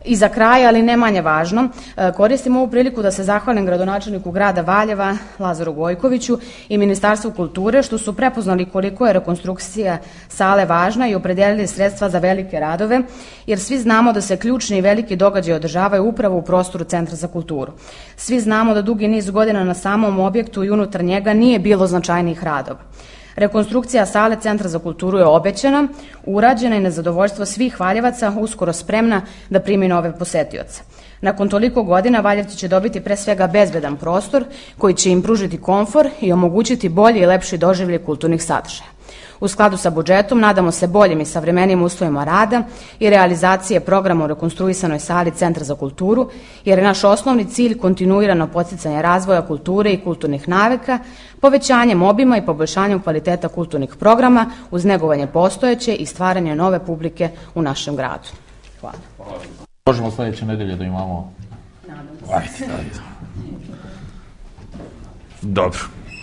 I za kraj, ali ne manje važno, koristim ovu priliku da se zahvalim gradonačelniku grada Valjeva, Lazaru Gojkoviću i Ministarstvu kulture što su prepoznali koliko je rekonstrukcija sale važna i opredelili sredstva za velike radove, jer svi znamo da se ključni i veliki događaji održavaju upravo u prostoru Centra za kulturu. Svi znamo da dugi niz godina na samom objektu i unutar njega nije bilo značajnih radova. Rekonstrukcija sale Centra za kulturu je obećana, urađena i na zadovoljstvo svih Valjevaca uskoro spremna da primi nove posetioce. Nakon toliko godina Valjevci će dobiti pre svega bezbedan prostor koji će im pružiti komfor i omogućiti bolji i lepši doživljaj kulturnih sadržaja. U skladu sa budžetom nadamo se boljim i savremenim uslovima rada i realizacije programa u rekonstruisanoj sali Centra za kulturu, jer je naš osnovni cilj kontinuirano podsticanje razvoja kulture i kulturnih navika, povećanjem obima i poboljšanjem kvaliteta kulturnih programa uz negovanje postojeće i stvaranje nove publike u našem gradu. Hvala. Možemo sledeće nedelje da imamo... Ajde, ajde. Dobro.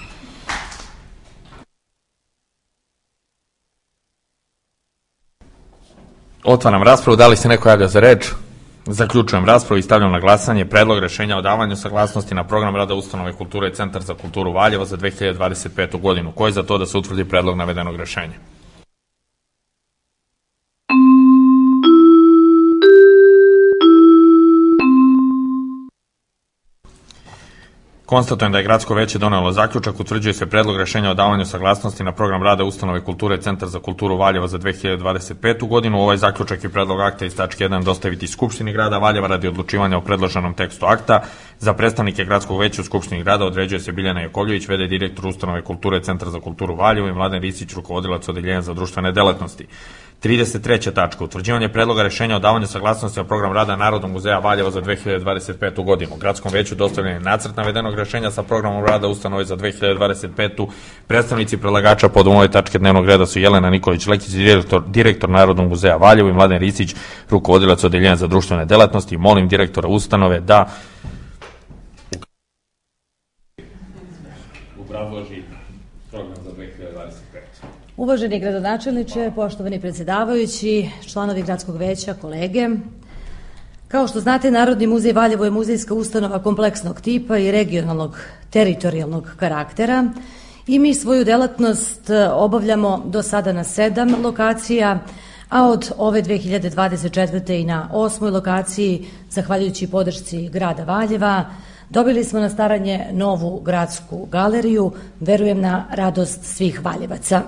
Otvaram raspravu, da li se neko javlja za reč? Zaključujem raspravu i stavljam na glasanje predlog rešenja o davanju saglasnosti na program rada Ustanove kulture i Centar za kulturu Valjevo za dve hiljade dvadeset petu godinu. Ko je za to da se utvrdi predlog navedenog rešenja? Konstatujem da je Gradsko veće donelo zaključak, utvrđuje se predlog rešenja o davanju saglasnosti na program rada Ustanove kulture i Centar za kulturu Valjevo za dve hiljade dvadeset petu godinu. Ovaj zaključak i predlog akta iz tačke jedan dostaviti Skupštini grada Valjeva radi odlučivanja o predloženom tekstu akta. Za predstavnike Gradskog veća u Skupštini grada određuje se Biljana Jakovljević, v d direktor Ustanove kulture i Centar za kulturu Valjevo, i Mladen Risić, rukovodilac odeljenja za društvene delatnosti. trideset treća tačka. Utvrđivanje predloga rešenja o davanju saglasnosti na program rada Narodnog muzeja Valjevo za dve hiljade dvadeset petu godinu. Gradskom veću dostavljen je nacrt navedenog rešenja sa programom rada ustanove za dve hiljade dvadeset petu. Predstavnici predlagača povodom ove tačke dnevnog reda su Jelena Nikolić-Lekić, direktor, direktor Narodnog muzeja Valjevo, i Mladen Risić, rukovodilac odeljenja za društvene delatnosti. Molim direktora ustanove da obrazloži program za dve hiljade dvadeset petu. Uvaženi gradonačelniče, poštovani predsjedavajući, članovi Gradskog veća, kolege, kao što znate, Narodni muzej Valjevo je muzejska ustanova kompleksnog tipa i regionalnog teritorijalnog karaktera i mi svoju delatnost obavljamo do sada na sedam lokacija, a od ove dve hiljade dvadeset četvrte i na osmoj lokaciji, zahvaljujući podršci grada Valjeva, dobili smo na staranje novu gradsku galeriju, verujem na radost svih Valjevaca.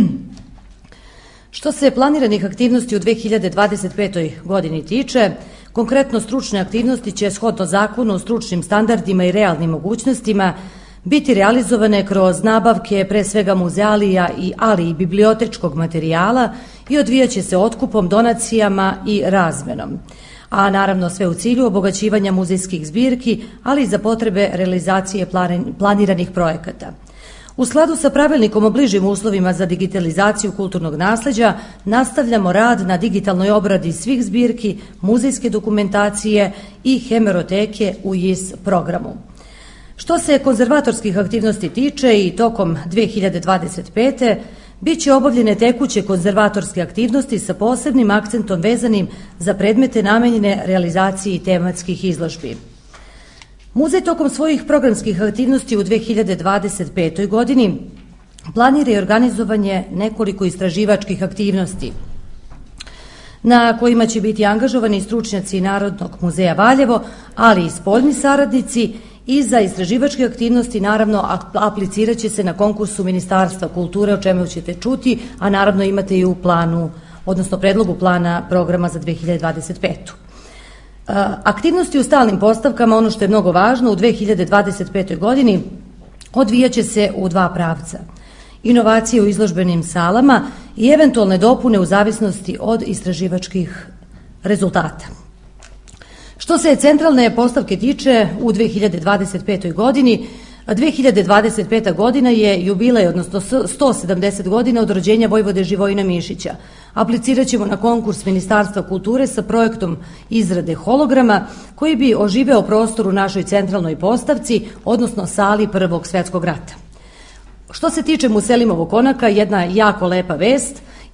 Što se planiranih aktivnosti u dve hiljade dvadeset petoj godini tiče, konkretno stručne aktivnosti će shodno zakonu o stručnim standardima i realnim mogućnostima biti realizovane kroz nabavke pre svega muzealija i ali i bibliotečkog materijala i odvijaće se otkupom, donacijama i razmenom, a naravno sve u cilju obogaćivanja muzejskih zbirki, ali i za potrebe realizacije planiranih projekata. U skladu sa pravilnikom o bližim uslovima za digitalizaciju kulturnog nasleđa, nastavljamo rad na digitalnoj obradi svih zbirki, muzejske dokumentacije i hemeroteke u I S programu. Što se konzervatorskih aktivnosti tiče, i tokom dve hiljade dvadeset pete biće obavljene tekuće konzervatorske aktivnosti sa posebnim akcentom vezanim za predmete namenjene realizaciji tematskih izložbi. Muzej tokom svojih programskih aktivnosti u dve hiljade dvadeset petoj godini planira i organizovanje nekoliko istraživačkih aktivnosti na kojima će biti angažovani stručnjaci Narodnog muzeja Valjevo, ali i spoljni saradnici, i za istraživačke aktivnosti naravno aplicirat će se na konkursu Ministarstva kulture, o čemu ćete čuti, a naravno imate i u planu, odnosno predlogu plana programa za dve hiljade dvadeset petu. Aktivnosti u stalnim postavkama, ono što je mnogo važno, u dve hiljade dvadeset petoj godini odvijaće se u dva pravca. Inovacije u izložbenim salama i eventualne dopune u zavisnosti od istraživačkih rezultata. Što se centralne postavke tiče, u dve hiljade dvadeset petoj godini, dve hiljade dvadeset peta godina je jubilej, odnosno sto sedamdeset godina od rođenja Vojvode Živojina Mišića. Aplicirat ćemo na konkurs Ministarstva kulture sa projektom izrade holograma koji bi oživeo prostor u našoj centralnoj postavci, odnosno sali Prvog svetskog rata. Što se tiče Muselimovog konaka, jedna jako lepa vest,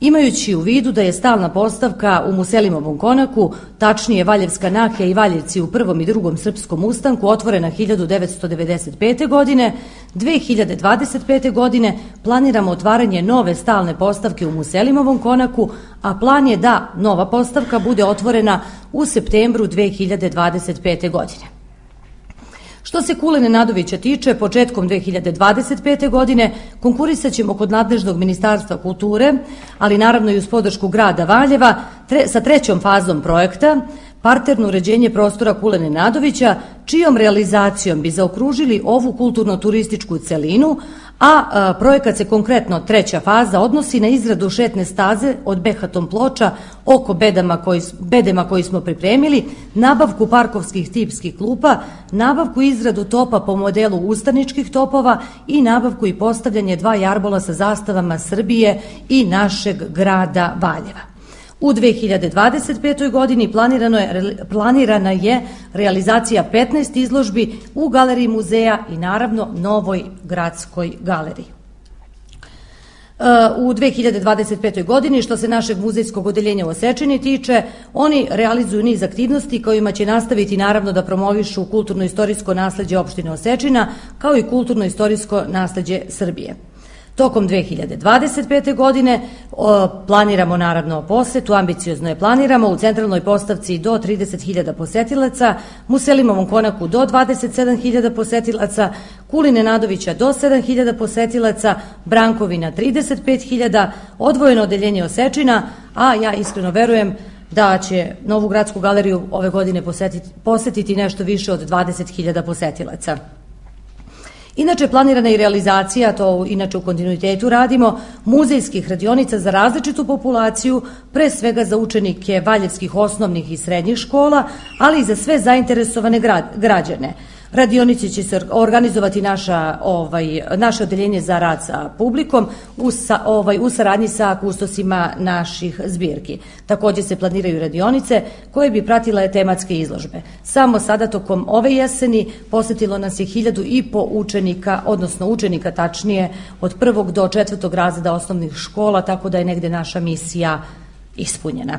Imajući u vidu da je stalna postavka u Muselimovom konaku, tačnije Valjevska nahja i Valjevci u prvom i drugom srpskom ustanku, otvorena hiljadu devetsto devedeset pete. godine, dve hiljade dvadeset pete. godine planiramo otvaranje nove stalne postavke u Muselimovom konaku, a plan je da nova postavka bude otvorena u septembru dve hiljade dvadeset pete. godine. Što se Kule Nenadovića tiče, početkom dve hiljade dvadeset pete. godine konkurisat ćemo kod nadležnog Ministarstva kulture, ali naravno i uz podršku grada Valjeva, tre, sa trećom fazom projekta, parterno uređenje prostora Kule Nenadovića, čijom realizacijom bi zaokružili ovu kulturno-turističku celinu, a, a projekat se konkretno, treća faza, odnosi na izradu šetne staze od Behaton ploča oko bedama koji, bedema koji smo pripremili, nabavku parkovskih tipskih klupa, nabavku i izradu topa po modelu ustaničkih topova i nabavku i postavljanje dva jarbola sa zastavama Srbije i našeg grada Valjeva. U dve hiljade dvadeset petoj. godini planirano je, planirana je realizacija petnaest izložbi u galeriji muzeja i naravno novoj gradskoj galeriji. U dve hiljade dvadeset petoj. godini, što se našeg muzejskog odeljenja u Osečini tiče, oni realizuju niz aktivnosti kojima će nastaviti naravno da promovišu kulturno-istorijsko nasleđe opštine Osečina, kao i kulturno-istorijsko nasleđe Srbije. Tokom dve hiljade dvadeset pete. godine o, planiramo naravno posetu, ambiciozno je planiramo u centralnoj postavci do trideset hiljada posetilaca, Muselimovom konaku do dvadeset sedam hiljada posetilaca, Kuli Nenadovića do sedam hiljada posetilaca, Brankovina trideset pet hiljada, odvojeno odeljenje Osečina, a ja iskreno verujem da će Novu gradsku galeriju ove godine posetiti, posetiti nešto više od dvadeset hiljada posetilaca. Inače, planirana i realizacija, to inače u kontinuitetu radimo, muzejskih radionica za različitu populaciju, pre svega za učenike valjevskih osnovnih i srednjih škola, ali i za sve zainteresovane građane. Radionici će se organizovati naša, ovaj, naše odeljenje za rad sa publikom u, sa, ovaj, u saradnji sa kustosima naših zbirki. Takođe se planiraju radionice koje bi pratile tematske izložbe. Samo sada tokom ove jeseni posetilo nas je hiljadu i po učenika, odnosno učenika tačnije, od prvog do četvrtog razreda osnovnih škola, tako da je negde naša misija ispunjena.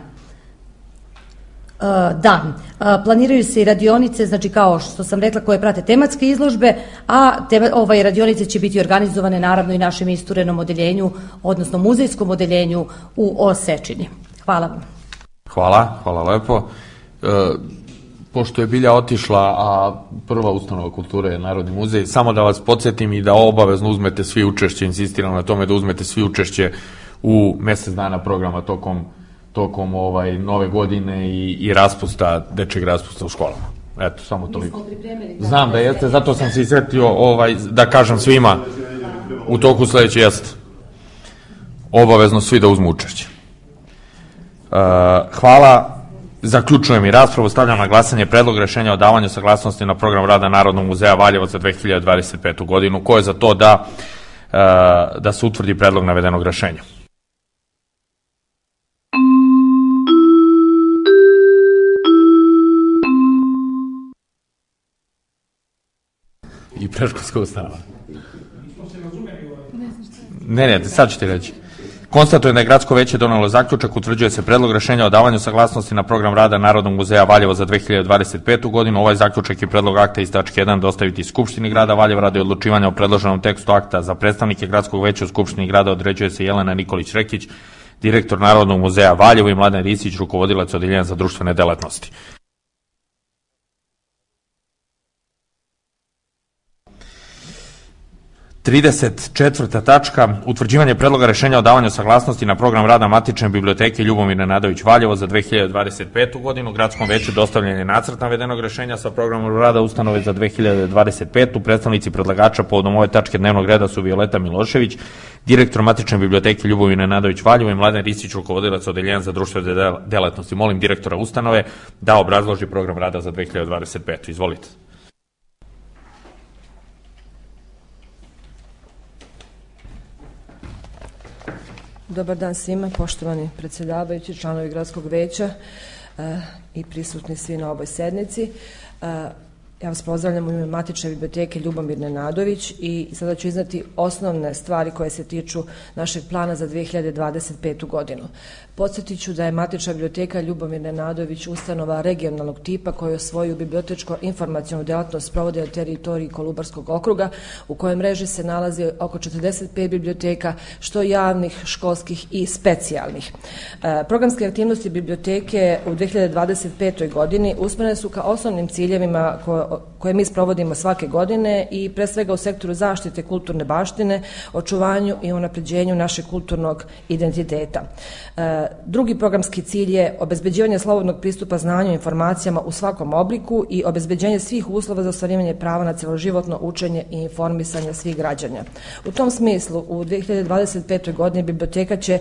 Da, planiraju se i radionice, znači kao što sam rekla, koje prate tematske izložbe, a te, ovaj, radionice će biti organizovane naravno i našem isturenom odeljenju, odnosno muzejskom odeljenju u Osečini. Hvala vam. Hvala, hvala lepo. E, pošto je Bilja otišla, a prva ustanova kulture je Narodni muzej, samo da vas podsjetim i da obavezno uzmete svi učešće, insistiram na tome da uzmete svi učešće u mesec dana programa tokom tokom ovaj nove godine i, i raspusta, dečeg raspusta u školama. Eto, samo toliko. Znam da jeste, zato sam se i setio ovaj, da kažem svima u toku sledeće jeste. Obavezno svi da uzmu učešće. Uh, hvala. Zaključujem i raspravu. Stavljam na glasanje predlog rešenja o davanju saglasnosti na program rada Narodnog muzeja Valjevo za dve hiljade dvadeset petu. godinu. Ko je za to da, uh, da se utvrdi predlog navedenog rešenja? I predškolska ustanova. Ne, ne, sad ću ti reći. Konstatuje da je Gradsko veće donelo zaključak, utvrđuje se predlog rešenja o davanju saglasnosti na program rada Narodnog muzeja Valjevo za dve hiljade dvadeset petu. godinu. Ovaj zaključak i predlog akta iz tačke jedan dostaviti Skupštini grada Valjeva radi odlučivanja o predloženom tekstu akta. Za predstavnike Gradskog veća u Skupštini grada određuje se Jelena Nikolić-Rekić, direktor Narodnog muzeja Valjevo, i Mladen Risić, rukovodilac odeljenja za društvene delatnosti. trideset četvrta tačka. Utvrđivanje predloga rešenja o davanju saglasnosti na program rada Matične biblioteke Ljubomir Nenadović Valjevo za dve hiljade dvadeset petu. godinu. Gradskom veću dostavljen je nacrt navedenog rešenja sa programom rada ustanove za dve hiljade dvadeset petu. Predstavnici predlagača povodom ove tačke dnevnog reda su Violeta Milošević, direktor Matične biblioteke Ljubomir Nenadović Valjevo, i Mladen Risić, rukovodilac odeljenja za društvene delatnosti. Molim direktora ustanove da obrazloži program rada za dve hiljade dvadeset petu. Izvolite. Dobar dan svima, poštovani predsjedavajući, članovi Gradskog veća e, i prisutni svi na ovoj sednici. E, Ja vas pozdravljam u ime Matične biblioteke Ljubomir Nenadović i sada ću iznati osnovne stvari koje se tiču našeg plana za dve hiljade dvadeset petu godinu. Podsjetit ću da je Matična biblioteka Ljubomir Nenadović ustanova regionalnog tipa koja svoju bibliotečko-informacionu delatnost sprovodi na teritoriji Kolubarskog okruga, u kojoj mreži se nalazi oko četrdeset pet biblioteka, što javnih, školskih i specijalnih. E, programske aktivnosti biblioteke u dve hiljade dvadeset petoj godini usmjerene su ka osnovnim ciljevima koje, koje mi sprovodimo svake godine i pre svega u sektoru zaštite kulturne baštine, očuvanju i unapređenju našeg kulturnog identiteta. E, drugi programski cilj je obezbeđivanje slobodnog pristupa znanju i informacijama u svakom obliku i obezbeđenje svih uslova za ostvarivanje prava na celoživotno učenje i informisanje svih građana. U tom smislu, u dve hiljade dvadeset petoj godini biblioteka će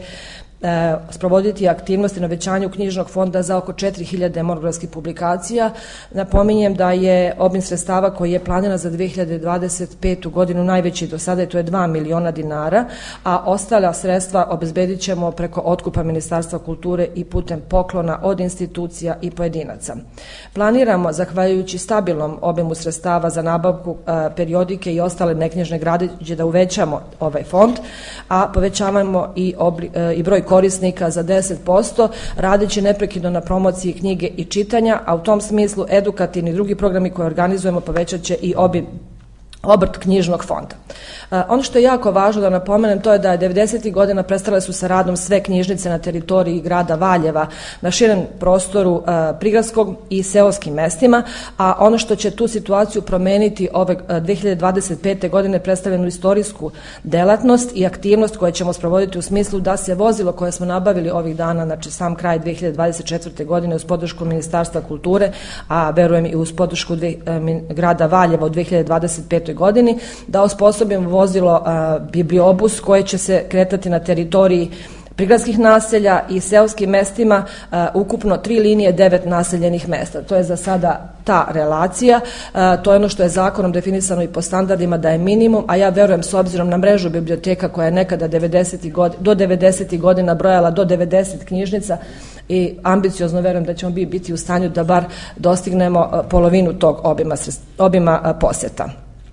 E, sprovoditi aktivnosti na većanju knjižnog fonda za oko četiri hiljade monografskih publikacija. Napominjem da je obim sredstava koji je planiran za dve hiljade dvadeset petu godinu najveći do sada, i to je dva miliona dinara, a ostala sredstva obezbedit ćemo preko otkupa Ministarstva kulture i putem poklona od institucija i pojedinaca. Planiramo, zahvaljujući stabilnom obimu sredstava za nabavku e, periodike i ostale neknjižne građe, da uvećamo ovaj fond, a povećavamo i, obli, e, i broj korisnika za deset posto, radeći neprekidno na promociji knjige i čitanja, a u tom smislu edukativni i drugi programi koje organizujemo povećat će i obim obrt knjižnog fonda. Uh, ono što je jako važno da napomenem, to je da je devedesetih godina prestale su sa radom sve knjižnice na teritoriji grada Valjeva na širem prostoru uh, prigradskog i seoskim mestima, a ono što će tu situaciju promeniti ove uh, dve hiljade dvadeset pete godine predstavljenu istorijsku delatnost i aktivnost koje ćemo sprovoditi u smislu da se vozilo koje smo nabavili ovih dana, znači sam kraj dve hiljade dvadeset četvrte godine uz podršku Ministarstva kulture, a verujem i uz podršku dve, uh, grada Valjeva u dve hiljade dvadeset petoj godini, da osposobimo vozilo uh, bibliobus koje će se kretati na teritoriji prigradskih naselja i seoskim mestima, uh, ukupno tri linije, devet naseljenih mesta. To je za sada ta relacija, uh, to je ono što je zakonom definisano i po standardima da je minimum, a ja verujem s obzirom na mrežu biblioteka koja je nekada devedesetih god, do devedesetih godina brojala do devedeset knjižnica, i ambiciozno verujem da ćemo biti u stanju da bar dostignemo uh, polovinu tog obima, obima uh, posjeta.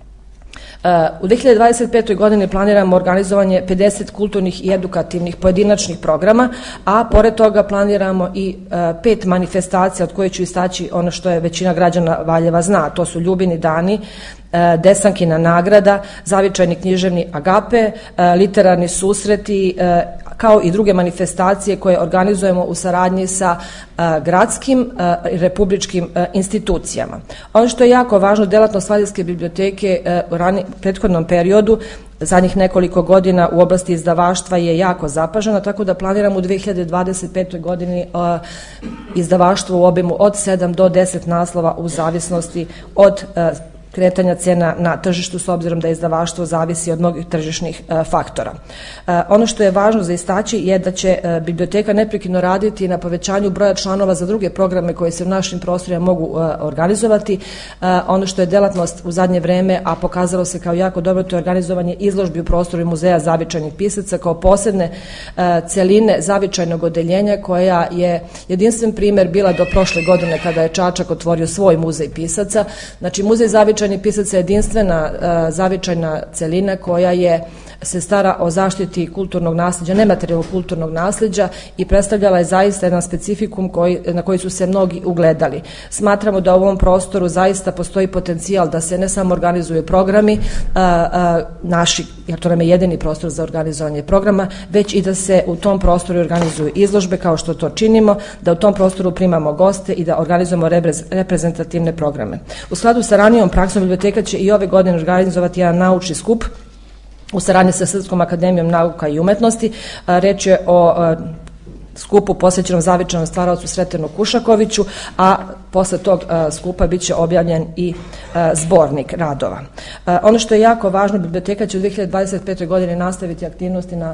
U dve hiljade dvadeset petoj godini planiramo organizovanje pedeset kulturnih i edukativnih pojedinačnih programa, a pored toga planiramo i pet manifestacija od koje ću istaći ono što je većina građana Valjeva zna. To su Ljubini dani, Desankina nagrada, zavičajni književni agape, literarni susreti, kao i druge manifestacije koje organizujemo u saradnji sa gradskim i republičkim institucijama. Ono što je jako važno, delatnost Valjevske biblioteke u rani, prethodnom periodu, zadnjih nekoliko godina u oblasti izdavaštva je jako zapažena, tako da planiramo u dve hiljade dvadeset petoj godini uh, izdavaštvo u obimu od sedam do deset naslova u zavisnosti od uh, kretanja cena na tržištu, s obzirom da izdavaštvo zavisi od mnogih tržišnih e, faktora. E, ono što je važno za istaći je da će e, biblioteka neprekidno raditi na povećanju broja članova za druge programe koje se u našim prostorima mogu e, organizovati. E, ono što je delatnost u zadnje vreme, a pokazalo se kao jako dobro, to je organizovanje izložbi u prostoru Muzeja zavičajnih pisaca kao posebne e, celine zavičajnog odeljenja, koja je jedinstven primer bila do prošle godine kada je Čačak otvorio svoj muzej pisaca. Znači, Muzej zavičajnih pisaca je jedinstvena uh, zavičajna celina koja je se stara o zaštiti kulturnog nasljeđa, nematerijalnog kulturnog nasljeđa, i predstavljala je zaista jedan specifikum koji, na koji su se mnogi ugledali. Smatramo da u ovom prostoru zaista postoji potencijal da se ne samo organizuju programi a, a, naši, jer to nam je jedini prostor za organizovanje programa, već i da se u tom prostoru organizuju izložbe kao što to činimo, da u tom prostoru primamo goste i da organizujemo reprezentativne programe. U skladu sa ranijom praksom biblioteka će i ove godine organizovati jedan naučni skup u saradnji sa Srpskom akademijom nauka i umetnosti. Reč je o skupu posvećenom zavičajnom stvaraocu Sretenu Kušakoviću, a posle tog skupa bit će objavljen i zbornik radova. Ono što je jako važno, biblioteka će u dve hiljade dvadeset petoj godini nastaviti aktivnosti na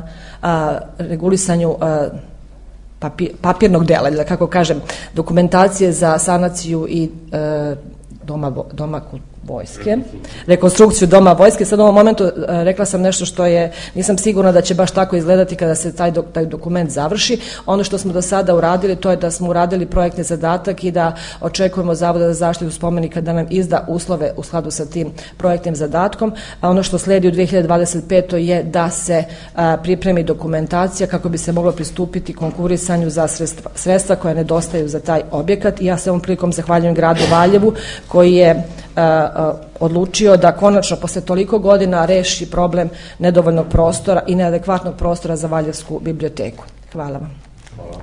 regulisanju papirnog dela, ili da kako kažem, dokumentacije za sanaciju i doma, doma vojske, rekonstrukciju Doma vojske. Sad u ovom momentu rekla sam nešto što je, nisam sigurna da će baš tako izgledati kada se taj, do, taj dokument završi. Ono što smo do sada uradili, to je da smo uradili projektni zadatak i da očekujemo Zavoda za zaštitu spomenika da nam izda uslove u skladu sa tim projektnim zadatkom. A ono što sledi u dve hiljade dvadeset petoj je da se a, pripremi dokumentacija kako bi se moglo pristupiti konkurisanju za sredstva, sredstva koja nedostaju za taj objekat. I ja se ovom prilikom zahvaljujem gradu Valjevu koji je a, odlučio da konačno posle toliko godina reši problem nedovoljnog prostora i neadekvatnog prostora za Valjevsku biblioteku. Hvala vam. Hvala.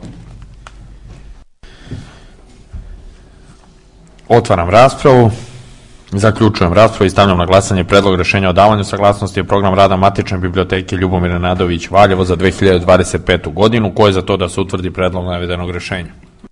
Otvaram raspravu. Zaključujem raspravu i stavljam na glasanje predlog rešenja o davanju saglasnosti je program rada Matične biblioteke Ljubomir Nenadović Valjevo za dve hiljade dvadeset petu godinu. Ko je za to da se utvrdi predlog navedenog rešenja?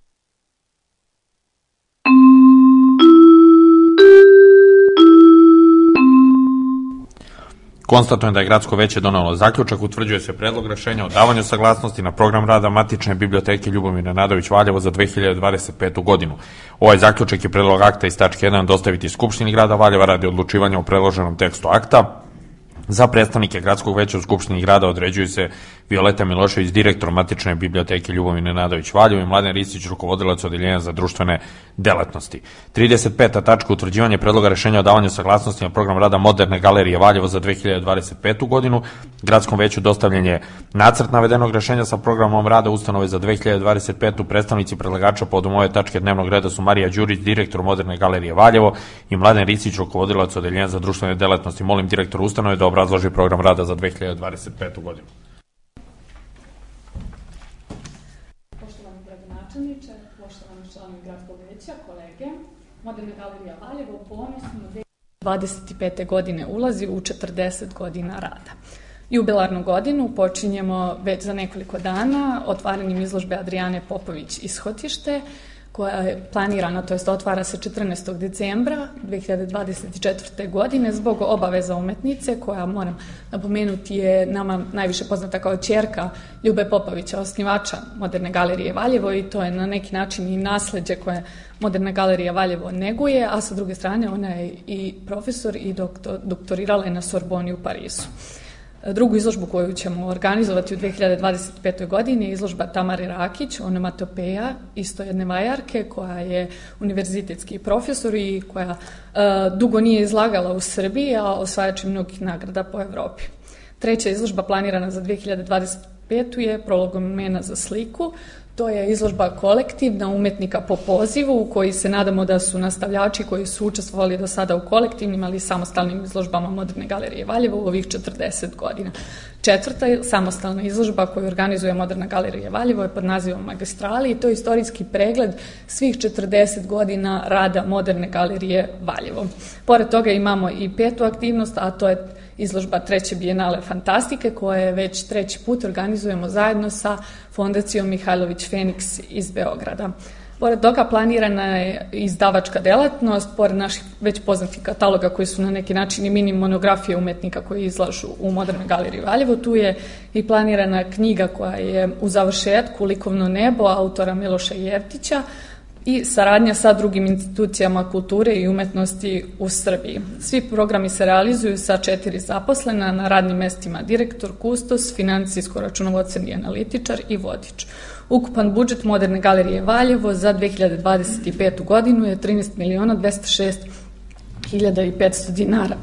Konstatujem da je Gradsko veće donelo zaključak, utvrđuje se predlog rešenja o davanju saglasnosti na program rada Matične biblioteke Ljubomir Nenadović Valjevo za dve hiljade dvadeset petu godinu. Ovaj zaključak je predlog akta iz tačke jedan dostaviti Skupštini grada Valjeva radi odlučivanja o predloženom tekstu akta. Za predstavnike Gradskog veća u Skupštini grada određuju se Violeta Milošević, direktor Matične biblioteke Ljubomir Nenadović Valjevo i Mladen Ristić, rukovodilac odeljenja za društvene delatnosti. trideset peta tačka utvrđivanje predloga rešenja o davanju saglasnosti na program rada Moderne galerije Valjevo za dve hiljade dvadeset petu godinu. Gradskom veću dostavljen je nacrt navedenog rešenja sa programom rada ustanove za dve hiljade dvadeset petu. Predstavnici predlagača povodom ove tačke dnevnog reda su Marija Đurić, direktor Moderne galerije Valjevo i Mladen Ristić, rukovodilac odeljenja za društvene delatnosti. Molim direktor ustanove da obrazloži program rada za dve hiljade dvadeset petu godinu. Poštovani gradonačelniče, poštovani članovi Gradskog veća, kolege, Moderna galerija Valjevo ponosno dve hiljade dvadeset pete godine ulazi u četrdeset godina rada. Jubilarnu godinu počinjemo već za nekoliko dana otvaranjem izložbe Adrijane Popović Ishotište, koja je planirana, to jest otvara se četrnaestog decembra dve hiljade dvadeset četvrte. godine zbog obaveza umetnice koja, moram napomenuti, je nama najviše poznata kao ćerka Ljube Popovića, osnivača Moderne galerije Valjevo, i to je na neki način i nasleđe koje Moderna galerija Valjevo neguje, a sa druge strane ona je i profesor i doktor, doktorirala je na Sorboni u Parizu. Drugu izložbu koju ćemo organizovati u dve hiljade dvadeset petoj. godini je izložba Tamare Rakić, onomatopeja, isto jedne vajarke koja je univerzitetski profesor i koja uh, dugo nije izlagala u Srbiji, a osvajač mnogih nagrada po Evropi. Treća izložba planirana za dve hiljade dvadeset petu. je Prologomena za sliku. To je izložba kolektivna umetnika po pozivu u koji se nadamo da su nastavljači koji su učestvovali do sada u kolektivnim, ali i samostalnim izložbama Moderne galerije Valjevo u ovih četrdeset godina. Četvrta samostalna izložba koju organizuje Moderna galerija Valjevo je pod nazivom Magistrali i to je istorijski pregled svih četrdeset godina rada Moderne galerije Valjevo. Pored toga imamo i petu aktivnost, a to je izložba Treće bijenale fantastike koje već treći put organizujemo zajedno sa Fondacijom Mihajlović Feniks iz Beograda. Pored toga planirana je izdavačka delatnost, pored naših već poznatih kataloga koji su na neki način i mini monografije umetnika koji izlažu u Modernoj galeriji Valjevo. Tu je i planirana knjiga koja je u završetku Likovno nebo autora Miloša Jeftića i saradnja sa drugim institucijama kulture i umetnosti u Srbiji. Svi programi se realizuju sa četiri zaposlena na radnim mestima direktor, kustos, financijsko-računovodstveni analitičar i vodič. Ukupan budžet Moderne galerije Valjevo za dve hiljade dvadeset petu. godinu je trinaest miliona dvesta šest hiljada i petsto dinara.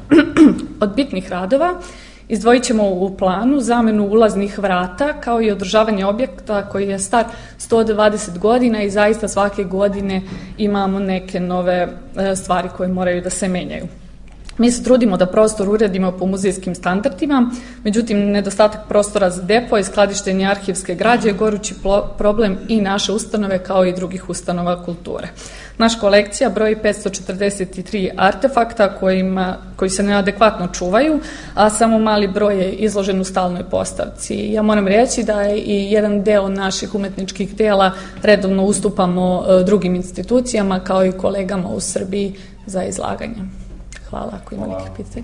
Od bitnih radova izdvojit ćemo u planu zamenu ulaznih vrata kao i održavanje objekta koji je star sto dvadeset godina i zaista svake godine imamo neke nove stvari koje moraju da se menjaju. Mi se trudimo da prostor uredimo po muzejskim standardima, međutim, nedostatak prostora za depo i skladištenje arhivske građe je gorući problem i naše ustanove kao i drugih ustanova kulture. Naša kolekcija broji petsto četrdeset tri artefakta kojima, koji se neadekvatno čuvaju, a samo mali broj je izložen u stalnoj postavci. Ja moram reći da je i jedan deo naših umetničkih dela redovno ustupamo drugim institucijama kao i kolegama u Srbiji za izlaganje. Hvala, ako ima nekih pitanja.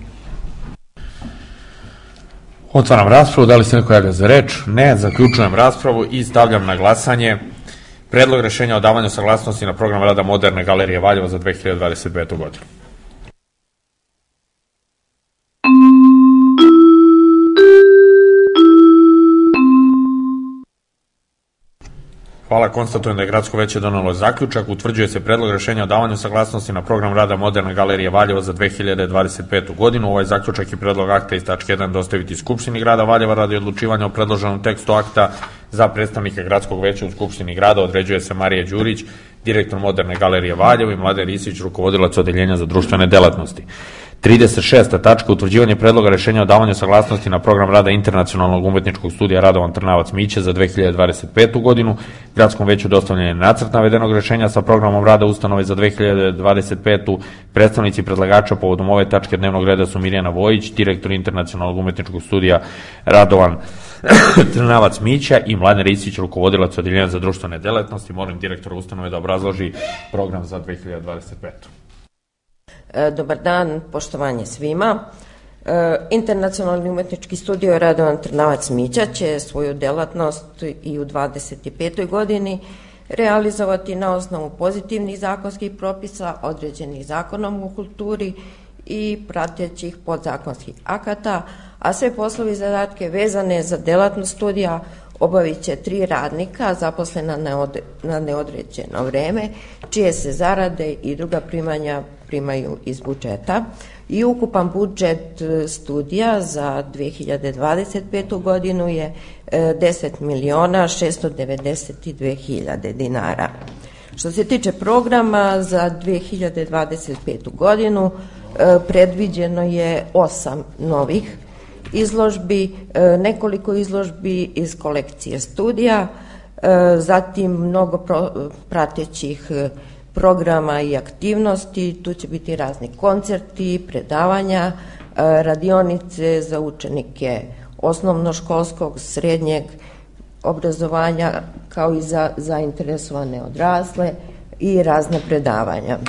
Otvaram raspravu, da li se neko javlja za reč? Ne, zaključujem raspravu i stavljam na glasanje predlog rešenja o davanju saglasnosti na program rada Moderne galerije Valjevo za dve hiljade dvadeset petu. godinu. Hvala, konstatujem da je Gradsko veće donelo zaključak. Utvrđuje se predlog rešenja o davanju saglasnosti na program rada Moderne galerije Valjevo za dve hiljade dvadeset petu godinu. Ovaj zaključak i predlog akta iz tačke jedan dostaviti Skupštini grada Valjeva radi odlučivanja o predloženom tekstu akta. Za predstavnika Gradskog veća u Skupštini grada određuje se Marija Đurić, direktor Moderne galerije Valjevo, i Mladen Ristić, rukovodilac Odeljenja za društvene delatnosti. trideset šesta tačka utvrđivanje predloga rešenja o davanju saglasnosti na program rada Internacionalnog umetničkog studija Radovan Trnavac Mića za dve hiljade dvadeset petu godinu. Gradskom veću dostavljen je nacrt navedenog rešenja sa programom rada ustanove za dve hiljade dvadeset petu. Predstavnici predlagača povodom ove tačke dnevnog reda su Mirjana Vojić, direktor Internacionalnog umetničkog studija Radovan Trnavac Mića, i Mladen Ristić, rukovodilac Odeljenja za društvene delatnosti. Molim direktora ustanove da obrazloži program za dve hiljade dvadeset petu. Dobar dan, poštovanje svima. Internacionalni umetnički studio Radovan Trnavac Mića će svoju delatnost i u dvadeset petoj godini realizovati na osnovu pozitivnih zakonskih propisa određenih zakonom o kulturi i pratećih podzakonskih akata, a sve poslovi i zadatke vezane za delatnost studija obavit će tri radnika zaposlena na neodređeno vreme, čije se zarade i druga primanja primaju iz budžeta, i ukupan budžet studija za dve hiljade dvadeset petu godinu je deset miliona šesto devedeset dve hiljade dinara. Što se tiče programa za dve hiljade dvadeset petu godinu, predviđeno je osam novih izložbi, nekoliko izložbi iz kolekcije studija, zatim mnogo pratećih programa i aktivnosti. Tu će biti razni koncerti, predavanja, radionice za učenike osnovnoškolskog, srednjeg obrazovanja, kao i za zainteresovane odrasle, i razne predavanja.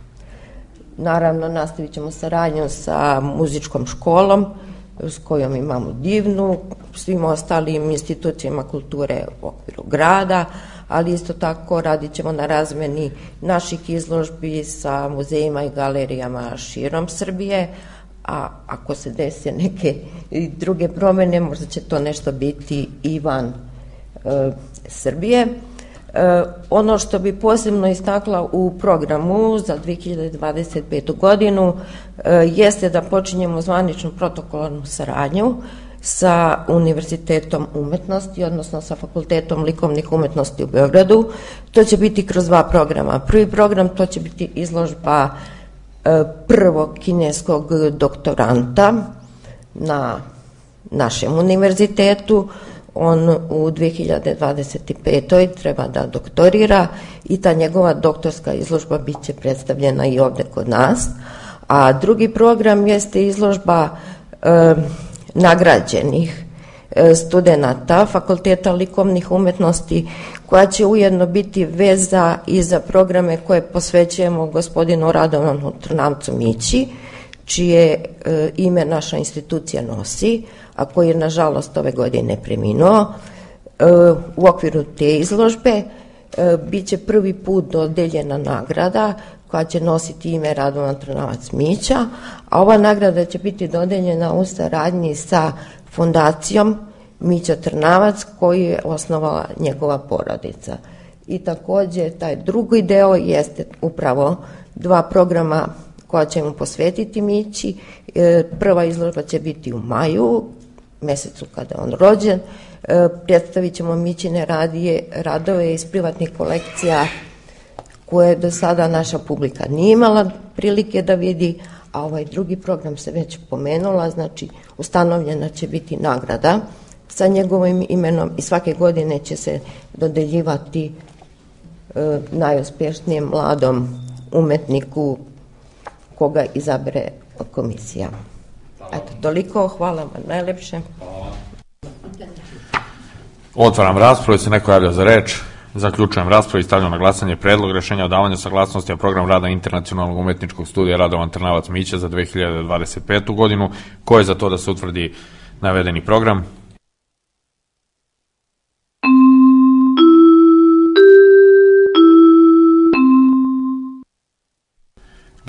Naravno, nastavit ćemo saradnju sa muzičkom školom, s kojom imamo divnu, svim ostalim institucijama kulture u okviru grada, ali isto tako radit ćemo na razmeni naših izložbi sa muzejima i galerijama širom Srbije, a ako se dese neke druge promene, možda će to nešto biti i van e, Srbije. E, ono što bi posebno istakla u programu za dve hiljade dvadeset petu godinu e, jeste da počinjemo zvaničnu protokolarnu saradnju sa Univerzitetom umetnosti, odnosno sa Fakultetom likovnih umetnosti u Beogradu. To će biti kroz dva programa. Prvi program, to će biti izložba e, prvog kineskog doktoranta na našem univerzitetu. On u dve hiljade dvadeset petoj treba da doktorira i ta njegova doktorska izložba bit će predstavljena i ovde kod nas. A drugi program jeste izložba e, nagrađenih studenata Fakulteta likovnih umetnosti, koja će ujedno biti veza i za programe koje posvećujemo gospodinu Radovanu Trnavcu Mići, čije ime naša institucija nosi, a koji je nažalost ove godine preminuo. U okviru te izložbe bit će prvi put dodeljena nagrada koja će nositi ime Radovan Trnavac Mića, a ova nagrada će biti dodeljena u saradnji sa fondacijom Mića Trnavac, koju je osnovala njegova porodica. I takođe taj drugi deo jeste upravo dva programa koja ćemo posvetiti Mići. Prva izložba će biti u maju, mesecu kada je on rođen. Predstavit ćemo Mićine radije, radove iz privatnih kolekcija koje do sada naša publika nije imala prilike da vidi, a ovaj drugi program se već pomenula, znači ustanovljena će biti nagrada sa njegovim imenom i svake godine će se dodeljivati e, najuspješnijem mladom umetniku koga izabere komisija. Eto, toliko, hvala vam najlepše. Otvaram raspravu, se neko javlja za reč. Zaključujem raspravu i stavljam na glasanje predlog rešenja o davanju saglasnosti na program rada Internacionalnog umetničkog studija Radovan Trnavac Mića za dve hiljade dvadeset petu godinu. Ko je za to da se utvrdi navedeni program?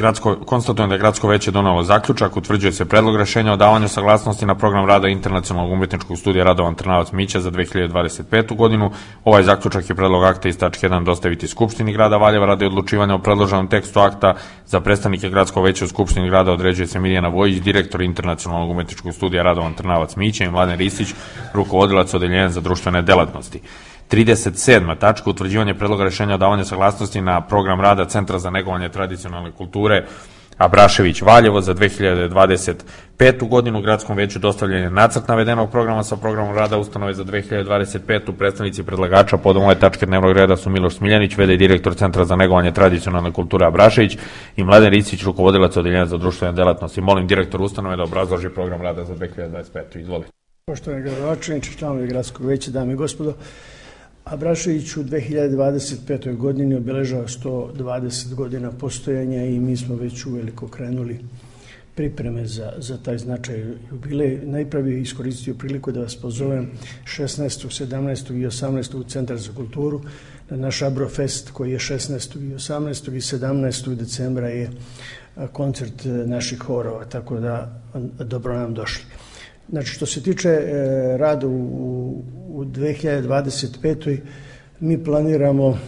gradsko, konstatujem da je Gradsko veće donelo zaključak, utvrđuje se predlog rešenja o davanju saglasnosti na program rada Internacionalnog umetničkog studija Radovan Trnavac Mića za dve hiljade dvadeset petu godinu. Ovaj zaključak je predlog akta iz tačke jedan dostaviti Skupštini grada Valjeva radi odlučivanja o predloženom tekstu akta. Za predstavnike Gradskog veća u Skupštini grada određuje se Miljana Vojić, direktor Internacionalnog umetničkog studija Radovan Trnavac Mića, i Mladen Ristić, rukovodilac odeljenja za društvene delatnosti. trideset sedma tačka utvrđivanje predloga rešenja o davanju saglasnosti na program rada Centra za negovanje tradicionalne kulture Abrašević Valjevo za dve hiljade dvadeset petu godinu. Gradskom veću dostavljen je nacrt navedenog programa sa programom rada ustanove za dve hiljade dvadeset petu. Predstavnici predlagača povodom ove tačke dnevnog reda su Miloš Smiljanić, v d direktor Centra za negovanje tradicionalne kulture Abrašević, i Mladen Ristić, rukovodilac odeljenja za društvene delatnosti. Molim direktor ustanove da obrazloži program rada za dve hiljade dvadeset petu. Izvolite. Poštovani gradonačelniče, članovi Gradskog veća, dame i gospodo, Abrašević u dve hiljade dvadeset petoj godini obeležava sto dvadeset godina postojanja i mi smo već uveliko krenuli pripreme za, za taj značaj jubilej. Najprije bih iskoristio priliku da vas pozovem šesnaestog, sedamnaestog i osamnaestog u Centar za kulturu na naš Abrofest koji je šesnaestog i osamnaestog i sedamnaestog decembra je koncert naših horova, tako da dobro nam došli. Znači, što se tiče e, rada u, u dve hiljade dvadeset petoj mi planiramo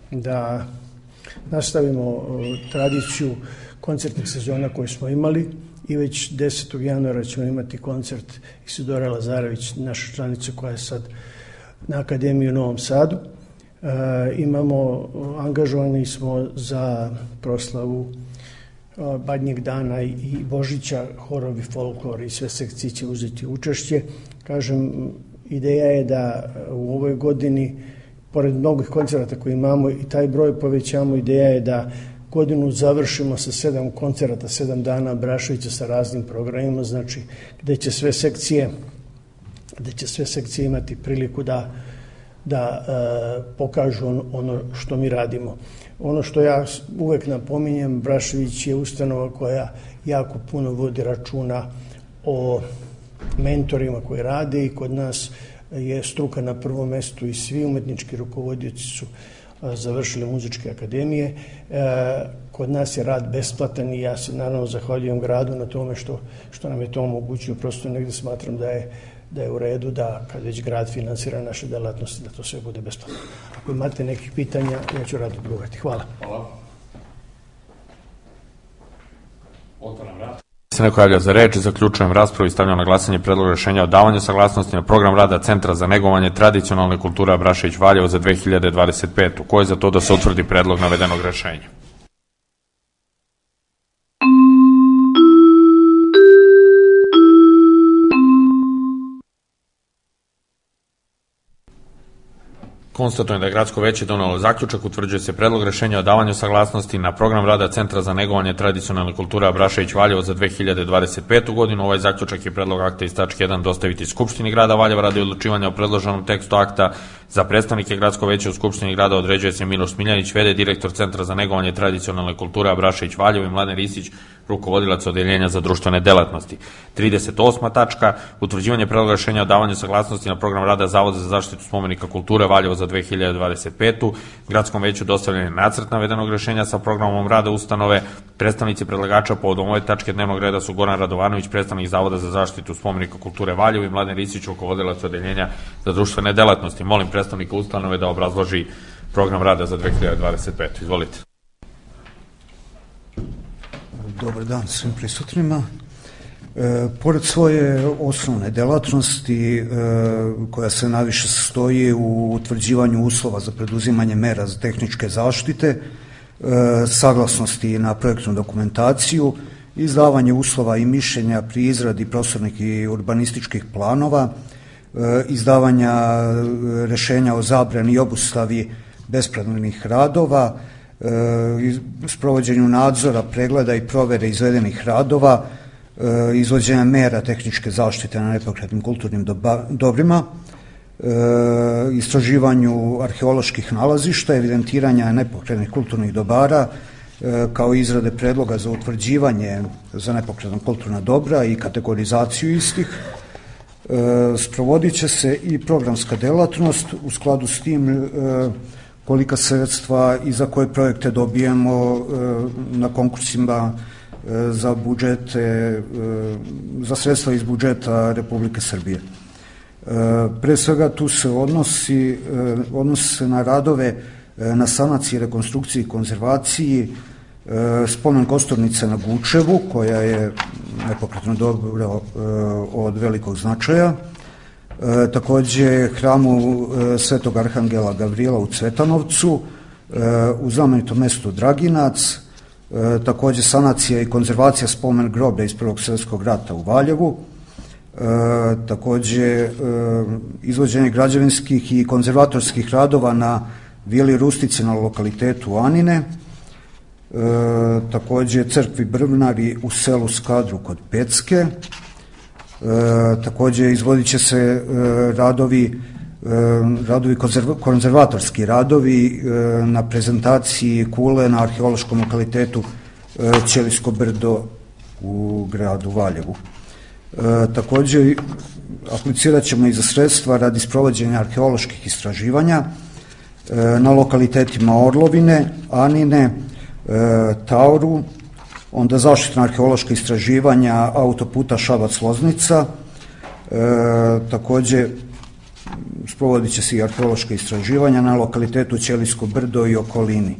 da nastavimo e, tradiciju koncertnih sezona koje smo imali i već desetog januara ćemo imati koncert Isidore Lazarević, naša članica koja je sad na Akademiji u Novom Sadu. E, imamo, angažovani smo za proslavu Badnjeg dana i Božića, horovi, folklor i sve sekcije će uzeti učešće. Kažem, ideja je da u ovoj godini, pored mnogih koncerata koje imamo i taj broj povećamo, ideja je da godinu završimo sa sedam koncerata, sedam dana Abraševića sa raznim programima, znači gde će sve sekcije, gde će sve sekcije imati priliku da, da e, pokažu on, ono što mi radimo. Ono što ja uvek napominjem, Abrašević je ustanova koja jako puno vodi računa o mentorima koji rade i kod nas je struka na prvom mestu i svi umetnički rukovodioci su završili muzičke akademije. Kod nas je rad besplatan i ja se naravno zahvaljujem gradu na tome što, što nam je to omogućio. Prosto negde smatram da je da je u redu da kad već grad finansira naše delatnosti da to sve bude besplatno. Ako imate nekih pitanja, ja ću rado odgovoriti. Hvala. Hvala. Otvaram raspravu. Se neko javlja za reč, zaključujem raspravu i stavljam na glasanje predlog rešenja o davanju saglasnosti na program rada Centra za negovanje tradicionalne kulture Abrašević Valjevo za dve hiljade dvadeset petu. Ko je za to da se utvrdi predlog navedenog rešenja? Konstatujem da je Gradsko veće donelo zaključak, utvrđuje se predlog rešenja o davanju saglasnosti na program rada Centra za negovanje tradicionalne kulture Abrašević Valjevo za dve hiljade dvadeset petu godinu. Ovaj zaključak je predlog akta iz tačke jedan dostaviti Skupštini grada Valjeva radi odlučivanja o predloženom tekstu akta. Za predstavnike Gradsko veće u Skupštini grada određuje se Miloš Smiljanić, v d direktor Centra za negovanje tradicionalne kulture Abrašević Valjevo, i Mladen Ristić, rukovodilac odeljenja za društvene delatnosti. trideset osma tačka utvrđivanje predloga rešenja o davanju saglasnosti na program rada Zavoda za zaštitu spomenika kulture Valjevo za dve hiljade dvadeset petu. Gradskom veću dostavljen je nacrt navedenog rešenja sa programom rada ustanove. Predstavnici predlagača povodom ove tačke dnevnog reda su Goran Radovanović, predstavnik Zavoda za zaštitu spomenika kulture Valjevo, i Mladen Ristić, rukovodilac odeljenja za društvene delatnosti. Molim predstavnika ustanove da obrazloži program rada za dve hiljade dvadeset petu. Izvolite. Dobar dan svim prisutnima. E, pored svoje osnovne delatnosti e, koja se najviše sastoji u utvrđivanju uslova za preduzimanje mera za tehničke zaštite, e, saglasnosti na projektnu dokumentaciju, izdavanje uslova i mišljenja pri izradi prostornih i urbanističkih planova, e, izdavanja rešenja o zabrani i obustavi bespravnih radova, sprovođenju nadzora, pregleda i provere izvedenih radova, izvođenja mera tehničke zaštite na nepokretnim kulturnim dobrima, istraživanju arheoloških nalazišta, evidentiranja nepokretnih kulturnih dobara, kao i izrade predloga za utvrđivanje za nepokretna kulturna dobra i kategorizaciju istih. Sprovodit će se i programska delatnost. U skladu s tim kolika sredstva i za koje projekte dobijemo na konkursima za budžete, za sredstva iz budžeta Republike Srbije. Pre svega tu se odnosi, odnosi se na radove na sanaciji, rekonstrukciji i konzervaciji spomen kosturnice na Gučevu, koja je nepokretno dobro od velikog značaja. Takođe hramu Svetog Arhangela Gavrila u Cvetanovcu, u znamenitom mestu Draginac, takođe sanacija i konzervacija spomen groblja iz Prvog svjetskog rata u Valjevu, takođe izvođenje građevinskih i konzervatorskih radova na Vili Rustice na lokalitetu Anine, takođe crkvi Brvnari u selu Skadru kod Pecke, takođe izvodit će se radovi radovi konzervatorski radovi na prezentaciji kule na arheološkom lokalitetu Ćelijsko brdo u gradu Valjevu. Takođe aplicirat ćemo i za sredstva radi sprovođenja arheoloških istraživanja na lokalitetima Orlovine, Anine, Tauru, onda zaštitna arheološka istraživanja autoputa Šabac-Loznica, takođe sprovodit će se i arheološka istraživanja na lokalitetu Ćelijsko brdo i okolini.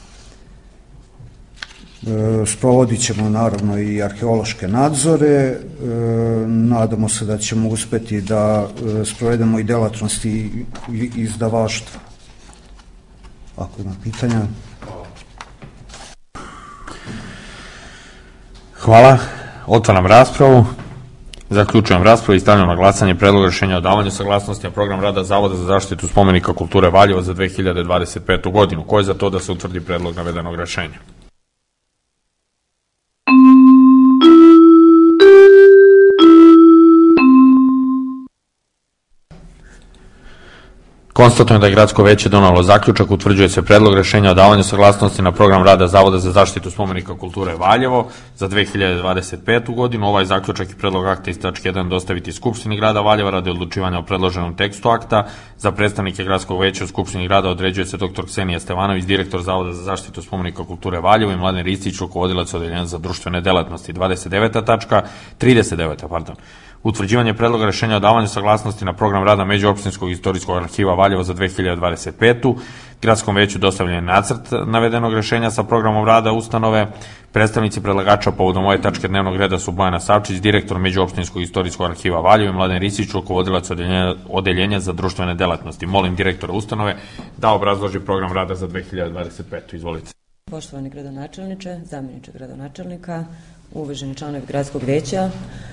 Sprovodit ćemo naravno i arheološke nadzore, nadamo se da ćemo uspeti da sprovedemo i delatnosti izdavaštva. Ako ima pitanja. Hvala. Otvaram raspravu. Zaključujem raspravu i stavljam na glasanje predlog rešenja o davanju saglasnosti na program rada Zavoda za zaštitu spomenika kulture Valjevo za dve hiljade dvadeset petu godinu. Ko je za to da se utvrdi predlog navedenog rešenja? Konstatujem da je Gradsko veće donalo zaključak, utvrđuje se predlog rešenja o davanju saglasnosti na program rada Zavoda za zaštitu spomenika kulture Valjevo za dve hiljade dvadeset petu godinu. Ovaj zaključak i predlog akta iz tačke jedan dostaviti Skupštini grada Valjeva radi odlučivanja o predloženom tekstu akta. Za predstavnike Gradskog veća u Skupštini grada određuje se doktor Ksenija Stevanović, direktor Zavoda za zaštitu spomenika kulture Valjevo, i Mladen Ristić, rukovodilac odeljenja za društvene delatnosti. dvadeset deveta tačka, trideset deveta, pardon. Utvrđivanje predloga rešenja o davanju saglasnosti na program rada Međuopštinskog istorijskog arhiva Valjevo za dve hiljade dvadeset petu. Gradskom veću dostavljen je nacrt navedenog rešenja sa programom rada ustanove. Predstavnici predlagača povodom ove tačke dnevnog reda su Bojana Savčić, direktor Međuopštinskog istorijskog arhiva Valjevo, i Mladen Ristić, rukovodilac odeljenja, odeljenja za društvene delatnosti. Molim direktora ustanove da obrazloži program rada za dve hiljade dvadeset petu. Izvolite. Poštovani gradonačelniče, zamjeniče gradonačelnika, uvaženi članovi Gradskog veća,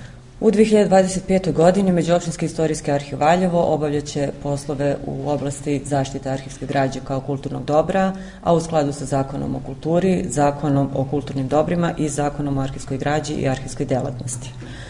u dve hiljade dvadeset petoj godini Međuopštinski istorijski arhiv Valjevo obavljaće poslove u oblasti zaštite arhivske građe kao kulturnog dobra, a u skladu sa Zakonom o kulturi, Zakonom o kulturnim dobrima i Zakonom o arhivskoj građi i arhivskoj delatnosti.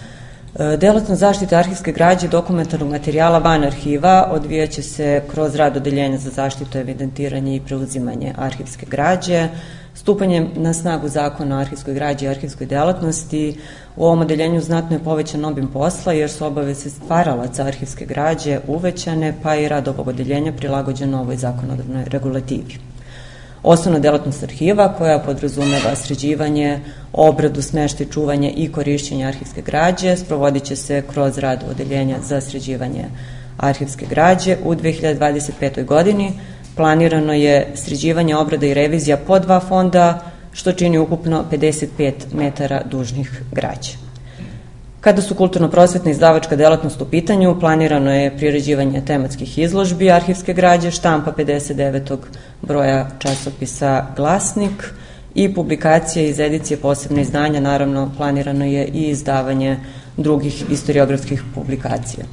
Delatnost zaštite arhivske građe i dokumentarnog materijala van arhiva odvijaće se kroz rad odeljenja za zaštitu, evidentiranje i preuzimanje arhivske građe. Stupanjem na snagu Zakona o arhivskoj građi i arhivskoj delatnosti u ovom odeljenju znatno je povećan obim posla jer su obaveze stvaralaca arhivske građe uvećane, pa i rad ovog odeljenja prilagođen ovoj zakonodavnoj regulativi. Osnovna delatnost arhiva, koja podrazumeva sređivanje, obradu, smeštaj, čuvanje i korišćenje arhivske građe, sprovodit će se kroz rad odeljenja za sređivanje arhivske građe. U dve hiljade dvadeset petoj godini planirano je sređivanje, obrada i revizija po dva fonda, što čini ukupno pedeset pet metara dužnih građe. Kada su kulturno-prosvetna izdavačka delatnost u pitanju, planirano je priređivanje tematskih izložbi arhivske građe, štampa pedeset devetog broja časopisa Glasnik i publikacije iz edicije posebne izdanja. Naravno, planirano je i izdavanje drugih istoriografskih publikacija.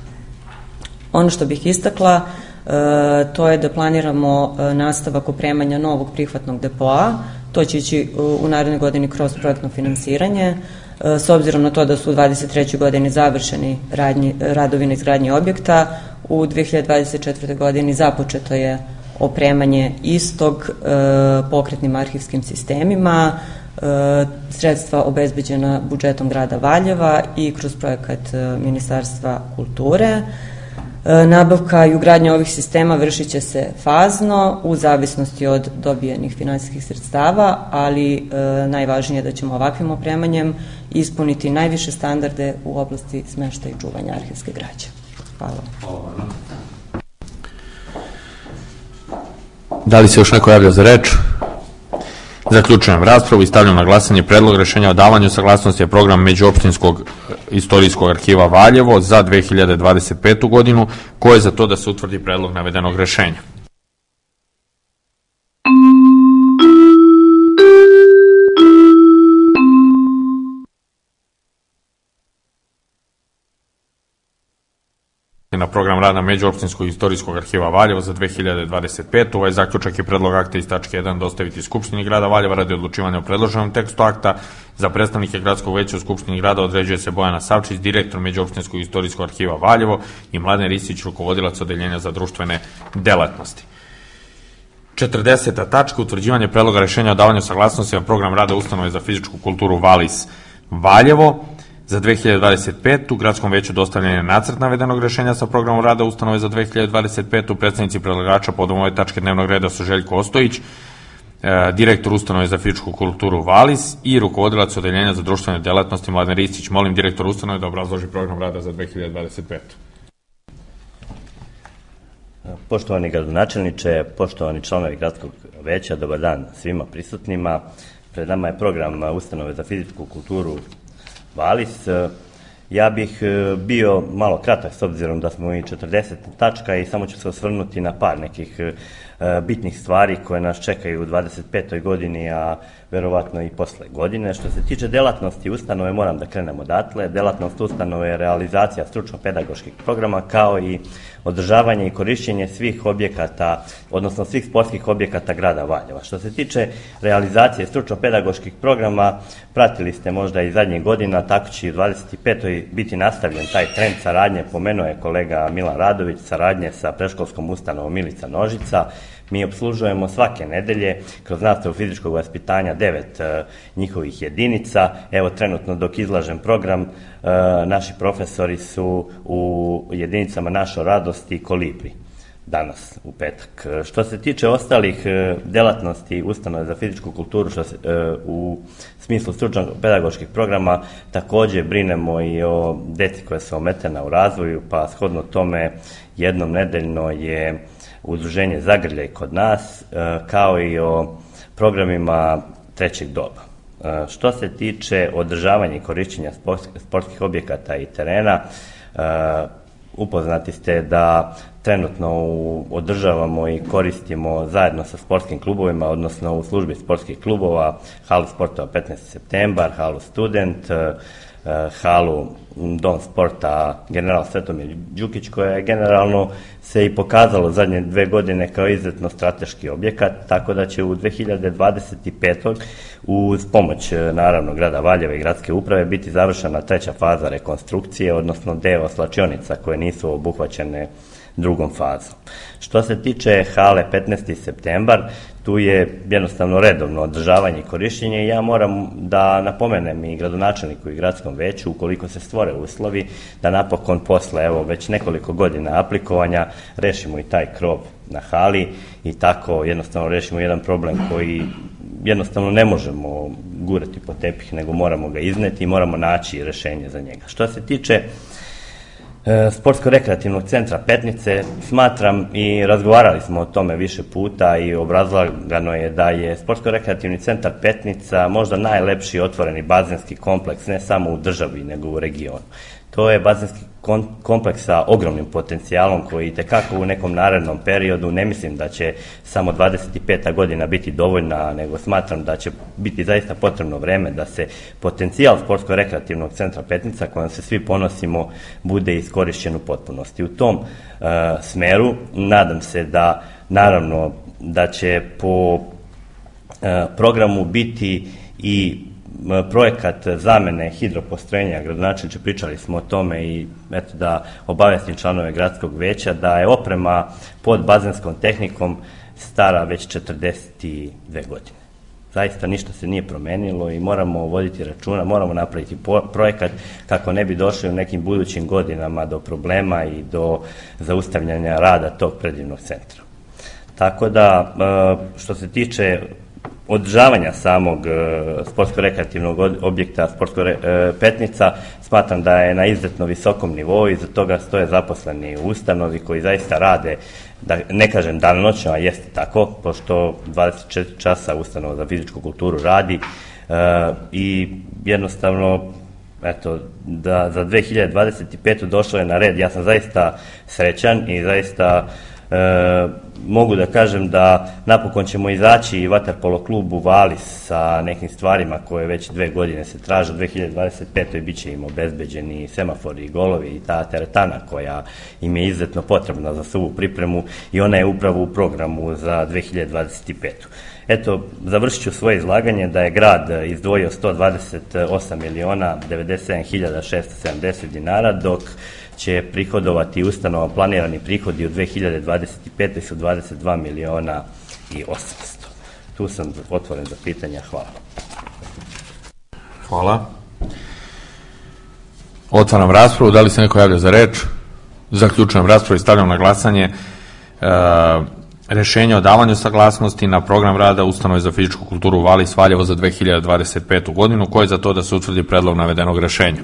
Ono što bih istakla, to je da planiramo nastavak opremanja novog prihvatnog depoa. To će ići u narednoj godini kroz projektno finansiranje. S obzirom na to da su u dvadeset trećoj godini završeni radnji, radovi na izgradnji objekta, u dve hiljade dvadeset četvrtoj godini započeto je opremanje istog e, pokretnim arhivskim sistemima, e, sredstva obezbeđena budžetom grada Valjeva i kroz projekat e, Ministarstva kulture. Nabavka i ugradnja ovih sistema vršit će se fazno u zavisnosti od dobijenih finansijskih sredstava, ali najvažnije je da ćemo ovakvim opremanjem ispuniti najviše standarde u oblasti smeštaja i čuvanja arhivske građe. Hvala. Da li se još neko javlja za reč? Zaključujem raspravu i stavljam na glasanje predlog rešenja o davanju saglasnosti na program Međuopštinskog istorijskog arhiva Valjevo za dve hiljade dvadeset petu godinu, ko je za to da se utvrdi predlog navedenog rešenja. Na program rada Međuopštinskog istorijskog arhiva Valjevo za dve hiljade dvadeset petu. Ovaj zaključak i predlog akta iz tačke jedan dostaviti Skupštini grada Valjeva radi odlučivanja o predloženom tekstu akta. Za predstavnike gradskog veća u Skupštini grada određuje se Bojana Savčić, direktor Međuopštinskog istorijskog arhiva Valjevo, i Mladen Ristić, rukovodilac odeljenja za društvene delatnosti. četrdeseta tačka, utvrđivanje predloga rešenja o davanju saglasnosti na program rada ustanove za fizičku kulturu Valis Valjevo. Za dve hiljade dvadeset petu. gradskom veću dostavljen je nacrt navedenog rešenja sa programom rada ustanove za dve hiljade dvadeset petu. Predstavnici predlagača povodom ove tačke dnevnog reda su Željko Ostojić, direktor ustanove za fizičku kulturu Valis, i rukovodilac odeljenja za društvene delatnosti Mladen Ristić. Molim direktor ustanove da obrazloži program rada za dve hiljade dvadeset petu. Poštovani gradonačelniče, poštovani članovi gradskog veća, dobar dan svima prisutnima. Pred nama je program ustanove za fizičku kulturu Valis. Ja bih bio malo kratak s obzirom da smo i četrdeseta tačka i samo ću se osvrnuti na par nekih bitnih stvari koje nas čekaju u dvadeset petoj godini, a verovatno i posle godine. Što se tiče delatnosti ustanove, moram da krenem odatle. Delatnost ustanove je realizacija stručno-pedagoških programa, kao i održavanje i korišćenje svih objekata, odnosno svih sportskih objekata grada Valjeva. Što se tiče realizacije stručno-pedagoških programa, pratili ste možda i zadnjih godina, tako će i u dvadeset petoj biti nastavljen taj trend saradnje, pomenuo je kolega Milan Radović, saradnje sa predškolskom ustanovom Milica Nožica. Mi obslužujemo svake nedelje kroz nastavu fizičkog vaspitanja devet njihovih jedinica. Evo, trenutno dok izlažem program, naši profesori su u jedinicama Naša radost i Kolibri danas u petak. Što se tiče ostalih delatnosti ustanove za fizičku kulturu, što se, u smislu stručno-pedagoških programa, takođe brinemo i o deci koja su ometena u razvoju, pa shodno tome jednom nedeljno je udruženje Zagrljaj kod nas, kao i o programima trećeg doba. Što se tiče održavanja i korišćenja sportskih objekata i terena, upoznati ste da trenutno održavamo i koristimo zajedno sa sportskim klubovima, odnosno u službi sportskih klubova, halu sportova petnaesti septembar, halu Student, halu Dom sporta General Svetomir Đukić, koja je generalno se i pokazalo zadnje dve godine kao izuzetno strateški objekat, tako da će u dve hiljade dvadeset petoj uz pomoć naravno grada Valjeva i gradske uprave biti završena treća faza rekonstrukcije, odnosno deo slačionica koje nisu obuhvaćene drugom fazom. Što se tiče hale petnaesti septembar, tu je jednostavno redovno održavanje i korišćenje i ja moram da napomenem i gradonačelniku i gradskom veću, ukoliko se stvore uslovi, da napokon posle evo već nekoliko godina aplikovanja rešimo i taj krov na hali i tako jednostavno rešimo jedan problem koji jednostavno ne možemo gurati po tepih, nego moramo ga izneti i moramo naći rešenje za njega. Što se tiče Sportsko-rekreativnog centra Petnice, smatram i razgovarali smo o tome više puta i obrazlagano je da je Sportsko-rekreativni centar Petnica možda najlepši otvoreni bazenski kompleks ne samo u državi nego u regionu. To je bazenski kompleks sa ogromnim potencijalom koji tekako u nekom narednom periodu, ne mislim da će samo dvadeset peta godina biti dovoljna, nego smatram da će biti zaista potrebno vreme da se potencijal Sportsko-rekreativnog centra Petnica, kojom se svi ponosimo, bude iskorišćen u potpunosti. U tom uh, smeru nadam se da naravno da će po uh, programu biti i projekat zamene hidropostrojenja. Gradonačelniče, pričali smo o tome i eto da obavestim članove gradskog veća da je oprema pod bazenskom tehnikom stara već četrdeset dve godine. zaista ništa se nije promenilo i moramo voditi računa, moramo napraviti projekat kako ne bi došli u nekim budućim godinama do problema i do zaustavljanja rada tog predivnog centra. Tako da, što se tiče održavanja samog sportsko-rekreativnog objekta sportsko Petnica, smatram da je na izuzetno visokom nivou i za toga stoje zaposleni u ustanovi koji zaista rade, da ne kažem danonoćno, a jeste tako, pošto dvadeset četiri časa ustanova za fizičku kulturu radi i jednostavno, eto, da za dve hiljade dvadeset petu došlo je na red. Ja sam zaista srećan i zaista E, mogu da kažem da napokon ćemo izaći i vaterpolo klubu Valis sa nekim stvarima koje već dve godine se traže. U dve hiljade dvadeset petoj bit će im obezbeđeni semafori i golovi i ta teretana koja im je izuzetno potrebna za svu pripremu i ona je upravo u programu za dve hiljade dvadeset petu. Eto, završit ću svoje izlaganje da je grad izdvojio sto dvadeset osam miliona devedeset sedam hiljada šesto sedamdeset dinara, dok će prihodovati ustanova, planirani prihodi u dve hiljade dvadeset petoj su dvadeset dva miliona i osamsto. Tu sam otvoren za pitanja. Hvala. Hvala. Otvaram raspravu. Da li se neko javlja za reč? Zaključujem raspravu i stavljam na glasanje e, rešenje o davanju saglasnosti na program rada Ustanove za fizičku kulturu Valis Valjevo za dve hiljade dvadeset petu godinu. Ko je za to da se utvrdi predlog navedenog rešenja?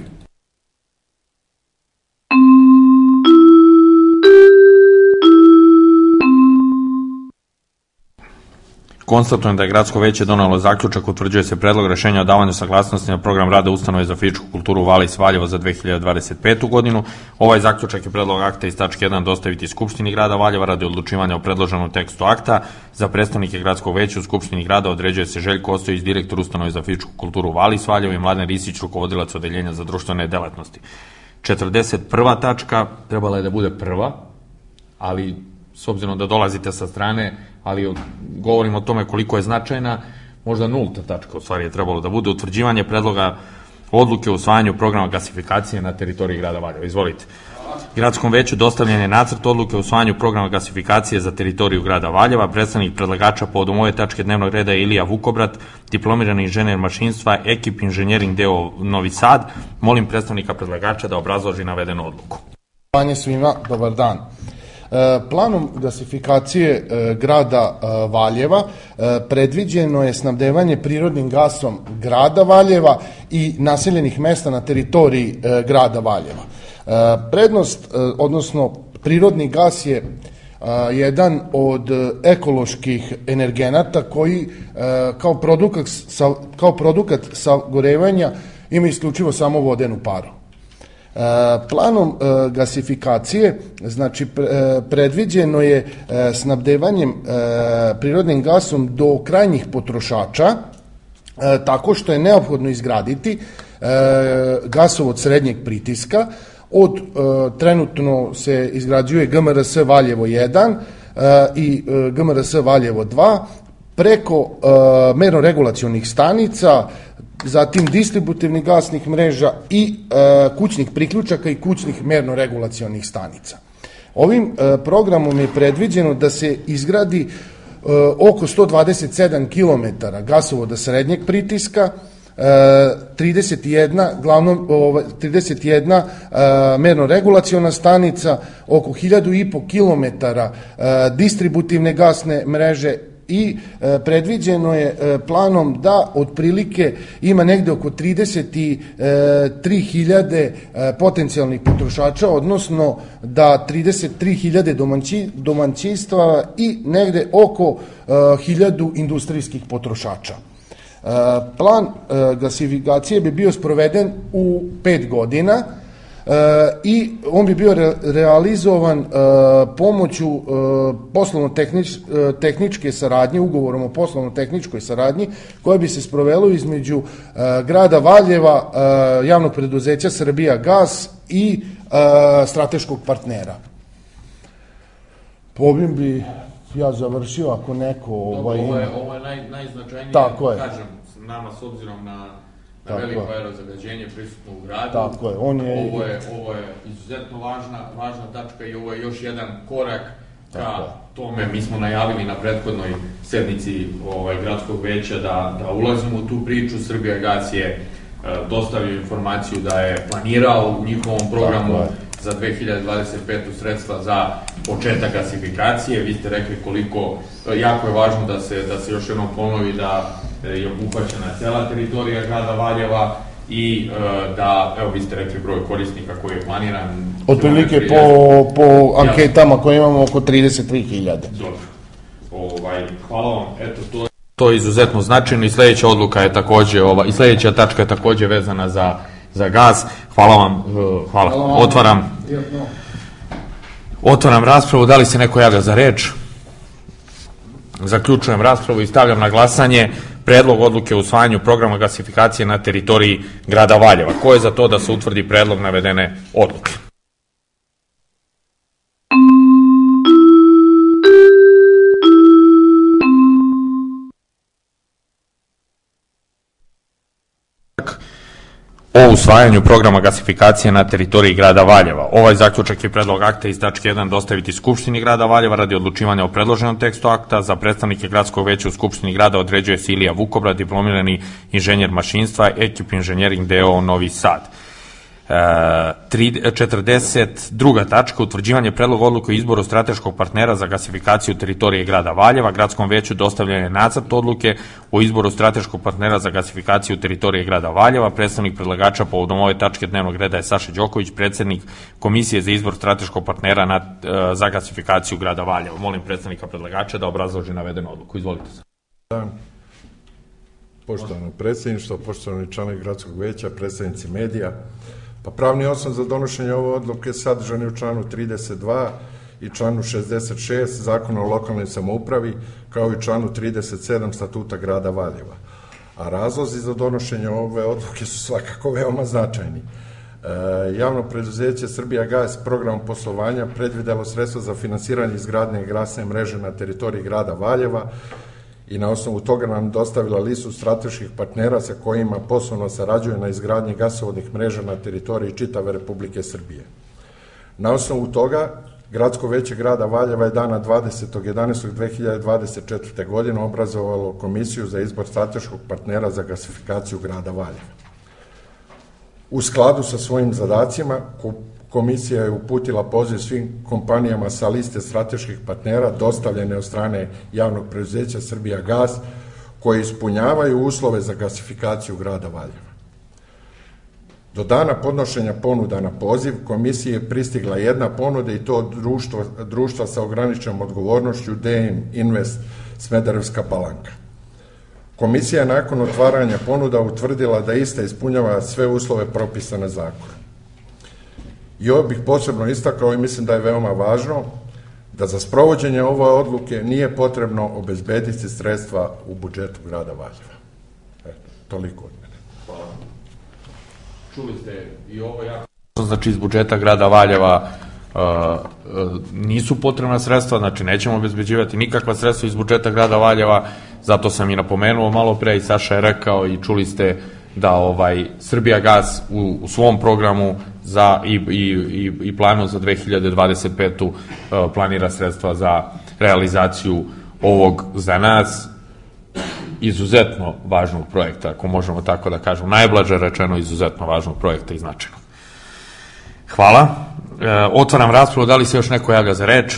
Konstatujem da je Gradsko veće donelo zaključak, utvrđuje se predlog rešenja o davanju saglasnosti na program rada Ustanove za fizičku kulturu Valis Valjevo za dve hiljade dvadeset petu godinu. Ovaj zaključak je predlog akta iz tačke jedan dostaviti Skupštini grada Valjeva radi odlučivanja o predloženom tekstu akta. Za predstavnike Gradskog veća u Skupštini grada određuje se Željko Ostojić, direktor Ustanove za fizičku kulturu Valis Valjevo i Mladen Risić, rukovodilac odeljenja za društvene delatnosti. četrdeset prva tačka trebala je da bude prva, ali s obzirom da dolazite sa strane, ali govorimo o tome koliko je značajna, možda nulta tačka u stvari je trebalo da bude utvrđivanje predloga odluke o usvajanju programa gasifikacije na teritoriji grada Valjeva. Izvolite. Gradskom veću dostavljen je nacrt odluke o usvajanju programa gasifikacije za teritoriju grada Valjeva. Predstavnik predlagača povodom ove tačke dnevnog reda je Ilija Vukobrat, diplomirani inženjer mašinstva, ekip inženjering deo Novi Sad. Molim predstavnika predlagača da obrazloži navedenu odluku. Poštovanje svima, dobar dan. Planom gasifikacije grada Valjeva predviđeno je snabdevanje prirodnim gasom grada Valjeva i naseljenih mesta na teritoriji grada Valjeva. Prednost, odnosno prirodni gas je jedan od ekoloških energenata koji kao produkat, kao produkat sagorevanja ima isključivo samo vodenu paru. Planom gasifikacije, znači predviđeno je snabdevanjem prirodnim gasom do krajnjih potrošača tako što je neophodno izgraditi gasovod srednjeg pritiska. Od trenutno se izgrađuje G M R S Valjevo jedan i G M R S Valjevo dva preko merno-regulacionih stanica, zatim distributivnih gasnih mreža i e, kućnih priključaka i kućnih merno-regulacionih stanica. Ovim e, programom je predviđeno da se izgradi e, oko sto dvadeset sedam kilometara gasovoda srednjeg pritiska, e, trideset jedna, glavno, o, trideset jedna e, merno-regulaciona stanica, oko hiljadu i po kilometara e, distributivne gasne mreže i e, predviđeno je e, planom da otprilike ima negde oko trideset tri hiljade e, potencijalnih potrošača, odnosno da trideset tri hiljade domaći, domaćinstva i negde oko e, hiljadu industrijskih potrošača. E, plan e, gasifikacije bi bio sproveden u pet godina, E, i on bi bio re, realizovan e, pomoću e, poslovno-tehničke saradnje, ugovorom o poslovno-tehničkoj saradnji, koja bi se sprovelo između e, grada Valjeva, e, javnog preduzeća Srbija gas i e, strateškog partnera. Ovim bi ja završio, ako neko... Ovaj, ovo je, ovo je naj, najznačajnije, tako je. Kažem, nama s obzirom na na veliko aerozagađenje prisutno u gradu. Tako je, on je... Ovo je, ovo je izuzetno važna, važna tačka i ovo je još jedan korak ka tome. Mi smo najavili na prethodnoj sednici ovaj, gradskog veća da, da ulazimo u tu priču. Srbijagas je e, dostavio informaciju da je planirao u njihovom programu za dve hiljade dvadeset petu sredstva za početak gasifikacije. Vi ste rekli koliko, jako je važno da se, da se još jednom ponovi da je obuhvaćena cela teritorija grada Valjeva i e, da, evo vi ste rekli broj korisnika koji je planiran. Otprilike po, po anketama koje imamo oko trideset tri hiljade. Dobro. Ovaj, hvala vam. Eto, to, to je izuzetno značajno i sledeća odluka je takođe, ova, i sledeća tačka je takođe vezana za, za gas. Hvala vam. Uh, hvala. hvala vam. Otvaram, otvaram raspravu. Da li se neko javlja za reč? Zaključujem raspravu i stavljam na glasanje predlog odluke o usvajanju programa gasifikacije na teritoriji grada Valjeva. Ko je za to da se utvrdi predlog navedene odluke? O usvajanju programa gasifikacije na teritoriji grada Valjeva. Ovaj zaključak i predlog akta iz tačke jedan dostaviti Skupštini grada Valjeva radi odlučivanja o predloženom tekstu akta. Za predstavnike gradskog veća u Skupštini grada određuje se Ilija Vukobrad, diplomirani inženjer mašinstva, Ekip Inženjering D O Novi Sad. četrdeset druga tačka, utvrđivanje predloga odluke o izboru strateškog partnera za gasifikaciju teritorije grada Valjeva. Gradskom veću dostavljen je nacrt odluke o izboru strateškog partnera za gasifikaciju teritorije grada Valjeva. Predstavnik predlagača povodom ove tačke dnevnog reda je Saša Đoković, predsednik Komisije za izbor strateškog partnera na, za gasifikaciju grada Valjeva. Molim predstavnika predlagača da obrazloži navedenu odluku. Izvolite se. Poštovano predsjedništvo, poštovani članovi gradskog veća, predstavnici medija, pa pravni osnov za donošenje ove odluke sadržan je u članu trideset dva i članu šezdeset šest Zakona o lokalnoj samoupravi, kao i članu trideset sedam Statuta grada Valjeva. A razlozi za donošenje ove odluke su svakako veoma značajni. E, javno preduzeće Srbijagas programom poslovanja predvidelo sredstva za finansiranje izgradnje gasne mreže na teritoriji grada Valjeva i na osnovu toga nam dostavila listu strateških partnera sa kojima poslovno sarađuje na izgradnji gasovodnih mreža na teritoriji čitave Republike Srbije. Na osnovu toga, Gradsko veće grada Valjeva je dana dvadesetog jedanaestog dve hiljade dvadeset četvrte. godine obrazovalo komisiju za izbor strateškog partnera za gasifikaciju grada Valjeva. U skladu sa svojim zadacima, komisija je uputila poziv svim kompanijama sa liste strateških partnera dostavljene od strane javnog preduzeća Srbijagas koji ispunjavaju uslove za gasifikaciju grada Valjeva. Do dana podnošenja ponuda na poziv komisiji je pristigla jedna ponuda i to društvo, društva sa ograničenom odgovornošću D M Invest Smederevska Palanka. Komisija je nakon otvaranja ponuda utvrdila da ista ispunjava sve uslove propisane zakonom. I ovo bih posebno istakao i mislim da je veoma važno da za sprovođenje ove odluke nije potrebno obezbediti sredstva u budžetu grada Valjeva. Eto, toliko od mene. Hvala. Čuli ste i ovo jako... Znači iz budžeta grada Valjeva uh, uh, nisu potrebna sredstva, znači nećemo obezbeđivati nikakva sredstva iz budžeta grada Valjeva, zato sam i napomenuo malo pre i Saša je rekao i čuli ste da ovaj Srbijagas u, u svom programu za i, i, i, i planu za dve hiljade dvadeset petu. Uh, planira sredstva za realizaciju ovog za nas izuzetno važnog projekta, ako možemo tako da kažemo, najblaže rečeno izuzetno važnog projekta i značajnog. Hvala. E, otvaram raspravu, da li se još neko javlja za reč?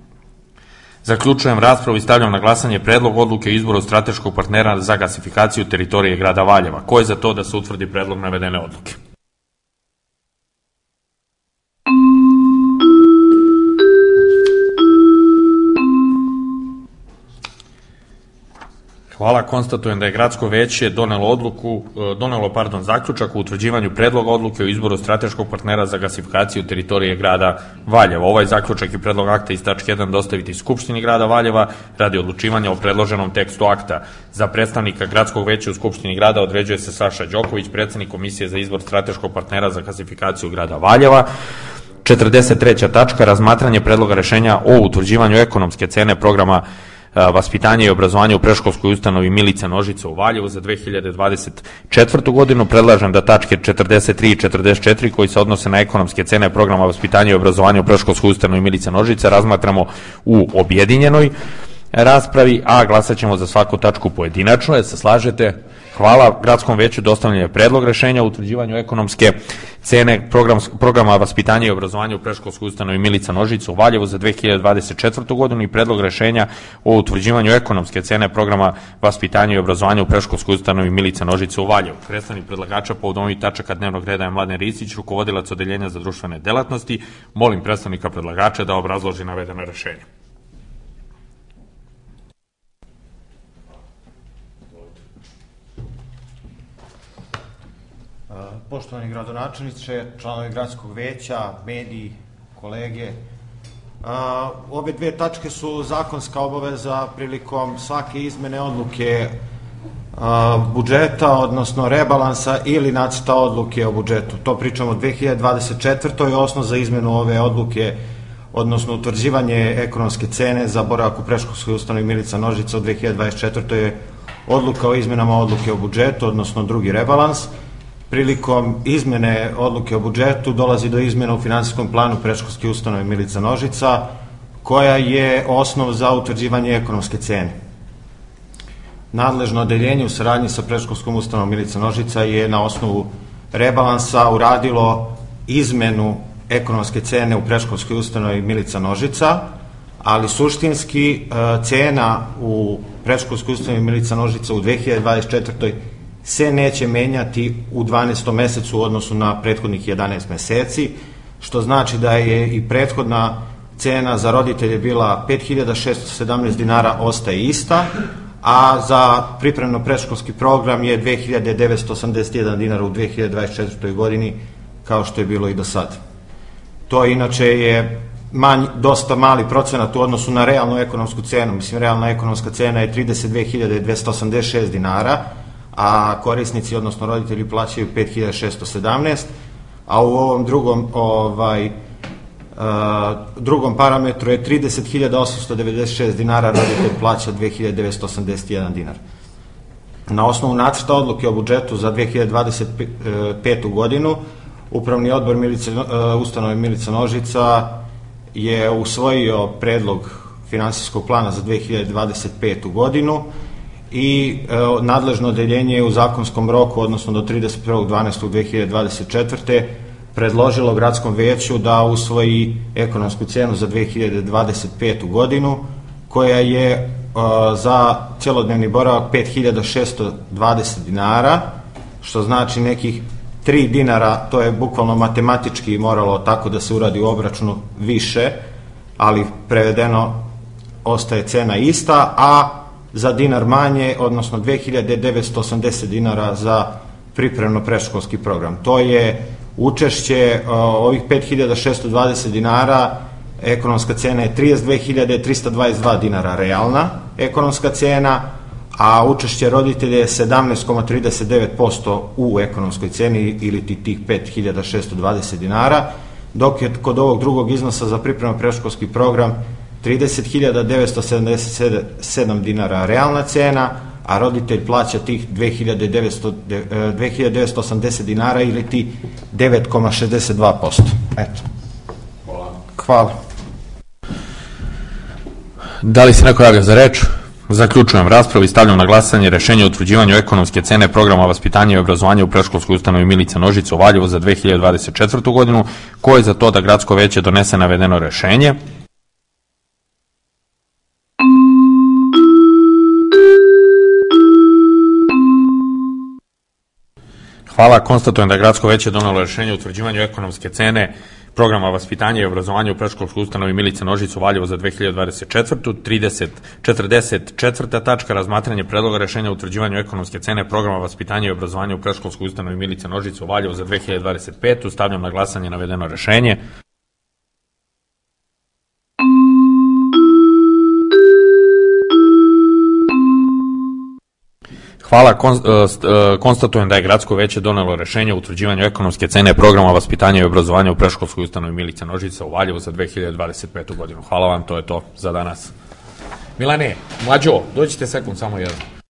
Zaključujem raspravu i stavljam na glasanje predlog odluke o izboru strateškog partnera za gasifikaciju teritorije grada Valjeva. Ko je za to da se utvrdi predlog navedene odluke? Hvala, konstatujem da je gradsko veće donelo odluku, donelo, pardon, zaključak u utvrđivanju predloga odluke o izboru strateškog partnera za gasifikaciju teritorije grada Valjeva. Ovaj zaključak i predlog akta iz tačke jedan dostaviti Skupštini grada Valjeva radi odlučivanja o predloženom tekstu akta. Za predstavnika gradskog veća u Skupštini grada određuje se Saša Đoković, predsednik Komisije za izbor strateškog partnera za gasifikaciju grada Valjeva. četrdeset treća tačka, razmatranje predloga rešenja o utvrđivanju ekonomske cene programa vaspitanje i obrazovanje u predškolskoj ustanovi Milica Nožica u Valjevu za dve hiljade dvadeset četvrtu godinu. Predlažem da tačke četrdeset tri i četrdeset četiri koji se odnose na ekonomske cene programa vaspitanja i obrazovanja u predškolskoj ustanovi Milica Nožica razmatramo u objedinjenoj raspravi, a glasat ćemo za svaku tačku pojedinačno. Jel se slažete? Hvala. Gradskom veću dostavljen je predlog rešenja o utvrđivanju ekonomske cene program, programa vaspitanja i obrazovanja u predškolskoj ustanovi Milica Nožica u Valjevu za dve hiljade dvadeset četvrtu godinu i predlog rešenja o utvrđivanju ekonomske cene programa vaspitanja i obrazovanja u predškolskoj ustanovi Milica Nožica u Valjevu. Predstavnik predlagača povodom ovih tačaka dnevnog reda je Mladen Ristić, rukovodilac Odeljenja za društvene delatnosti. Molim predstavnika predlagača da obrazloži navedeno rešenje. Poštovani gradonačelniče, članovi gradskog veća, mediji, kolege, ove dve tačke su zakonska obaveza prilikom svake izmene odluke budžeta, odnosno rebalansa ili nacrta odluke o budžetu. To pričamo o dve hiljade dvadeset četvrtoj osnov za izmenu ove odluke, odnosno utvrđivanje ekonomske cene za boravak u predškolskoj ustanovi Milica Nožica u dve hiljade dvadeset četvrtoj je odluka o izmenama odluke o budžetu, odnosno drugi rebalans. Prilikom izmene odluke o budžetu dolazi do izmena u finansijskom planu predškolske ustanove Milica Nožica, koja je osnov za utvrđivanje ekonomske cene. Nadležno odeljenje u saradnji sa predškolskom ustanovom Milica Nožica je na osnovu rebalansa uradilo izmenu ekonomske cene u predškolskoj ustanovi Milica Nožica, ali suštinski cena u predškolskoj ustanovi Milica Nožica u dve hiljade dvadeset četvrtoj se neće menjati u dvanaestom mesecu u odnosu na prethodnih jedanaest meseci, što znači da je i prethodna cena za roditelje bila pet hiljada šesto sedamnaest dinara, ostaje ista, a za pripremno predškolski program je dve hiljade devetsto osamdeset jedan dinara u dve hiljade dvadeset četvrtoj godini, kao što je bilo i do sada. To inače je manj, dosta mali procenat u odnosu na realnu ekonomsku cenu. Mislim, realna ekonomska cena je trideset dve hiljade dvesta osamdeset šest dinara, a korisnici, odnosno roditelji, plaćaju pet hiljada šesto sedamnaest, a u ovom drugom, ovaj, drugom parametru je trideset hiljada osamsto devedeset šest dinara, roditelj plaća dve hiljade devetsto osamdeset jedan dinar. Na osnovu nacrta odluke o budžetu za dve hiljade dvadeset petu godinu, Upravni odbor Milice, ustanove Milica Nožica je usvojio predlog finansijskog plana za dve hiljade dvadeset petu godinu i e, nadležno odeljenje je u zakonskom roku, odnosno do trideset prvog decembra dve hiljade dvadeset četvrte predložilo gradskom veću da usvoji ekonomsku cenu za dve hiljade dvadeset petu godinu, koja je e, za celodnevni boravak pet hiljada šesto dvadeset dinara, što znači nekih tri dinara, to je bukvalno matematički moralo tako da se uradi u obračunu više, ali prevedeno ostaje cena ista, a za dinar manje, odnosno dve hiljade devetsto osamdeset dinara za pripremno predškolski program. To je učešće uh, ovih pet hiljada šesto dvadeset dinara, ekonomska cena je trideset dve hiljade trista dvadeset dva dinara realna ekonomska cena, a učešće roditelja je sedamnaest zarez trideset devet posto u ekonomskoj ceni ili ti tih pet hiljada šesto dvadeset dinara, dok je kod ovog drugog iznosa za pripremno predškolski program trideset hiljada devetsto sedamdeset sedam dinara realna cena, a roditelj plaća tih dve hiljade devetsto osamdeset dinara ili ti devet zarez šezdeset dva posto. Eto. Hvala. Hvala. Da li se neko javlja za reč? Zaključujem raspravu i stavljam na glasanje rešenje o utvrđivanju ekonomske cene programa vaspitanja i obrazovanja u predškolskoj ustanovi Milica Nožica u Valjevu za dve hiljade dvadeset četvrtu godinu. Ko je za to da gradsko veće donese navedeno rešenje? Hvala. Konstatujem da je gradsko veće donelo rešenje o utvrđivanju ekonomske cene programa vaspitanja i obrazovanja u predškolskoj ustanovi Milica Nožica u Valjevu za dve hiljade dvadeset četvrtu. četrdeset četvrta tačka razmatranje predloga rešenja o utvrđivanju ekonomske cene programa vaspitanja i obrazovanja u predškolskoj ustanovi Milica Nožica u Valjevu za dve hiljade dvadeset petu. Stavljam na glasanje navedeno rešenje. Hvala. Konstatujem da je gradsko veće donelo rešenje o utvrđivanju ekonomske cene programa vaspitanja i obrazovanja u predškolskoj ustanovi Milica Nožica u Valjevu za dve hiljade dvadeset petu godinu. Hvala vam, to je to za danas. Milane, mlađo, dođite sekund samo jedan.